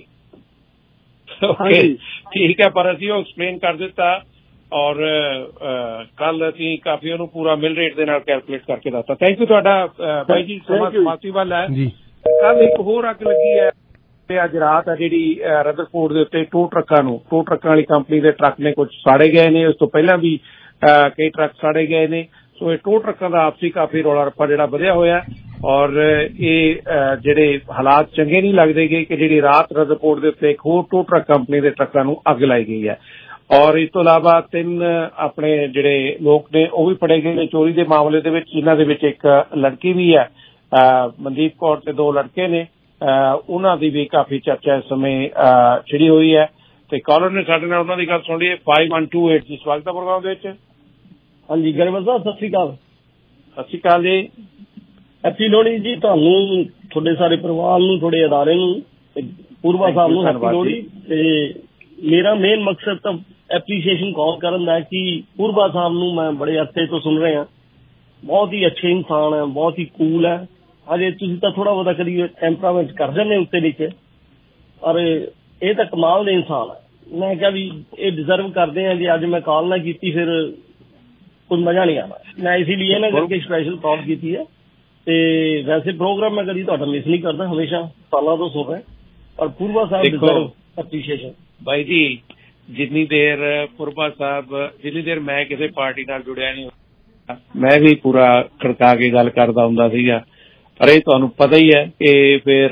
S11: ਠੀਕ ਹੈ, ਪਰ ਅਸੀਂ ਉਹ ਐਕਸਪਲੇਨ ਕਰ ਦਿੱਤਾ ਔਰ ਕੱਲ ਅਸੀਂ ਕਾਫੀ ਉਹਨੂੰ ਪੂਰਾ ਮਿਲ ਰੇਟ ਦੇ ਨਾਲ ਕੈਲਕੂਲੇਟ ਕਰਕੇ ਦੱਸਤਾ। ਥੈਂਕ ਯੂ ਤੁਹਾਡਾ ਬਾਈ ਜੀ, ਸਮਾਂ ਸਮਾਪਤੀ ਵੱਲ ਹੈ। ਕੱਲ ਇੱਕ ਹੋਰ ਅੱਗ ਲੱਗੀ ਹੈ ਤੇ ਅੱਜ ਰਾਤ ਹੈ ਜਿਹੜੀ ਰਦਰਫੋਰਡ ਦੇ ਉੱਤੇ ਟੋ ਟਰੱਕਾਂ ਵਾਲੀ ਕੰਪਨੀ ਦੇ ਟਰੱਕ ਨੇ ਕੁਝ ਸਾੜੇ ਗਏ ਨੇ, ਉਸ ਤੋਂ ਪਹਿਲਾਂ ਵੀ ਕਈ ਟਰੱਕ ਸਾੜੇ ਗਏ ਨੇ। ਸੋ ਇਹ ਟੋ ਟਰੱਕਾਂ ਦਾ ਆਪਸੀ ਕਾਫੀ ਰੌਲਾ ਰੱਪਾ ਜਿਹੜਾ ਵਧਿਆ ਹੋਇਆ ਔਰ ਇਹ ਜਿਹੜੇ ਹਾਲਾਤ ਚੰਗੇ ਨਹੀਂ ਲੱਗਦੇ ਗਏ ਕਿ ਜਿਹੜੀ ਰਾਤ ਰਦਰਫੋਰਡ ਦੇ ਉੱਤੇ ਇੱਕ ਹੋਰ ਟੋ ਟਰੱਕ ਕੰਪਨੀ ਦੇ ਟਰੱਕਾਂ ਨੂੰ ਅੱਗ ਲਾਈ ਗਈ ਹੈ। ਔਰ ਇਸ ਤੋਂ ਇਲਾਵਾ 3 ਆਪਣੇ ਜਿਹੜੇ ਲੋਕ ਨੇ ਉਹ ਵੀ ਫੜੇ ਗਏ ਨੇ ਚੋਰੀ ਦੇ ਮਾਮਲੇ ਦੇ ਵਿੱਚ, ਜਿਨ੍ਹਾਂ ਦੇ ਵਿੱਚ ਇੱਕ ਲੜਕੀ ਵੀ ਹੈ ਮਨਦੀਪ ਕੌਰ ਤੇ 2 ਲੜਕੇ ਨੇ, ਉਹਨਾਂ ਦੀ ਵੀ ਕਾਫੀ ਚਰਚਾ ਇਸ ਸਮੇਂ ਛਿੜੀ ਹੋਈ ਹੈ। ਤੇ ਕਾਲਰ ਨੇ ਸਾਡੇ ਨਾਲ ਉਹਨਾਂ ਦੀ ਗੱਲ ਸੁਣ ਲਈ। 5128 ਜੀ, ਸਵਾਗਤ ਹੈ ਪ੍ਰੋਗਰਾਮ ਦੇ ਵਿੱਚ।
S1: ਹਾਂਜੀ ਗਰੇਵਾਲ ਸਾਹਿਬ, ਸਤਿ ਸ਼੍ਰੀ ਅਕਾਲ।
S11: ਸਤਿ ਸ਼੍ਰੀ ਅਕਾਲ ਜੀ।
S1: ਹੈਪੀ ਲੋਹੜੀ ਜੀ ਤੁਹਾਨੂੰ, ਤੁਹਾਡੇ ਸਾਰੇ ਪਰਿਵਾਰ ਨੂੰ, ਤੁਹਾਡੇ ਅਦਾਰੇ ਨੂੰ, ਪੂਰਬਾ ਸਾਹਿਬ ਨੂੰ ਹੈਪੀ ਲੋਹੜੀ। ਤੇ ਮੇਰਾ ਮੇਨ ਮਕਸਦ ਤਾਂ ਐਪਰੀਸ਼ੀਏਸ਼ਨ ਕਾਲ ਕਰਨ ਦਾ ਕਿ ਪੂਰਬਾ ਸਾਹਿਬ ਨੂੰ ਮੈਂ ਬੜੇ ਅਰਸੇ ਤੋਂ ਸੁਣ ਰਿਹਾ, ਬਹੁਤ ਹੀ ਅੱਛੇ ਇਨਸਾਨ ਹੈ, ਬਹੁਤ ਹੀ ਕੂਲ ਹੈ। ਅਜੇ ਤੁਸੀਂ ਤਾਂ ਥੋੜਾ ਬਹੁਤਾ ਕਦੀ ਟੈਂਪਰਾਮੈਂਟ ਕਰ ਜਾਂਦੇ ਉੱਤੇ ਨੀਚੇ, ਪਰ ਇਹ ਤਾਂ ਕਮਾਲ ਦੇ ਇਨਸਾਨ ਹੈ। ਮੈਂ ਕਿਹਾ ਵੀ ਇਹ ਡਿਜ਼ਰਵ ਕਰਦੇ ਆ, ਜੇ ਅੱਜ ਮੈਂ ਕਾਲ ਨਾ ਕੀਤੀ ਫਿਰ ਕੁਝ ਮਜ਼ਾ ਨਹੀਂ ਆਣਾ। ਮੈਂ ਇਸੇ ਲਈ ਨਾ ਕਰਕੇ ਸਪੈਸ਼ਲ ਕਾਲ ਕੀਤੀ ਹੈ। ਤੇ ਵੈਸੇ ਪ੍ਰੋਗਰਾਮ ਮੈਂ ਕਦੀ ਤੁਹਾਡਾ ਮਿਸ ਨਹੀਂ ਕਰਦਾ, ਹਮੇਸ਼ਾ ਸਾਲਾਂ ਤੋਂ ਸੁਣ ਰਿਹਾ, ਪਰ ਪੂਰਬਾ ਸਾਹਿਬ ਡਿਜ਼ਰਵ ਐਪਰੀਸ਼ੀਏਸ਼ਨ।
S11: ਬਾਈ ਜੀ, ਜਿੰਨੀ ਦੇਰ ਪੂਰਬਾ ਸਾਹਿਬ, ਜਿੰਨੀ ਦੇਰ ਮੈਂ ਕਿਸੇ ਪਾਰਟੀ ਨਾਲ ਜੁੜਿਆ ਨਹੀਂ, ਮੈਂ ਵੀ ਪੂਰਾ ਖੜਕਾ ਕੇ ਗੱਲ ਕਰਦਾ ਹੁੰਦਾ ਸੀਗਾ, ਪਰ ਇਹ ਤੁਹਾਨੂੰ ਪਤਾ ਹੀ ਹੈ ਕਿ ਫਿਰ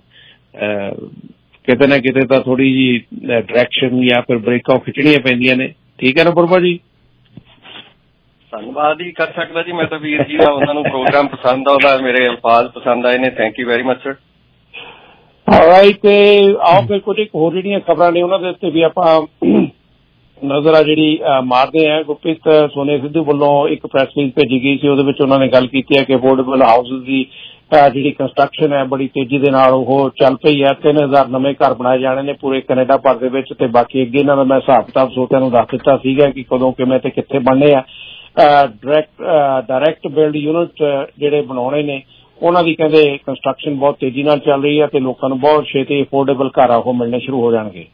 S11: ਕਿਤੇ ਨਾ ਕਿਤੇ ਤਾਂ ਥੋੜੀ ਜੀ ਡਾਇਰੈਕਸ਼ਨ ਜਾਂ ਫਿਰ ਬ੍ਰੇਕ ਆਫ ਖਿੱਚਣੀਆਂ ਪੈਂਦੀਆਂ ਨੇ। ਠੀਕ ਹੈ ਨਾ ਪੂਰਬਾ ਜੀ?
S19: ਧੰਨਵਾਦ ਹੀ ਕਰ ਸਕਦਾ ਜੀ ਮੈਂ ਤਾਂ ਵੀਰ ਜੀ ਦਾ, ਉਹਨਾਂ ਨੂੰ ਪ੍ਰੋਗਰਾਮ ਪਸੰਦ ਆਉਂਦਾ, ਮੇਰੇ ਅਲਫਾਜ਼ ਪਸੰਦ ਆਏ ਨੇ। Thank you very much sir.
S11: Right, ਤੇ ਆਓ ਫਿਰ ਕੁਝ ਇੱਕ ਹੋਰ ਜਿਹੜੀਆਂ ਖਬਰਾਂ ਨੇ ਉਹਨਾਂ ਦੇ ਉੱਤੇ ਵੀ ਆਪਾਂ ਨਜ਼ਰ ਆ ਜਿਹੜੀ ਮਾਰਦੇ ਆ। ਗੁਰਪ੍ਰੀਤ ਸੋਨੀਆ ਸਿੱਧੂ ਵੱਲੋਂ ਇੱਕ ਪ੍ਰੈਸ ਰਿਲੀਜ਼ ਭੇਜੀ ਗਈ ਸੀ, ਉਹਦੇ ਵਿੱਚ ਉਹਨਾਂ ਨੇ ਗੱਲ ਕੀਤੀ ਹੈ ਕਿ ਅਫੋਰਡੇਬਲ ਹਾਊਸਿਸ ਦੀ ਜਿਹੜੀ ਕੰਸਟਰਕਸ਼ਨ ਹੈ ਬੜੀ ਤੇਜ਼ੀ ਦੇ ਨਾਲ ਉਹ ਚੱਲ ਪਈ ਹੈ। 3000 ਨਵੇਂ ਘਰ ਬਣਾਏ ਜਾਣੇ ਨੇ ਪੂਰੇ ਕੈਨੇਡਾ ਭਰ ਦੇ ਵਿੱਚ, ਤੇ ਬਾਕੀ ਅੱਗੇ ਇਹਨਾਂ ਦਾ ਮੈਂ ਹਿਸਾਬ ਕਿਤਾਬ ਸੋਤਿਆਂ ਨੂੰ ਦੱਸ ਦਿੱਤਾ ਸੀਗਾ ਕਿ ਕਦੋਂ ਕਿਵੇਂ ਤੇ ਕਿੱਥੇ ਬਣਨੇ ਆ। ਡਾਇਰੈਕਟ ਬਿਲਡ ਯੂਨਿਟ ਜਿਹੜੇ ਬਣਾਉਣੇ ਨੇ ਉਹਨਾਂ ਦੀ ਕਹਿੰਦੇ ਕੰਸਟਰਕਸ਼ਨ ਬਹੁਤ ਤੇਜ਼ੀ ਨਾਲ ਚੱਲ ਰਹੀ ਹੈ ਤੇ ਲੋਕਾਂ ਨੂੰ ਬਹੁਤ ਛੇਤੀ ਅਫੋਰਡੇਬਲ ਘਰ ਆ ਉਹ ਮਿਲਣੇ ਸ਼ੁਰੂ ਹੋ ਜਾਣਗੇ।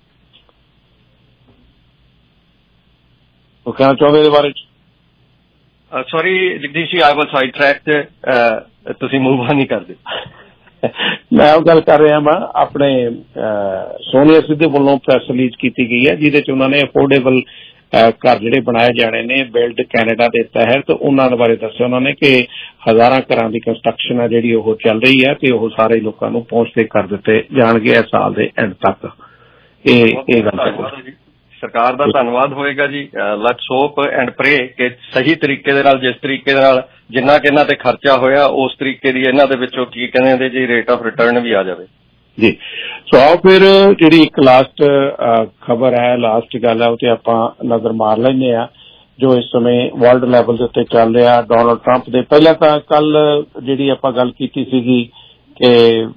S11: ਉਹ ਕਹਿਣਾ ਚਾਹੁੰਦੇ ਇਹਦੇ ਬਾਰੇ?
S19: Sorry Jagdish ji, I was sidetracked, ਤੁਸੀਂ ਮੂਵ ਨਹੀਂ ਕਰਦੇ।
S11: ਮੈਂ ਉਹ ਗੱਲ ਕਰ ਰਿਹਾ ਮੈਂ ਆਪਣੇ ਸੋਨੀਆ ਸਿੱਧੂ ਵੱਲੋਂ ਪ੍ਰੈਸ ਰਿਲੀਜ਼ ਕੀਤੀ ਗਈ ਹੈ ਜਿਹਦੇ ਚ ਉਹਨਾਂ ਨੇ ਅਫੋਰਡੇਬਲ घर ਜਿਹੜੇ ਬਣਾਏ ਜਾਣੇ ਨੇ ਬਿਲਡ ਕੈਨੇਡਾ ਦੇ ਤਹਿਤ, ਉਹਨਾਂ ਦੇ ਬਾਰੇ ਦੱਸਿਆ ਉਹਨਾਂ ਨੇ ਕਿ ਹਜ਼ਾਰਾਂ ਘਰਾਂ ਦੀ ਕੰਸਟਰਕਸ਼ਨ ਆ ਜਿਹੜੀ ਉਹ ਚੱਲ ਰਹੀ ਹੈ ਤੇ ਉਹ ਸਾਰੇ ਲੋਕਾਂ ਨੂੰ ਪਹੁੰਚਦੇ ਕਰ ਦਿੱਤੇ ਜਾਣਗੇ ਇਸ ਸਾਲ ਦੇ ਐਂਡ ਤੱਕ। ਇਹ ਗੱਲ
S19: ਸਰਕਾਰ ਦਾ ਧੰਨਵਾਦ ਹੋਏਗਾ ਜੀ। ਲੈਟਸ ਹੋਪ ਐਂਡ ਪ੍ਰੇ ਕਿ ਸਹੀ ਤਰੀਕੇ ਦੇ ਨਾਲ, ਜਿਸ ਤਰੀਕੇ ਦੇ ਨਾਲ ਜਿੰਨਾ ਕਿ ਇਹਨਾਂ ਤੇ ਖਰਚਾ ਹੋਇਆ ਉਸ ਤਰੀਕੇ ਦੀ ਇਹਨਾਂ ਦੇ ਵਿੱਚੋਂ ਕੀ ਕਹਿੰਦੇ ਜੀ ਰੇਟ ਆਫ ਰਿਟਰਨ ਵੀ ਆ ਜਾਵੇ
S11: ਜੀ। ਸੋ ਆਓ ਫਿਰ ਜਿਹੜੀ ਇੱਕ ਲਾਸਟ ਖਬਰ ਹੈ, ਲਾਸਟ ਗੱਲ ਹੈ, ਉਹ ਤੇ ਆਪਾਂ ਨਜ਼ਰ ਮਾਰ ਲੈਂਦੇ ਆ ਜੋ ਇਸ ਸਮੇਂ ਵਰਲਡ ਲੈਵਲ ਦੇ ਉੱਤੇ ਚੱਲ ਰਿਹਾ। ਡੋਨਲਡ ਟਰੰਪ ਦੇ ਪਹਿਲਾਂ ਤਾਂ ਕੱਲ ਜਿਹੜੀ ਆਪਾਂ ਗੱਲ ਕੀਤੀ ਸੀਗੀ ਕਿ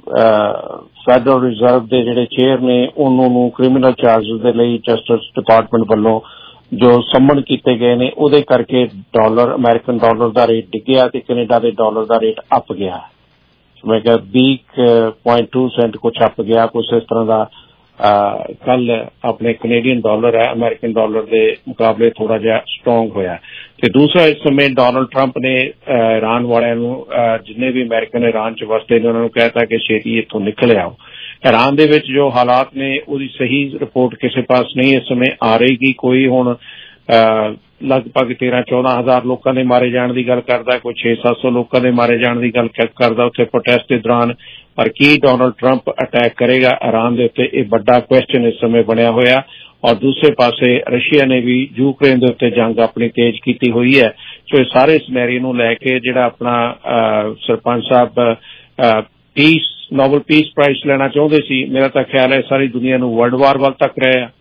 S11: ਫੈਡਰਲ ਰਿਜ਼ਰਵ ਦੇ ਜਿਹੜੇ ਚੇਅਰ ਨੇ ਉਹਨਾਂ ਨੂੰ ਕ੍ਰਿਮੀਨਲ ਚਾਰਜਸ ਦੇ ਲਈ ਜਸਟਿਸ ਡਿਪਾਰਟਮੈਂਟ ਵੱਲੋਂ ਜੋ ਸੰਮਨ ਕੀਤੇ ਗਏ ਨੇ ਉਹਦੇ ਕਰਕੇ ਅਮਰੀਕਨ ਡਾਲਰ ਦਾ ਰੇਟ ਡਿੱਗਿਆ ਤੇ ਕੈਨੇਡਾ ਦੇ ਡਾਲਰ ਦਾ ਰੇਟ ਅੱਪ ਗਿਆ। ਮੈਂ ਕਿਹਾ 20.2 ਸੈਂਟ ਕੁਛ ਅੱਪ ਗਿਆ, ਕੁਛ ਇਸ ਤਰ੍ਹਾਂ ਦਾ ਕੱਲ ਆਪਣੇ ਕੈਨੇਡੀਅਨ ਡਾਲਰ ਹੈ ਅਮਰੀਕਨ ਡਾਲਰ ਦੇ ਮੁਕਾਬਲੇ ਥੋੜਾ ਜਿਹਾ ਸਟਰੋਂਗ ਹੋਇਆ। ਤੇ ਦੂਸਰਾ ਇਸ ਸਮੇਂ ਡੋਨਲਡ ਟਰੰਪ ਨੇ ਇਰਾਨ ਵਾਲਿਆਂ ਨੂੰ, ਜਿੰਨੇ ਵੀ ਅਮਰੀਕਨ ਇਰਾਨ ਚ ਵਸਦੇ ਨੇ, ਉਹਨਾਂ ਨੂੰ ਕਹਿਤਾ ਕਿ ਛੇਤੀ ਇੱਥੋਂ ਨਿਕਲ ਆਓ। ਇਰਾਨ ਦੇ ਵਿੱਚ ਜੋ ਹਾਲਾਤ ਨੇ ਉਹਦੀ ਸਹੀ ਰਿਪੋਰਟ ਕਿਸੇ ਪਾਸ ਨਹੀਂ ਇਸ ਸਮੇਂ ਆ ਰਹੀ। ਕੋਈ ਹੁਣ ਲਗਭਗ 13-14 ਹਜ਼ਾਰ ਲੋਕਾਂ ਦੇ ਮਾਰੇ ਜਾਣ ਦੀ ਗੱਲ ਕਰਦਾ, ਕੋਈ 600-700 ਲੋਕਾਂ ਦੇ ਮਾਰੇ ਜਾਣ ਦੀ ਗੱਲ ਕਰਦਾ ਉੱਥੇ ਪ੍ਰੋਟੈਸਟ ਦੇ ਦੌਰਾਨ। ਪਰ ਕੀ ਡੋਨਲਡ ਟਰੰਪ ਅਟੈਕ ਕਰੇਗਾ ਇਰਾਨ ਦੇ ਉੱਤੇ, ਇਹ ਵੱਡਾ ਕੁਐਸਚਨ ਇਸ ਸਮੇਂ ਬਣਿਆ ਹੋਇਆ। ਔਰ ਦੂਸਰੇ ਪਾਸੇ ਰਸ਼ੀਆ ਨੇ ਵੀ ਯੂਕਰੇਨ ਦੇ ਉੱਤੇ ਜੰਗ ਆਪਣੀ ਤੇਜ਼ ਕੀਤੀ ਹੋਈ ਹੈ। ਸੋ ਇਹ ਸਾਰੇ ਸਿਨੈਰੀਓ ਨੂੰ ਲੈ ਕੇ ਜਿਹੜਾ ਆਪਣਾ ਸਰਪੰਚ ਸਾਹਿਬ ਨੋਬਲ ਪੀਸ ਪ੍ਰਾਈਜ਼ ਲੈਣਾ ਚਾਹੁੰਦੇ ਸੀ, ਮੇਰਾ ਤਾਂ ਖਿਆਲ ਹੈ ਸਾਰੀ ਦੁਨੀਆ ਨੂੰ ਵਰਲਡ ਵਾਰ ਵੱਲ ਤੱਕ ਰਹੇ ਆ।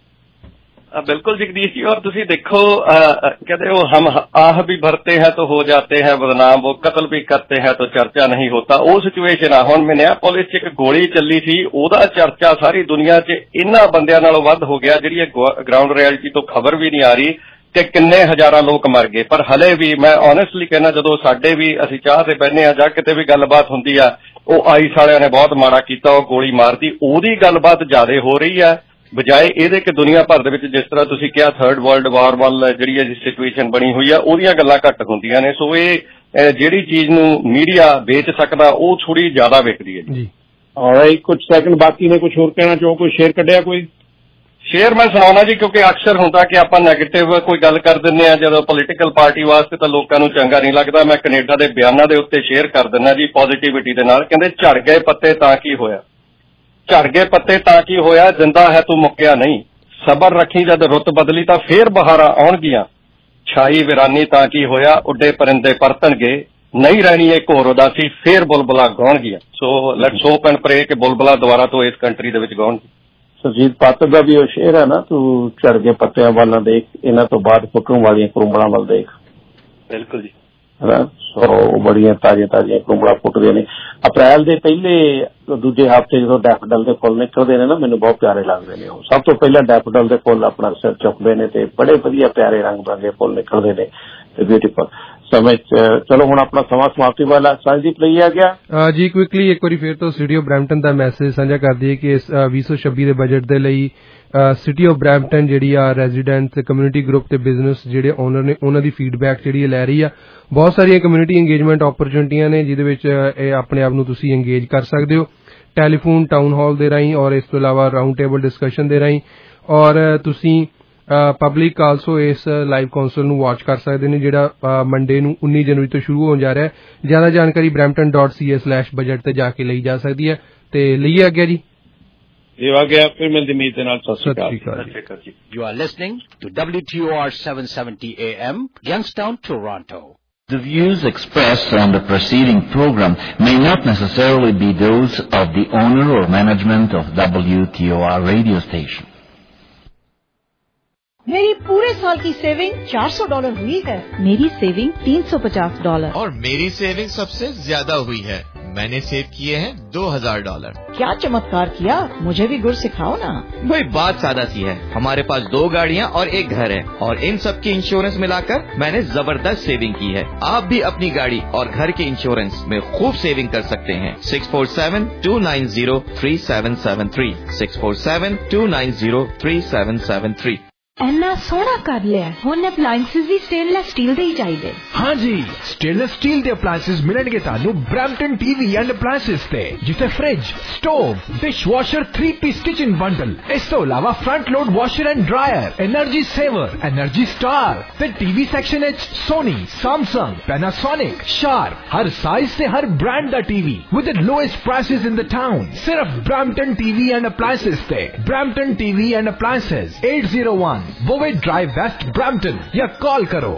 S19: बिल्कुल जगदीश जी। और तुसी देखो कहते हो हम आह भी भरते हैं तो हो जाते हैं बदनाम, वो कत्ल भी करते हैं तो चर्चा नहीं होता। वो सिचुएशन आ हुण मिनियापोलिस च एक गोली चली थी, ओदा चर्चा सारी दुनिया च इन्हां बंदियां नालों वध हो गया जिहड़ी ग्राउंड रियलिटी तो खबर भी नहीं आ रही कि किन्ने हजारां लोग मर गए। पर हले भी मैं ऑनेस्टली कहना जदों साडे भी असीं चाह ते बहने आ जां किते भी गलबात हुंदी आ, ਉਹ आइस वालियां ने बहुत माड़ा कीता, ਉਹ गोली मारती, ਉਹਦੀ ਗੱਲਬਾਤ ਜ਼ਿਆਦਾ ਹੋ ਰਹੀ ਹੈ ਬਜਾਏ ਇਹਦੇ ਕਿ ਦੁਨੀਆ ਭਰ ਦੇ ਵਿੱਚ ਜਿਸ ਤਰ੍ਹਾਂ ਤੁਸੀਂ ਕਿਹਾ ਥਰਡ ਵਰਲਡ ਵਾਰ ਵੱਲ ਜਿਹੜੀ ਸਿਚੁਏਸ਼ਨ ਬਣੀ ਹੋਈ ਆ ਉਹਦੀਆਂ ਗੱਲਾਂ ਘੱਟ ਹੁੰਦੀਆਂ ਨੇ। ਸੋ ਇਹ ਜਿਹੜੀ ਚੀਜ਼ ਨੂੰ ਮੀਡੀਆ ਵੇਚ ਸਕਦਾ ਉਹ ਥੋੜੀ ਜ਼ਿਆਦਾ ਵਿਕਦੀ ਹੈ ਜੀ।
S11: ਔਰ ਕੁਝ ਸੈਕਿੰਡ ਬਾਕੀ ਨੇ, ਕੁਝ ਹੋਰ ਕਹਿਣਾ ਚਾਹੋ? ਕੋਈ ਸ਼ੇਅਰ ਕੱਢਿਆ? ਕੋਈ
S19: ਸ਼ੇਅਰ ਮੈਂ ਸੁਣਾਉਣਾ ਜੀ, ਕਿਉਂਕਿ ਅਕਸਰ ਹੁੰਦਾ ਕਿ ਆਪਾਂ ਨੈਗੇਟਿਵ ਕੋਈ ਗੱਲ ਕਰ ਦਿੰਦੇ ਆ ਜਦੋਂ ਪੋਲੀਟੀਕਲ ਪਾਰਟੀ ਵਾਸਤੇ ਤਾਂ ਲੋਕਾਂ ਨੂੰ ਚੰਗਾ ਨਹੀਂ ਲੱਗਦਾ। ਮੈਂ ਕੈਨੇਡਾ ਦੇ ਬਿਆਨਾਂ ਦੇ ਉੱਤੇ ਸ਼ੇਅਰ ਕਰ ਦਿੰਦਾ ਜੀ ਪੋਜ਼ਿਟਿਵਿਟੀ ਦੇ ਨਾਲ। ਕਹਿੰਦੇ ਝੜ ਗਏ ਪੱਤੇ ਤਾਂ ਕੀ ਹੋਇਆ, ਝੜ ਗਏ ਪੱਤੇ ਤਾਂ ਕੀ ਹੋਇਆ, ਜਿੰਦਾ ਹੈ ਤੂੰ ਮੁੱਕਿਆ ਨਹੀਂ, ਸਬਰ ਰੱਖੀ ਜਦ ਰੁੱਤ ਬਦਲੀ ਤਾਂ ਫੇਰ ਬਹਾਰਾਂ ਆਉਣਗੀਆਂ, ਛਾਈ ਵਿਰਾਨੀ ਤਾਂ ਕੀ ਹੋਇਆ, ਉੱਡੇ ਪਰਿੰਦੇ ਪਰਤਣਗੇ, ਨਹੀਂ ਰਹਿਣੀ ਇਹ ਘੋਰ ਉਦਾਸੀ, ਫੇਰ ਬੁਲਬੁਲਾਂ ਗਾਉਣਗੀਆਂ। So let's hope and pray ਕਿ ਬੁਲਬੁਲਾਂ ਦੁਬਾਰਾ ਤੋਂ ਇਸ ਕੰਟਰੀ ਦੇ ਵਿੱਚ ਗਾਉਣਗੇ।
S11: ਸੁਰਜੀਤ ਪਾਤਰ ਦਾ ਵੀ ਉਹ ਸ਼ੇਰ ਹੈ ਨਾ, ਤੂੰ ਝੜ ਗਏ ਪੱਤਿਆਂ ਵੱਲ ਦੇਖ, ਇਹਨਾਂ ਤੋਂ ਬਾਅਦ ਫੁੱਟਣ ਵਾਲੀਆਂ ਕਰੂੰਬਲਾਂ ਵੱਲ ਦੇਖ।
S19: ਬਿਲਕੁਲ ਜੀ।
S11: ਸੋ ਬੜੀਆਂ ਤਾਜ਼ੀਆਂ ਕਰੂੰਬਲਾਂ ਫੁੱਟਦੀਆਂ ਨੇ। ਅਪ੍ਰੈਲ ਦੇ ਪਹਿਲੇ ਦੂਜੇ ਹਫ਼ਤੇ ਜਦੋਂ ਡੈਫੋਡਲ ਦੇ ਫੁੱਲ ਨਿਕਲਦੇ ਨੇ ਨਾ, ਮੈਨੂੰ ਬਹੁਤ ਪਿਆਰੇ ਲੱਗਦੇ ਨੇ ਉਹ। ਸਭ ਤੋਂ ਪਹਿਲਾਂ ਡੈਫੋਡਲ ਦੇ ਫੁੱਲ ਆਪਣਾ ਸਿਰ ਚੁੱਕਦੇ ਨੇ ਤੇ ਬੜੇ ਵਧੀਆ ਪਿਆਰੇ ਰੰਗ ਬਰੰਗੇ ਫੁੱਲ ਨਿਕਲਦੇ ਨੇ ਤੇ ਬਿਊਟੀਫੁਲ ਸਮੇਂ। ਚਲੋ ਹੁਣ ਆਪਣਾ ਸਮਾਂ ਸਮਾਪਤੀ ਵਾਲਾ ਸੰਜੀਪ ਲਈ ਆ ਗਿਆ
S3: ਜੀ। ਕੁਇਕਲੀ ਇੱਕ ਵਾਰੀ ਫਿਰ ਤੋਂ ਸਿਟੀ ਆਫ ਬਰੈਂਪਟਨ ਦਾ ਮੈਸੇਜ ਸਾਂਝਾ ਕਰ ਦਈਏ ਕਿ ਇਸ 2026 ਦੇ ਬਜਟ ਦੇ ਲਈ ਸਿਟੀ ਆਫ ਬਰੈਂਪਟਨ ਜਿਹੜੀ ਆ ਰੈਜ਼ੀਡੈਂਟ ਤੇ ਕਮਿਊਨਿਟੀ ਗਰੁੱਪ ਤੇ ਬਿਜ਼ਨਸ ਜਿਹੜੇ ਓਨਰ ਨੇ ਉਹਨਾਂ ਦੀ ਫੀਡਬੈਕ ਜਿਹੜੀ ਲੈ ਰਹੀ ਆ। ਬਹੁਤ ਸਾਰੀਆਂ ਕਮਿਊਨਿਟੀ ਇੰਗੇਜਮੈਂਟ ਓਪਰਚੁਨਿਟੀਆਂ ਨੇ ਜਿਹਦੇ ਵਿੱਚ ਇਹ ਆਪਣੇ ਆਪ ਨੂੰ ਤੁਸੀਂ ਇੰਗੇਜ ਕਰ ਸਕਦੇ ਹੋ ਟੈਲੀਫੋਨ ਟਾਊਨ ਹਾਲ ਦੇ ਰਾਹੀਂ ਔਰ ਇਸ ਤੋਂ ਇਲਾਵਾ ਰਾਊਂਡ ਟੇਬਲ ਡਿਸਕਸ਼ਨ ਦੇ ਰਾਹੀਂ। ਔਰ ਤੁਸੀਂ ਪਬਲਿਕ ਆਲਸੋ ਇਸ ਲਾਈਵ ਕਾਉਂਸਲ ਨੂੰ ਵਾਚ ਕਰ ਸਕਦੇ ਨੇ ਜਿਹੜਾ ਮੰਡੇ ਨੂੰ 19 ਜਨਵਰੀ ਤੋਂ ਸ਼ੁਰੂ ਹੋਣ ਜਾ ਰਿਹਾ ਹੈ। ਜ਼ਿਆਦਾ ਜਾਣਕਾਰੀ brampton.ca/budget ਤੇ ਜਾ ਕੇ ਲਈ ਜਾ ਸਕਦੀ ਹੈ। ਤੇ ਲਈਏ ਅੱਗੇ ਜੀ।
S11: ਇਹ ਆ ਗਿਆ ਫਿਰ ਮਿਲਦੀ ਮੀਤ ਦੇ ਨਾਲ। ਸਤਿ ਸ਼੍ਰੀ ਅਕਾਲ ਜੀ।
S2: You are listening to WTOR 770 AM, Youngstown, Toronto. The views expressed on the preceding program may not necessarily be those of the owner or management of WTOR radio station.
S6: मेरी पूरे साल की सेविंग $400 हुई है। मेरी सेविंग $350
S23: और मेरी saving सबसे ज्यादा हुई है। मैंने सेव किए हैं $2000।
S6: क्या चमत्कार किया, मुझे भी गुर सिखाओ ना।
S23: वही बात सादा सी है, हमारे पास 2 गाड़ियाँ और 1 घर है और इन सब की इंश्योरेंस मिलाकर मैंने जबरदस्त सेविंग की है। आप भी अपनी गाड़ी और घर के इंश्योरेंस में खूब सेविंग कर सकते हैं। 647-290-3773 647-290-3773।
S6: ਇੰਨਾ ਸੋਹਣਾ ਕਰ ਲਿਆ। ਹੁਣ ਅਪਲਾਈਐਂਸਿਸ ਵੀ ਸਟੇਨਲੈਸ ਸਟੀਲ ਦੇ ਹੀ ਚਾਹੀਦੇ।
S4: हाँ जी, स्टेनलेस स्टील ਦੇ ਅਪਲਾਈਐਂਸਿਸ ਮਿਲਣਗੇ ਤੁਹਾਨੂੰ ਬ੍ਰੈਂਪਟਨ ਟੀਵੀ ਐਂਡ ਅਪਲਾਈਐਂਸਿਸ ਤੇ, ਜਿੱਥੇ fridge, stove, dishwasher 3-piece kitchen bundle, ਇਸ ਤੋਂ ਇਲਾਵਾ front load washer and dryer, energy saver, energy star ਤੇ ਟੀਵੀ ਸੈਕਸ਼ਨ ਵਿੱਚ ਸੋਨੀ, ਸੈਮਸੰਗ, ਪੈਨਾਸੋਨਿਕ, ਸ਼ਾਰਪ, ਹਰ ਸਾਈਜ਼ ਤੇ ਹਰ ਬ੍ਰਾਂਡ ਦਾ TV with the lowest prices in the town। ਸਿਰਫ ਬ੍ਰੈਂਪਟਨ ਟੀਵੀ ਐਂਡ ਅਪਲਾਈਐਂਸਿਸ ਤੇ। Brampton TV and appliances 801 Bovey Drive West Brampton या call करो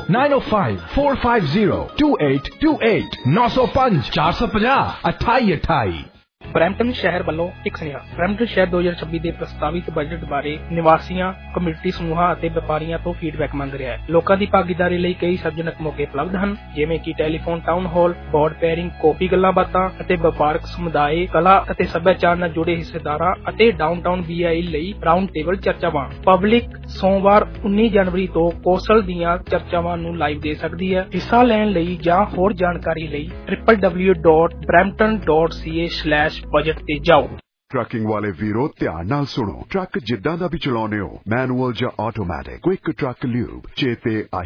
S4: 905-450-2828 905 450 2828।
S5: ਬਰੈਂਪਟਨ ਸ਼ਹਿਰ ਵੱਲੋਂ ਇੱਕ ਸੁਨੇਹਾ। ਬਰੈਂਪਟਨ ਸ਼ਹਿਰ 2026 ਦੇ ਪ੍ਰਸਤਾਵਿਤ ਬਜਟ ਬਾਰੇ ਨਿਵਾਸੀਆਂ, ਕਮਿਊਨਿਟੀ ਸਮੂਹਾਂ ਅਤੇ ਵਪਾਰੀਆਂ ਤੋਂ ਫੀਡਬੈਕ ਮੰਗ ਰਿਹਾ ਹੈ। ਲੋਕਾਂ ਦੀ ਭਾਗੀਦਾਰੀ ਲਈ ਕਈ ਸਰਜਨਕ ਮੌਕੇ ਉਪਲਬਧ ਹਨ, ਜਿਵੇਂ ਕਿ telephone town hall, board pairing, coffee ਗੱਲਾਂ ਬਾਤਾਂ ਅਤੇ ਵਪਾਰਕ ਸਮੁਦਾਇ, ਕਲਾ ਅਤੇ ਸੱਭਿਆਚਾਰ ਨਾਲ ਜੁੜੇ ਹਿੱਸੇਦਾਰਾਂ ਅਤੇ ਡਾਊਨਟਾਊਨ BI ਲਈ ਰਾਉਂਡ ਟੇਬਲ ਚਰਚਾਵਾਂ। ਪਬਲਿਕ ਸੋਮਵਾਰ 19 ਜਨਵਰੀ ਤੋਂ ਕੌਂਸਲ ਦੀਆਂ ਚਰਚਾਵਾਂ ਨੂੰ ਲਾਈਵ ਦੇ ਸਕਦੀ ਹੈ। ਹਿੱਸਾ ਲੈਣ ਲਈ ਜਾਂ ਹੋਰ ਜਾਣਕਾਰੀ ਲਈ www.brampton.ca/budget ਤੇ ਜਾਓ।
S8: ਟਰੱਕਿੰਗ ਵਾਲੇ ਵੀਰੋ ਧਿਆਨ ਨਾਲ ਸੁਣੋ। ਟਰੱਕ ਜਿੱਦਾਂ ਦਾ ਵੀ ਚਲਾਉਂਦੇ ਹੋ, ਮੈਨੂਅਲ ਜਾਂ ਆਟੋਮੈਟਿਕ, ਕੁਇਕ ਟਰੱਕ ਲਿਊਬ, ਚੇਤੇ